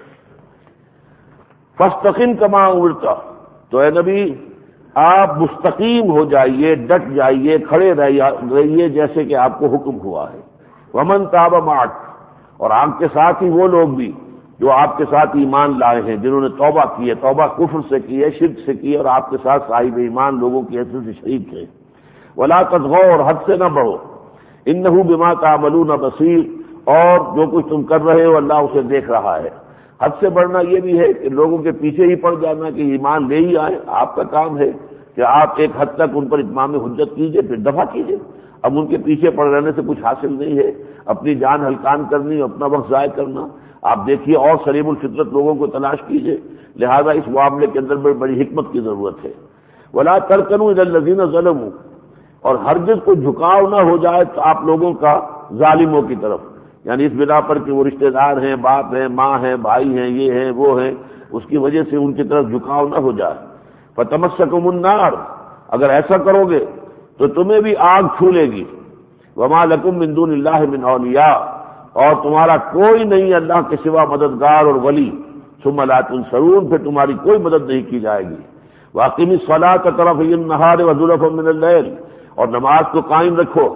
فاستقم کما امرت، تو اے نبی آپ مستقیم ہو جائیے، ڈٹ جائیے، کھڑے رہیے جیسے کہ آپ کو حکم ہوا ہے۔ ومن تاب معک، اور آپ کے ساتھ ہی وہ لوگ بھی جو آپ کے ساتھ ایمان لائے ہیں، جنہوں نے توبہ کی ہے، توبہ کفر سے کی ہے، شرک سے کی ہے، اور آپ کے ساتھ صاحب ایمان لوگوں کی حیثیت سے شریک ہیں۔ ولا تطغوا، اور حد سے نہ بڑھو، انہ بما تعملون بصیر، اور جو کچھ تم کر رہے ہو اللہ اسے دیکھ رہا ہے۔ حد سے بڑھنا یہ بھی ہے کہ لوگوں کے پیچھے ہی پڑ جانا کہ ایمان لے ہی آئے، آپ کا کام ہے کہ آپ ایک حد تک ان پر اتمام حجت کیجئے، پھر دفع کیجئے۔ اب ان کے پیچھے پڑ رہنے سے کچھ حاصل نہیں ہے، اپنی جان ہلکان کرنی، اپنا وقت ضائع کرنا۔ آپ دیکھیے اور سلیم الفطرت لوگوں کو تلاش کیجئے، لہذا اس معاملے کے اندر بڑی حکمت کی ضرورت ہے۔ ولا ترکنوا الی الذین ظلموا، اور ہرگز کوئی جھکاؤ نہ ہو جائے تو آپ لوگوں کا ظالموں کی طرف، یعنی اس بنا پر کہ وہ رشتہ دار ہیں، باپ ہیں، ماں ہیں، بھائی ہیں، یہ ہیں وہ ہیں، اس کی وجہ سے ان کی طرف جھکاؤ نہ ہو جائے۔ فتمسکم النار، اگر ایسا کرو گے تو تمہیں بھی آگ چھو لے گی۔ وما لکم من دون اللہ من اولیاء، اور تمہارا کوئی نہیں اللہ کے سوا مددگار اور ولی۔ ثم لا تنصرون، پھر تمہاری کوئی مدد نہیں کی جائے گی۔ واقم الصلاۃ طرفی النہار وزلفا من اللیل، اور نماز کو قائم رکھو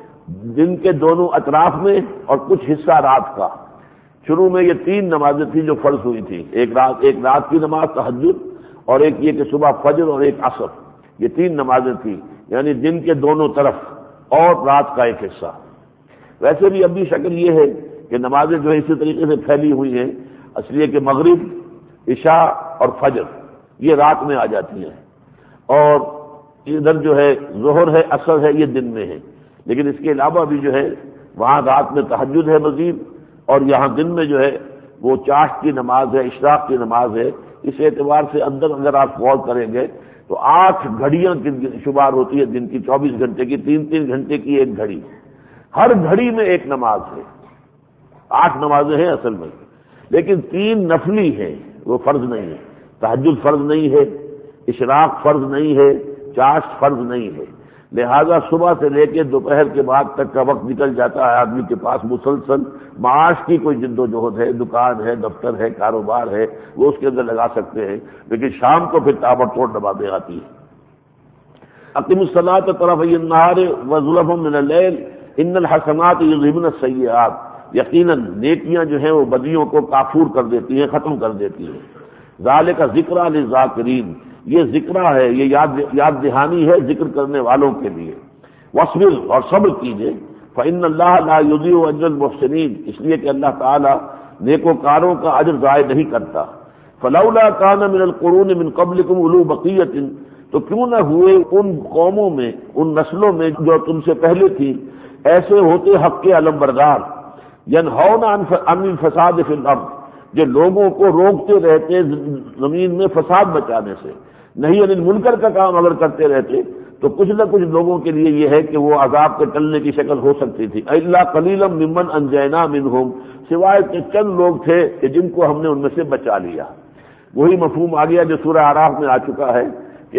دن کے دونوں اطراف میں اور کچھ حصہ رات کا۔ شروع میں یہ تین نمازیں تھیں جو فرض ہوئی تھی، ایک رات ایک رات کی نماز تہجد، اور ایک یہ کہ صبح فجر، اور ایک عصر، یہ تین نمازیں تھیں، یعنی دن کے دونوں طرف اور رات کا ایک حصہ۔ ویسے بھی اب بھی شکل یہ ہے کہ نمازیں جو ہے اسی طریقے سے پھیلی ہوئی ہیں، اس لیے کہ مغرب، عشاء اور فجر یہ رات میں آ جاتی ہیں، اور ادھر جو ہے ظہر ہے، عصر ہے، یہ دن میں ہے۔ لیکن اس کے علاوہ بھی جو ہے وہاں رات میں تہجد ہے مزید، اور یہاں دن میں جو ہے وہ چاشت کی نماز ہے، اشراق کی نماز ہے۔ اس اعتبار سے اندر اگر آپ غور کریں گے تو آٹھ گھڑیاں شمار ہوتی ہے دن کی، چوبیس گھنٹے کی، تین تین گھنٹے کی ایک گھڑی، ہر گھڑی میں ایک نماز ہے۔ آٹھ نمازیں ہیں اصل میں، لیکن تین نفلی ہیں، وہ فرض نہیں ہے۔ تہجد فرض نہیں ہے، اشراق فرض نہیں ہے، چاشت فرض نہیں ہے، لہذا صبح سے لے کے دوپہر کے بعد تک کا وقت نکل جاتا ہے آدمی کے پاس مسلسل۔ معاش کی کوئی جد و جہد ہے، دکان ہے، دفتر ہے، کاروبار ہے، وہ اس کے اندر لگا سکتے ہیں، لیکن شام کو پھر تابڑ توڑ نمازیں آتی ہیں۔ اقم الصلاۃ طرفی النہار وزلفا من اللیل ان الحسنات یذہبن السیئات، یقیناً نیکیاں جو ہیں وہ بدیوں کو کافور کر دیتی ہیں، ختم کر دیتی ہیں۔ ذالک ذکریٰ للذاکرین، یہ ذکرہ ہے، یہ یاد یاد دہانی ہے ذکر کرنے والوں کے لیے۔ واصبر، اور صبر کیجئے، فإن اللہ لا یضیع اجر المحسنین، اس لیے کہ اللہ تعالیٰ نیکوکاروں کا اجر ضائع نہیں کرتا۔ فلولا کان من القرون من قبلکم اولو بقیۃ، تو کیوں نہ ہوئے ان قوموں میں، ان نسلوں میں جو تم سے پہلے تھی، ایسے ہوتے حق کے علمبردار، ینہون عن الفساد فی الارض، جو لوگوں کو روکتے رہتے زمین میں فساد بچانے سے، نہیں انل منکر کا کام اگر کرتے رہتے تو کچھ نہ کچھ لوگوں کے لیے یہ ہے کہ وہ عذاب کے ٹلنے کی شکل ہو سکتی تھی۔ الا قلیلا ممن انجینا منہم، سوائے کہ چند لوگ تھے کہ جن کو ہم نے ان میں سے بچا لیا۔ وہی مفہوم آ گیا جو سورہ اعراف میں آ چکا ہے کہ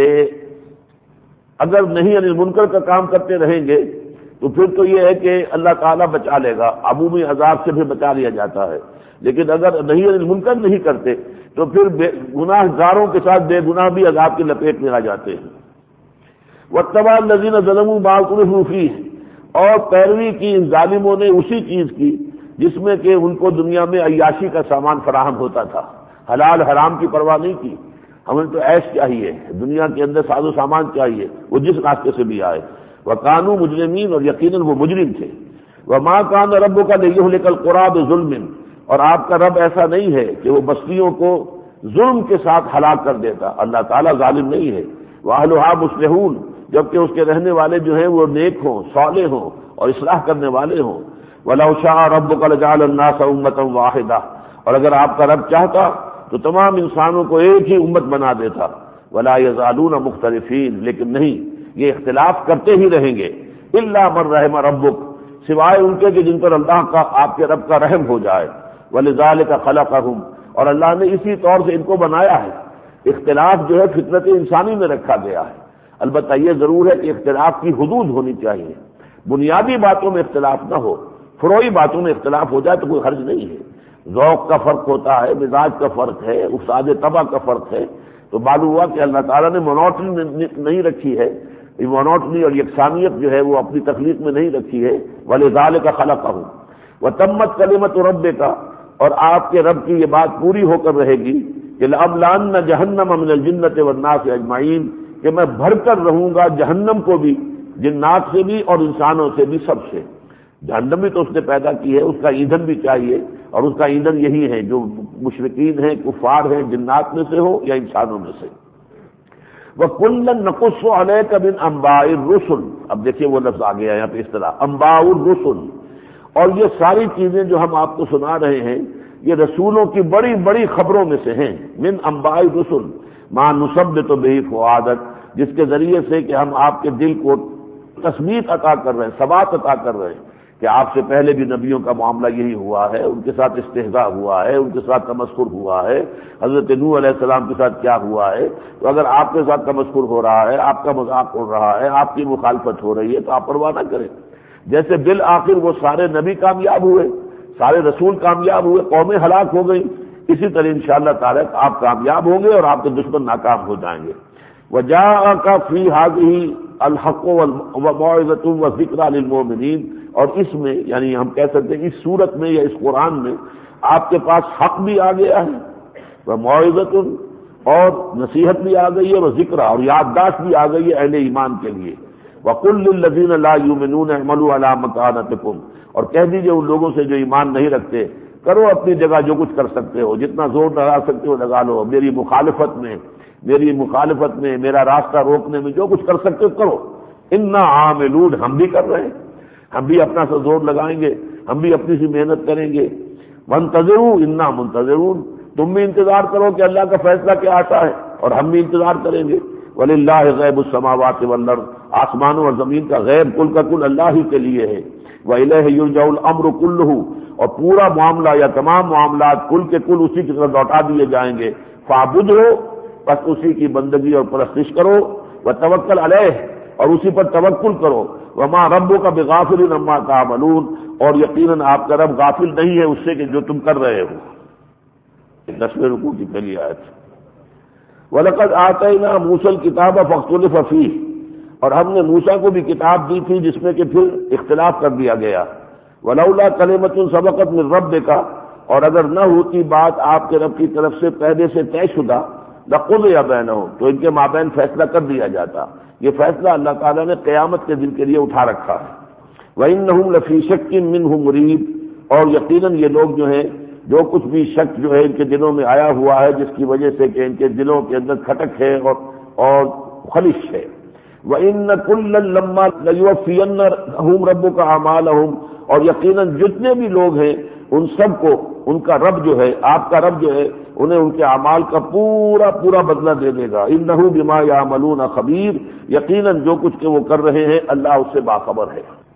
اگر نہیں انل منکر کا کام کرتے رہیں گے تو پھر تو یہ ہے کہ اللہ تعالیٰ بچا لے گا، عمومی عذاب سے بھی بچا لیا جاتا ہے، لیکن اگر نہیں انل منکر نہیں کرتے تو پھر گناہ گاروں کے ساتھ بے گناہ بھی عذاب کی لپیٹ میں آ جاتے ہیں۔ واتبع الذین ظلموا ما اترفوا فیہ، اور پیروی کی ان ظالموں نے اسی چیز کی جس میں کہ ان کو دنیا میں عیاشی کا سامان فراہم ہوتا تھا، حلال حرام کی پرواہ نہیں کی۔ ہمیں تو عیش چاہیے، دنیا کے اندر ساز و سامان چاہیے، وہ جس راستے سے بھی آئے۔ وکانوا مجرمین، اور یقیناً وہ مجرم تھے۔ وما کان ربک لیہلک القری بظلم، اور آپ کا رب ایسا نہیں ہے کہ وہ بستیوں کو ظلم کے ساتھ ہلاک کر دیتا، اللہ تعالیٰ ظالم نہیں ہے۔ واہلھا مصلحون، جبکہ اس کے رہنے والے جو ہیں وہ نیک ہوں، صالح ہوں اور اصلاح کرنے والے ہوں۔ وَلَوْ شَاءَ رَبُّكَ لَجَعَلَ النَّاسَ أُمَّةً وَاحِدَةً، اور اگر آپ کا رب چاہتا تو تمام انسانوں کو ایک ہی امت بنا دیتا۔ وَلَا يَزَالُونَ مُخْتَلِفِينَ، لیکن نہیں، یہ اختلاف کرتے ہی رہیں گے۔ إِلَّا مَن رَحِمَ رَبُّكَ، سوائے ان کے کہ جن پر اللہ کا، آپ کے رب کا رحم ہو جائے۔ وَلِذَلِكَ خَلَقَهُمْ، اور اللہ نے اسی طور سے ان کو بنایا ہے۔ اختلاف جو ہے فطرت انسانی میں رکھا گیا ہے، البتہ یہ ضرور ہے کہ اختلاف کی حدود ہونی چاہیے، بنیادی باتوں میں اختلاف نہ ہو، فروعی باتوں میں اختلاف ہو جائے تو کوئی حرج نہیں ہے۔ ذوق کا فرق ہوتا ہے، مزاج کا فرق ہے، افساد طبع کا فرق ہے، تو معلوم ہوا کہ اللہ تعالیٰ نے مونوٹنی نہیں رکھی ہے، یہ مونوٹنی اور یکسانیت جو ہے وہ اپنی تخلیق میں نہیں رکھی ہے۔ وَلِذَلِكَ خَلَقَهُمْ وَتَمَّتْ كَلِمَةُ رَبِّكَ، اور آپ کے رب کی یہ بات پوری ہو کر رہے گی کہ لَأَمْلَأَنَّ جَهَنَّمَ مِنَ الْجِنَّةِ وَالنَّاسِ أَجْمَعِينَ، کہ میں بھر کر رہوں گا جہنم کو بھی، جنات سے بھی اور انسانوں سے بھی، سب سے۔ جہنم بھی تو اس نے پیدا کی ہے، اس کا ایندھن بھی چاہیے، اور اس کا ایندھن یہی ہے جو مشرکین ہیں، کفار ہیں، جنات میں سے ہو یا انسانوں میں سے۔ وَكُلًّا نَقُصُّ عَلَيْكَ مِنْ أَنْبَاءِ الرُّسُلِ، اب دیکھیے وہ لفظ آ گیا یہاں پہ اس طرح، انباء الرسل، اور یہ ساری چیزیں جو ہم آپ کو سنا رہے ہیں یہ رسولوں کی بڑی بڑی خبروں میں سے ہیں۔ من انباء الرسل ما نثبت به فؤادک، جس کے ذریعے سے کہ ہم آپ کے دل کو تثبیت عطا کر رہے ہیں، ثبات عطا کر رہے ہیں کہ آپ سے پہلے بھی نبیوں کا معاملہ یہی ہوا ہے، ان کے ساتھ استہزاء ہوا ہے، ان کے ساتھ تمسخر ہوا ہے، حضرت نوح علیہ السلام کے ساتھ کیا ہوا ہے۔ تو اگر آپ کے ساتھ تمسخر ہو رہا ہے، آپ کا مذاق اڑ رہا ہے، آپ کی مخالفت ہو رہی ہے، تو آپ پرواہ نہ کریں۔ جیسے بالآخر وہ سارے نبی کامیاب ہوئے، سارے رسول کامیاب ہوئے، قومیں ہلاک ہو گئی، اسی طرح انشاءاللہ تعالی آپ کامیاب ہوں گے اور آپ کے دشمن ناکام ہو جائیں گے۔ وَجَاءَكَ فِي هَذِهِ الْحَقُّ وَمَوْعِظَةٌ وَذِكْرَىٰ لِلْمُؤْمِنِينَ، اور اس میں یعنی ہم کہہ سکتے ہیں اس صورت میں یا اس قرآن میں آپ کے پاس حق بھی آ گیا ہے، وَمَوْعِظَةٌ، اور نصیحت بھی آ گئی ہے، وَذِكْرَىٰ، اور یادداشت بھی آ گئی ہے اہل ایمان کے لیے۔ وَقُلْ لِلَّذِينَ لَا يُؤْمِنُونَ اعْمَلُوا عَلَىٰ مَكَانَتِكُمْ، اور کہہ دیجئے ان لوگوں سے جو ایمان نہیں رکھتے، کرو اپنی جگہ جو کچھ کر سکتے ہو، جتنا زور لگا سکتے ہو لگا لو، میری مخالفت میں میری مخالفت میں میرا راستہ روکنے میں جو کچھ کر سکتے ہو کرو۔ اِنَّا عَامِلُونَ، ہم بھی کر رہے ہیں، ہم بھی اپنا سا زور لگائیں گے، ہم بھی اپنی سی محنت کریں گے۔ وَانتَظِرُوا اِنَّا مُنتَظِرُونَ، تم بھی انتظار کرو کہ اللہ کا فیصلہ کیا آتا ہے، اور ہم بھی انتظار کریں گے۔ وَلِلَّهِ غَيْبُ السَّمَاوَاتِ وَالْأَرْضِ، آسمانوں اور زمین کا غیب کل کا کل اللہ ہی کے لیے ہے۔ وَإِلَيْهِ يُرْجَعُ الْأَمْرُ كُلُّهُ، اور پورا معاملہ یا تمام معاملات کل کے کل اسی کی طرف لوٹا دیے جائیں گے۔ فَاعْبُدْهُ، بس اسی کی بندگی اور پرستش کرو، وَتَوَكَّلْ عَلَيْهِ، اور اسی پر توکل کرو۔ وَمَا رَبُّكَ بِغَافِلٍ عَمَّا تَعْمَلُونَ، اور یقیناً آپ کا رب غافل نہیں ہے اس سے کہ جو تم کر رہے ہو۔ دسویں رکوع کی پہلی آیت۔ وَلَقَدْ آتَيْنَا مُوسَى الْكِتَابَ فَاخْتُلِفَ فِيهِ، اور ہم نے موسیٰ کو بھی کتاب دی تھی جس میں کہ پھر اختلاف کر دیا گیا۔ وَلَوْلَا كَلِمَةٌ سَبَقَتْ مِن رَّبِّكَ، اور اگر نہ ہوتی بات آپ کے رب کی طرف سے پہلے سے طے شدہ، لَقُضِيَ بَيْنَهُمْ، تو ان کے مابین فیصلہ کر دیا جاتا۔ یہ فیصلہ اللہ تعالیٰ نے قیامت کے دن کے لیے اٹھا رکھا ہے۔ وَإِنَّهُمْ لَفِي شَكٍّ مِّنْهُ مُرِيبٍ، اور یقیناً یہ لوگ جو ہیں جو کچھ بھی شک جو ہے ان کے دلوں میں آیا ہوا ہے، جس کی وجہ سے کہ ان کے دلوں کے اندر کھٹک ہے اور اور خلش ہے۔ وَإِنَّ كُلًّا لَمَّا لَيُوَفِّيَنَّهُمْ رَبُّكَ أَعْمَالَهُمْ، اور یقیناً جتنے بھی لوگ ہیں ان سب کو ان کا رب جو ہے، آپ کا رب جو ہے، انہیں ان کے اعمال کا پورا پورا بدلہ دے دے گا۔ إِنَّهُ بِمَا يَعْمَلُونَ خَبِيرٌ، یقیناً جو کچھ کہ وہ کر رہے ہیں اللہ اس سے باخبر ہے۔